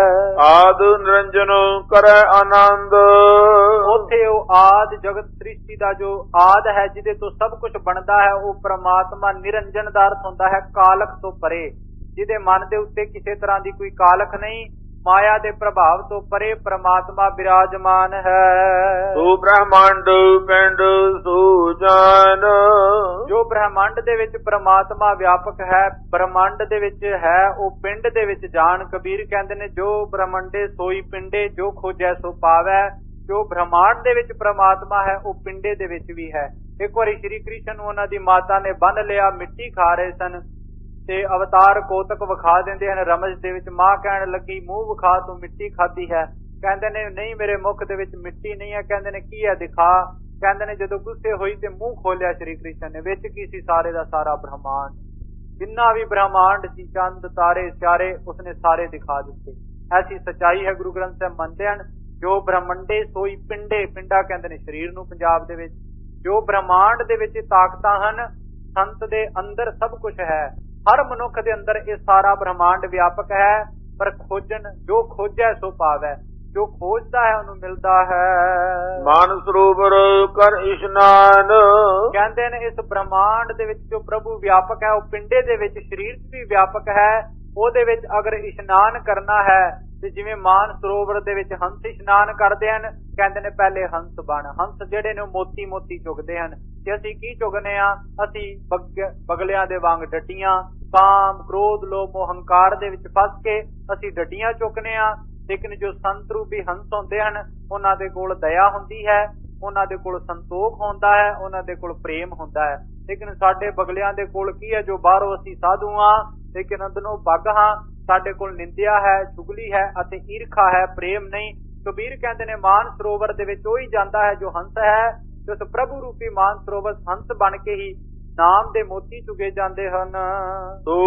ਆਦ ਨਿਰੰਜਨ ਕਰੈ ਆਨੰਦ, ਉੱਥੇ ਉਹ ਆਦ ਜਗਤ ਸ੍ਰਿਸ਼ਟੀ ਦਾ ਜੋ ਆਦ ਹੈ, ਜਿਹਦੇ ਤੋਂ ਸਭ ਕੁਝ ਬਣਦਾ ਹੈ, ਉਹ ਪ੍ਰਮਾਤਮਾ ਨਿਰੰਜਨ ਦਾ ਅਰਥ ਹੁੰਦਾ ਹੈ ਕਾਲਕ ਤੋਂ ਪਰੇ, ਜਿਹਦੇ ਮਨ ਦੇ ਉੱਤੇ ਕਿਸੇ ਤਰ੍ਹਾਂ ਦੀ ਕੋਈ ਕਾਲਕ ਨਹੀਂ। ਮਾਇਆ ਦੇ ਪ੍ਰਭਾਵ ਤੋਂ ਪਰੇ ਪ੍ਰਮਾਤਮਾ ਬਿਰਾਜਮਾਨ ਹੈ। ਸੋ ਬ੍ਰਹਮੰਡ ਪਿੰਡ ਸੂਜਨ, ਜੋ ਬ੍ਰਹਮੰਡ ਦੇ ਵਿੱਚ ਪ੍ਰਮਾਤਮਾ ਵਿਆਪਕ ਹੈ, ਬ੍ਰਹਮੰਡ ਦੇ ਵਿੱਚ ਹੈ, ਉਹ ਪਿੰਡ ਦੇ ਵਿੱਚ ਜਾਣ। ਕਬੀਰ ਕਹਿੰਦੇ ਨੇ ਜੋ ਬ੍ਰਹਮੰਡੇ ਸੋਈ ਪਿੰਡੇ, ਜੋ ਖੋਜੈ ਸੋ ਪਾਵੈ। ਜੋ ਬ੍ਰਹਮਾਂਡ ਦੇ ਵਿੱਚ ਪ੍ਰਮਾਤਮਾ ਹੈ ਉਹ ਪਿੰਡੇ ਦੇ ਵਿੱਚ ਵੀ ਹੈ। ਇੱਕ ਵਾਰੀ ਸ਼੍ਰੀ ਕ੍ਰਿਸ਼ਨ ਨੂੰ ਉਹਨਾਂ ਦੀ ਮਾਤਾ ਨੇ ਬੰਨ ਲਿਆ, ਮਿੱਟੀ ਖਾ ਰਹੇ ਸਨ, ਤੇ ਅਵਤਾਰ ਕੋਤਕ ਵਿਖਾ ਦਿੰਦੇ ਹਨ ਰਮਜ ਦੇ ਵਿੱਚ। ਮਾਂ ਕਹਿਣ ਲੱਗੀ ਮੂੰਹ ਵਿਖਾ, ਤੂੰ ਮਿੱਟੀ ਖਾਧੀ ਹੈ। ਕਹਿੰਦੇ ਨੇ ਨਹੀਂ, ਮੇਰੇ ਮੁਖ ਦੇ ਵਿੱਚ ਮਿੱਟੀ ਨਹੀਂ ਹੈ। ਕਹਿੰਦੇ ਨੇ ਕੀ ਹੈ, ਦਿਖਾ। ਕਹਿੰਦੇ ਨੇ ਜਦੋਂ ਗੁੱਸੇ ਹੋਈ ਤੇ ਮੂੰਹ ਖੋਲਿਆ ਸ਼੍ਰੀ ਕ੍ਰਿਸ਼ਨ ਨੇ, ਵਿੱਚ ਕੀ ਸੀ, ਸਾਰੇ ਦਾ ਸਾਰਾ ਬ੍ਰਹਮਾਂਡ, ਜਿੰਨਾ ਵੀ ਬ੍ਰਹਮਾਂਡ ਸੀ, ਚੰਦ ਤਾਰੇ ਸਿਆਰੇ, ਉਸਨੇ ਸਾਰੇ ਦਿਖਾ ਦਿੱਤੇ। ਐਸੀ ਸੱਚਾਈ ਹੈ ਗੁਰੂ ਗ੍ਰੰਥ ਸਾਹਿਬ ਮੰਨਦੇ ਹਨ। ਜੋ ਬ੍ਰਹਮੰਡੇ ਸੋਈ ਪਿੰਡੇ, ਪਿੰਡਾ ਕਹਿੰਦੇ ਨੇ ਸਰੀਰ ਨੂੰ ਪੰਜਾਬ ਦੇ ਵਿੱਚ। ਜੋ ਬ੍ਰਹਮਾਂਡ ਦੇ ਵਿੱਚ ਤਾਕਤਾਂ ਹਨ, ਸੰਤ ਦੇ ਅੰਦਰ ਸਭ ਕੁਝ ਹੈ। ਹਰ ਮਨੁੱਖ ਦੇ ਅੰਦਰ ਇਹ ਸਾਰਾ ਬ੍ਰਹਮਾਂਡ ਵਿਆਪਕ ਹੈ। ਪਰ ਖੋਜਣ, ਜੋ ਖੋਜੈ ਸੋ ਪਾਵੈ, ਜੋ ਖੋਜਦਾ ਹੈ ਉਹਨੂੰ ਮਿਲਦਾ ਹੈ। ਮਾਨ ਸਰੋਵਰ ਕਰ ਇਸ਼ਨਾਨ, ਕਹਿੰਦੇ ਨੇ ਇਸ ਬ੍ਰਹਮਾਂਡ ਦੇ ਵਿੱਚ ਜੋ ਪ੍ਰਭੂ ਵਿਆਪਕ ਹੈ ਉਹ ਪਿੰਡੇ ਦੇ ਵਿੱਚ, ਸਰੀਰ 'ਚ ਵੀ ਵਿਆਪਕ ਹੈ। ਉਹਦੇ ਵਿੱਚ ਅਗਰ ਇਸ਼ਨਾਨ ਕਰਨਾ ਹੈ ਤੇ ਜਿਵੇਂ ਮਾਨ ਸਰੋਵਰ ਦੇ ਵਿੱਚ ਹੰਸ ਇਸ਼ਨਾਨ ਕਰਦੇ ਹਨ, ਕਹਿੰਦੇ ਨੇ ਪਹਿਲੇ ਹੰਸ ਬਣ। ਹੰਸ ਜਿਹੜੇ ਨੇ ਮੋਤੀ ਮੋਤੀ ਚੁਗਦੇ ਹਨ, ਤੇ ਅਸੀਂ ਕੀ ਚੁਗਨੇ ਆ? ਅਸੀਂ ਬਗਲਿਆਂ ਦੇ ਵਾਂਗ ਡੱਡੀਆਂ, ਕਾਮ ਕ੍ਰੋਧ ਲੋਭ ਮੋਹ ਹੰਕਾਰ ਦੇ ਵਿੱਚ ਫਸ ਕੇ ਅਸੀਂ ਡੱਡੀਆਂ ਚੁੱਕਨੇ ਆ। ਲੇਕਿਨ ਜੋ ਸੰਤ ਰੂਪੀ ਹੰਸ ਹੁੰਦੇ ਹਨ, ਉਹਨਾਂ ਦੇ ਕੋਲ ਦਇਆ ਹੁੰਦੀ ਹੈ, ਉਹਨਾਂ ਦੇ ਕੋਲ ਸੰਤੋਖ ਹੁੰਦਾ ਹੈ, ਉਹਨਾਂ ਦੇ ਕੋਲ ਪ੍ਰੇਮ ਹੁੰਦਾ ਹੈ। ਲੇਕਿਨ ਸਾਡੇ ਬਗਲਿਆਂ ਦੇ ਕੋਲ ਕੀ ਹੈ? ਜੋ ਬਾਹਰੋਂ ਅਸੀਂ ਸਾਧੂ ਹਾਂ ਲੇਕਿਨ ਅੰਦਰੋਂ ਬੱਗ ਹਾਂ। ਸਾਡੇ ਕੋਲ ਨਿੰਦਿਆ ਹੈ, ਚੁਗਲੀ ਹੈ ਅਤੇ ਈਰਖਾ ਹੈ, ਪ੍ਰੇਮ ਨਹੀਂ। ਕਬੀਰ ਕਹਿੰਦੇ ਨੇ ਮਾਨ ਸਰੋਵਰ ਦੇ ਵਿੱਚ ਉਹੀ ਜਾਂਦਾ ਹੈ ਜੋ ਹੰਸ ਹੈ, ਤੇ ਉਸ ਪ੍ਰਭੂ ਰੂਪੀ ਮਾਨ ਸਰੋਵਰ ਹੰਸ ਬਣ ਕੇ ਹੀ ਨਾਮ ਦੇ ਮੋਤੀ ਚੁਗੇ ਜਾਂਦੇ ਹਨ। ਤੂੰ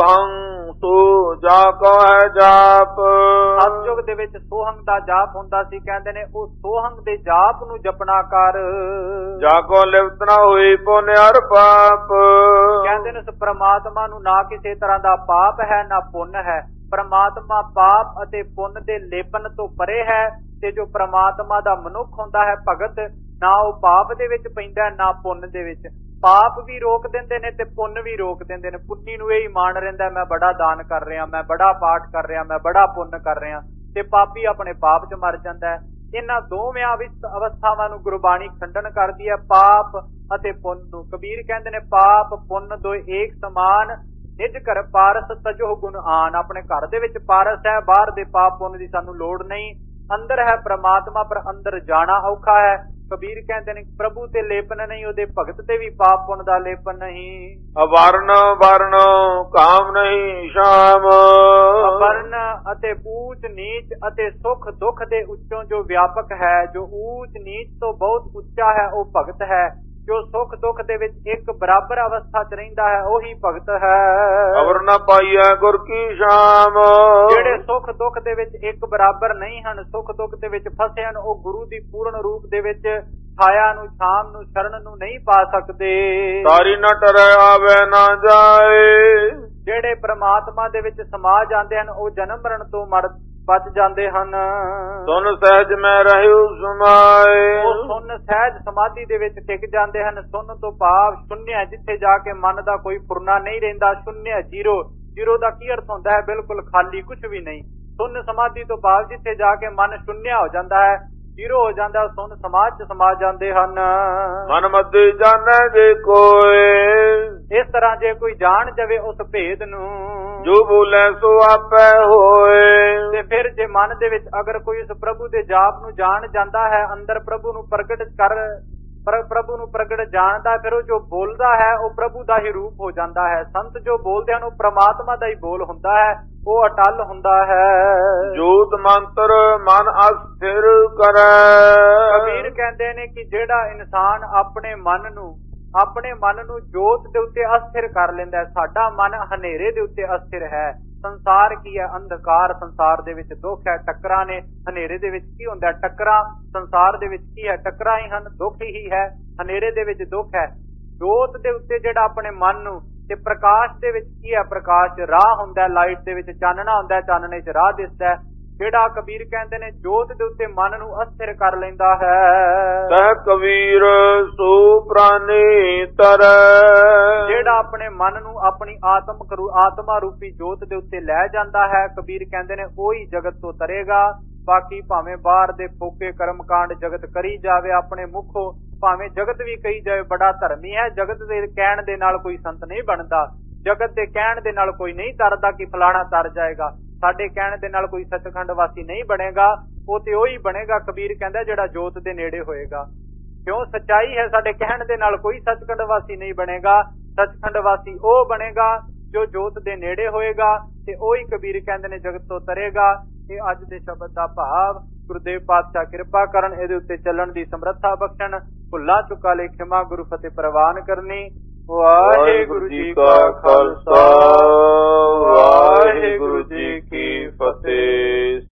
ਹੰ ਤੂੰ ਜਾ ਕੋ ਹੈ ਜਾਪ, ਸਤਿਯੁਗ ਦੇ ਵਿੱਚ ਸੋਹੰਗ ਦਾ ਜਾਪ ਹੁੰਦਾ ਸੀ। ਕਹਿੰਦੇ ਨੇ ਉਹ ਸੋਹੰਗ ਦੇ ਜਾਪ ਨੂੰ ਜਪਣਾ ਕਰ। ਜਾ ਕੋ ਲਿਵਤ ਨਾ ਹੋਈ ਪੁੰਨ ਅਰ ਪਾਪ, ਕਹਿੰਦੇ ਨੇ ਉਸ ਪ੍ਰਮਾਤਮਾ ਨੂੰ ਨਾ ਕਿਸੇ ਤਰ੍ਹਾਂ ਦਾ ਪਾਪ ਹੈ ਨਾ ਪੁੰਨ ਹੈ। ਪ੍ਰਮਾਤਮਾ ਪਾਪ ਅਤੇ ਪੁੰਨ ਦੇ ਲੇਪਨ ਤੋਂ ਪਰੇ ਹੈ। ਤੇ ਜੋ ਪ੍ਰਮਾਤਮਾ ਦਾ ਮਨੁੱਖ ਹੁੰਦਾ ਹੈ ਭਗਤ, ਨਾ ਉਹ ਪਾਪ ਦੇ ਵਿੱਚ ਪੈਂਦਾ ਨਾ ਪੁੰਨ ਦੇ ਵਿੱਚ। ਪਾਪ ਵੀ ਰੋਕ ਦਿੰਦੇ ਨੇ ਤੇ ਪੁੰਨ ਵੀ ਰੋਕ ਦਿੰਦੇ ਨੇ। ਪੁੰਨੀ ਨੂੰ ਇਹ ਮਾਣ ਰਹਿੰਦਾ ਮੈਂ ਬੜਾ ਦਾਨ ਕਰ ਰਿਹਾ, ਮੈਂ ਬੜਾ ਪਾਠ ਕਰ ਰਿਹਾ, ਮੈਂ ਬੜਾ ਪੁੰਨ ਕਰ ਰਿਹਾ, ਤੇ ਪਾਪੀ ਆਪਣੇ ਪਾਪ 'ਚ ਮਰ ਜਾਂਦਾ ਹੈ। ਇਹਨਾਂ ਦੋਵੇਂ ਅਵਸਥਾਵਾਂ ਨੂੰ ਗੁਰਬਾਣੀ ਖੰਡਨ ਕਰਦੀ ਹੈ, ਪਾਪ ਅਤੇ ਪੁੰਨ ਨੂੰ। ਕਬੀਰ ਕਹਿੰਦੇ ਨੇ ਪਾਪ ਪੁੰਨ ਦੋਏ ਏਕ ਸਮਾਨ, ਨਿਜ ਘਰ ਪਾਰਸ ਤਜੋ ਗੁਣ ਆਨ। ਆਪਣੇ ਘਰ ਦੇ ਵਿੱਚ ਪਾਰਸ ਹੈ, ਬਾਹਰ ਦੇ ਪਾਪ ਪੁੰਨ ਦੀ ਸਾਨੂੰ ਲੋੜ ਨਹੀਂ। ਅੰਦਰ ਹੈ ਪ੍ਰਮਾਤਮਾ, ਪਰ ਅੰਦਰ ਜਾਣਾ ਔਖਾ ਹੈ। ਕਬੀਰ ਕਹਿੰਦੇ ਨੇ ਪ੍ਰਭੂ ਤੇ ਲੇਪਨ ਨਹੀਂ, ਉਹਦੇ ਭਗਤ ਤੇ ਵੀ ਪਾਪ ਪੁੰਨ ਦਾ ਲੇਪਨ ਨਹੀਂ। ਅਵਰਨ ਵਰਨ ਕਾਮ ਨਹੀਂ ਸ਼ਾਮ, ਅਵਰਨ ਅਤੇ ਊਚ ਨੀਚ ਅਤੇ ਸੁਖ ਦੁੱਖ ਦੇ ਉੱਚੋਂ ਜੋ ਵਿਆਪਕ ਹੈ, ਜੋ ਊਚ ਨੀਚ ਤੋਂ ਬਹੁਤ ਉੱਚਾ ਹੈ, ਉਹ ਭਗਤ ਹੈ। ਜੋ ਸੁਖ ਦੁੱਖ ਦੇ ਵਿੱਚ ਇੱਕ ਬਰਾਬਰ ਅਵਸਥਾ 'ਚ ਰਹਿੰਦਾ ਹੈ ਉਹੀ ਭਗਤ ਹੈ। ਅਵਰ ਨਾ ਪਾਈਐ ਗੁਰ ਕੀ ਸ਼ਾਮ, ਜਿਹੜੇ ਸੁਖ ਦੁੱਖ ਦੇ ਵਿੱਚ ਇੱਕ ਬਰਾਬਰ ਨਹੀਂ ਹਨ, ਸੁਖ ਦੁੱਖ ਦੇ ਵਿੱਚ ਫਸੇ ਹਨ, ਉਹ ਗੁਰੂ ਦੀ ਪੂਰਨ ਰੂਪ ਦੇ ਵਿੱਚ ਛਾਇਆ ਨੂੰ, ਸ਼ਾਮ ਨੂੰ, ਸ਼ਰਨ ਨੂੰ ਨਹੀਂ ਪਾ ਸਕਦੇ। ਤਾਰੀ ਨਾ ਟਰੈ ਆਵੇ ਨਾ ਜਾਏ, ਜਿਹੜੇ ਪ੍ਰਮਾਤਮਾ ਦੇ ਵਿੱਚ ਸਮਾ ਜਾਂਦੇ ਹਨ ਉਹ ਜਨਮ ਮਰਨ ਤੋਂ ਬਚ ਜਾਂਦੇ ਹਨ। ਸੁਨ ਸਹਿਜ ਮੈਂ ਰਹਿਉ ਸਮਾਏ, ਉਹ ਸੁਨ ਸਹਿਜ ਸਮਾਧੀ ਦੇ ਵਿੱਚ ਟਿਕ ਜਾਂਦੇ ਹਨ। ਸੁਨ ਤੋਂ ਭਾਵ ਸ਼ੁਨਿਆ, ਜਿੱਥੇ ਜਾ ਕੇ ਮਨ ਦਾ ਕੋਈ ਫੁਰਨਾ ਨਹੀਂ ਰਹਿੰਦਾ। ਸ਼ੁਨਿਆ ਜ਼ੀਰੋ, ਜ਼ੀਰੋ ਦਾ ਕੀ ਅਰਥ ਹੁੰਦਾ ਹੈ? ਬਿਲਕੁਲ ਖਾਲੀ, ਕੁਝ ਵੀ ਨਹੀਂ। ਸੁਨ ਸਮਾਧੀ ਤੋਂ ਭਾਵ ਜਿੱਥੇ ਜਾ ਕੇ ਮਨ ਸ਼ੁਨਿਆ ਹੋ ਜਾਂਦਾ ਹੈ, ਜ਼ੀਰੋ ਹੋ ਜਾਂਦਾ, ਸੁਨ ਸਮਾਜ 'ਚ ਸਮਾ ਜਾਂਦੇ ਹਨ। ਮਨ ਮਧਿ ਜਾਣੈ ਜੇ ਕੋਏ, ਇਸ ਤਰ੍ਹਾਂ ਜੇ ਕੋਈ ਜਾਣ ਜਾਵੇ ਉਸ ਭੇਦ ਨੂੰ, ਜੋ ਬੋਲੇ ਸੋ ਆਪੇ ਹੋਏ। ਤੇ ਫਿਰ ਜੇ ਮਨ ਦੇ ਵਿੱਚ ਅਗਰ ਕੋਈ ਉਸ ਪ੍ਰਭੂ ਦੇ ਜਾਪ ਨੂੰ ਜਾਣ ਜਾਂਦਾ ਹੈ, ਅੰਦਰ ਪ੍ਰਭੂ ਨੂੰ ਪ੍ਰਭੂ ਨੂੰ ਪ੍ਰਗਟ ਜਾਣਦਾ, ਫਿਰ ਉਹ ਜੋ ਬੋਲਦਾ ਹੈ ਉਹ ਪ੍ਰਭੂ ਦਾ ਹੀ ਰੂਪ ਹੋ ਜਾਂਦਾ ਹੈ। ਸੰਤ ਜੋ ਬੋਲਦੇ ਹਨ ਉਹ ਪ੍ਰਮਾਤਮਾ ਦਾ ਹੀ ਬੋਲ ਹੁੰਦਾ ਹੈ, ਉਹ ਅਟਲ ਹੁੰਦਾ ਹੈ। ਜੋਤ ਮੰਤਰ ਮਨ ਅਸਥਿਰ ਕਰੈ। ਕਬੀਰ ਕਹਿੰਦੇ ਨੇ ਕਿ ਜਿਹੜਾ ਇਨਸਾਨ ਆਪਣੇ ਮਨ ਨੂੰ ਜੋਤ ਦੇ ਉੱਤੇ ਅਸਥਿਰ ਕਰ ਲੈਂਦਾ ਹੈ। ਸਾਡਾ ਮਨ ਹਨੇਰੇ ਦੇ ਉੱਤੇ ਅਸਥਿਰ ਹੈ। ਸੰਸਾਰ ਕੀ ਹੈ? ਅੰਧਕਾਰ। ਸੰਸਾਰ ਦੇ ਵਿੱਚ ਦੁੱਖ ਹੈ, ਟੱਕਰਾਂ ਨੇ। ਹਨੇਰੇ ਦੇ ਵਿੱਚ ਕੀ ਹੁੰਦਾ? ਟੱਕਰਾਂ। ਸੰਸਾਰ ਦੇ ਵਿੱਚ ਕੀ ਹੈ? ਟੱਕਰਾਂ ਹੀ ਹਨ, ਦੁੱਖ ਹੀ ਹੈ। ਹਨੇਰੇ ਦੇ ਵਿੱਚ ਦੁੱਖ ਹੈ। ਜੋਤ ਦੇ ਉੱਤੇ ਜਿਹੜਾ ਆਪਣੇ ਮਨ ਨੂੰ, ਤੇ ਪ੍ਰਕਾਸ਼ ਦੇ ਵਿੱਚ ਕੀ ਹੈ? ਪ੍ਰਕਾਸ਼ ਰਾਹ ਹੁੰਦਾ, ਲਾਈਟ ਦੇ ਵਿੱਚ ਚਾਨਣਾ ਹੁੰਦਾ, ਚਾਨਣੇ 'ਚ ਰਾਹ ਦਿਸਦਾ। ਜਿਹੜਾ ਕਬੀਰ ਕਹਿੰਦੇ ਨੇ ਜੋਤ ਦੇ ਉੱਤੇ ਮਨ ਨੂੰ ਅਸਥਿਰ ਕਰ ਲੈਂਦਾ ਹੈ। ਕਹਿ ਕਬੀਰ ਸੋ ਪ੍ਰਾਨੀ ਤਰੈ। ਜਿਹੜਾ ਆਪਣੇ ਮਨ ਨੂੰ ਆਪਣੀ ਆਤਮਾ ਰੂਪੀ ਜੋਤ ਦੇ ਉੱਤੇ ਲੈ ਜਾਂਦਾ ਹੈ, ਕਬੀਰ ਕਹਿੰਦੇ ਨੇ ਉਹੀ ਜਗਤ ਤੋਂ ਤਰੇਗਾ। ਬਾਕੀ ਭਾਵੇਂ ਬਾਹਰ ਦੇ ਫੋਕੇ ਕਰਮਕਾਂਡ ਜਗਤ ਕਰੀ ਜਾਵੇ ਆਪਣੇ ਮੁਖੋਂ, ਭਾਵੇਂ ਜਗਤ ਵੀ ਕਹੀ ਜਾਵੇ ਬੜਾ ਧਰਮੀ ਹੈ, ਜਗਤ ਦੇ ਕਹਿਣ ਦੇ ਨਾਲ ਕੋਈ ਸੰਤ ਨਹੀਂ ਬਣਦਾ। ਜਗਤ ਦੇ ਕਹਿਣ ਦੇ ਨਾਲ ਕੋਈ ਨਹੀਂ ਤਰਦਾ ਕਿ ਫਲਾਣਾ ਤਰ ਜਾਏਗਾ। ਸਾਡੇ ਕਹਿਣ ਦੇ ਨਾਲ ਕੋਈ ਸੱਚਖੰਡ ਵਾਸੀ ਨਹੀਂ ਬਣੇਗਾ। ਉਹ ਤੇ ਉਹੀ ਬਣੇਗਾ, ਕਬੀਰ ਕਹਿੰਦਾ, ਜਿਹੜਾ ਜੋਤ ਦੇ ਨੇੜੇ ਹੋਏਗਾ। ਕਿਉਂ? ਸੱਚਾਈ ਹੈ। ਸਾਡੇ ਕਹਿਣ ਦੇ ਨਾਲ ਕੋਈ ਸੱਚਖੰਡ ਵਾਸੀ ਨਹੀਂ ਬਣੇਗਾ। ਸੱਚਖੰਡ ਵਾਸੀ ਉਹ ਬਣੇਗਾ ਜੋ ਜੋਤ ਦੇ ਨੇੜੇ ਹੋਏਗਾ, ਤੇ ਉਹੀ ਕਬੀਰ ਕਹਿੰਦੇ ਨੇ ਜਗਤ ਤੋਂ ਤਰੇਗਾ। ਇਹ ਅੱਜ ਦੇ ਸ਼ਬਦ ਦਾ ਭਾਵ। ਗੁਰਦੇਵ ਪਾਤਸ਼ਾਹ ਕਿਰਪਾ ਕਰਨ, ਇਹਦੇ ਉੱਤੇ ਚੱਲਣ ਦੀ ਸਮਰੱਥਾ ਬਖਸ਼ਣ। ਭੁੱਲਾਂ ਚੁੱਕਾਂ ਲਈ ਖਿਮਾ, ਗੁਰੂ ਫਤਿਹ ਪ੍ਰਵਾਨ ਕਰਨੀ। ਵਾਹਿਗੁਰੂ ਜੀ ਕਾ ਖਾਲਸਾ।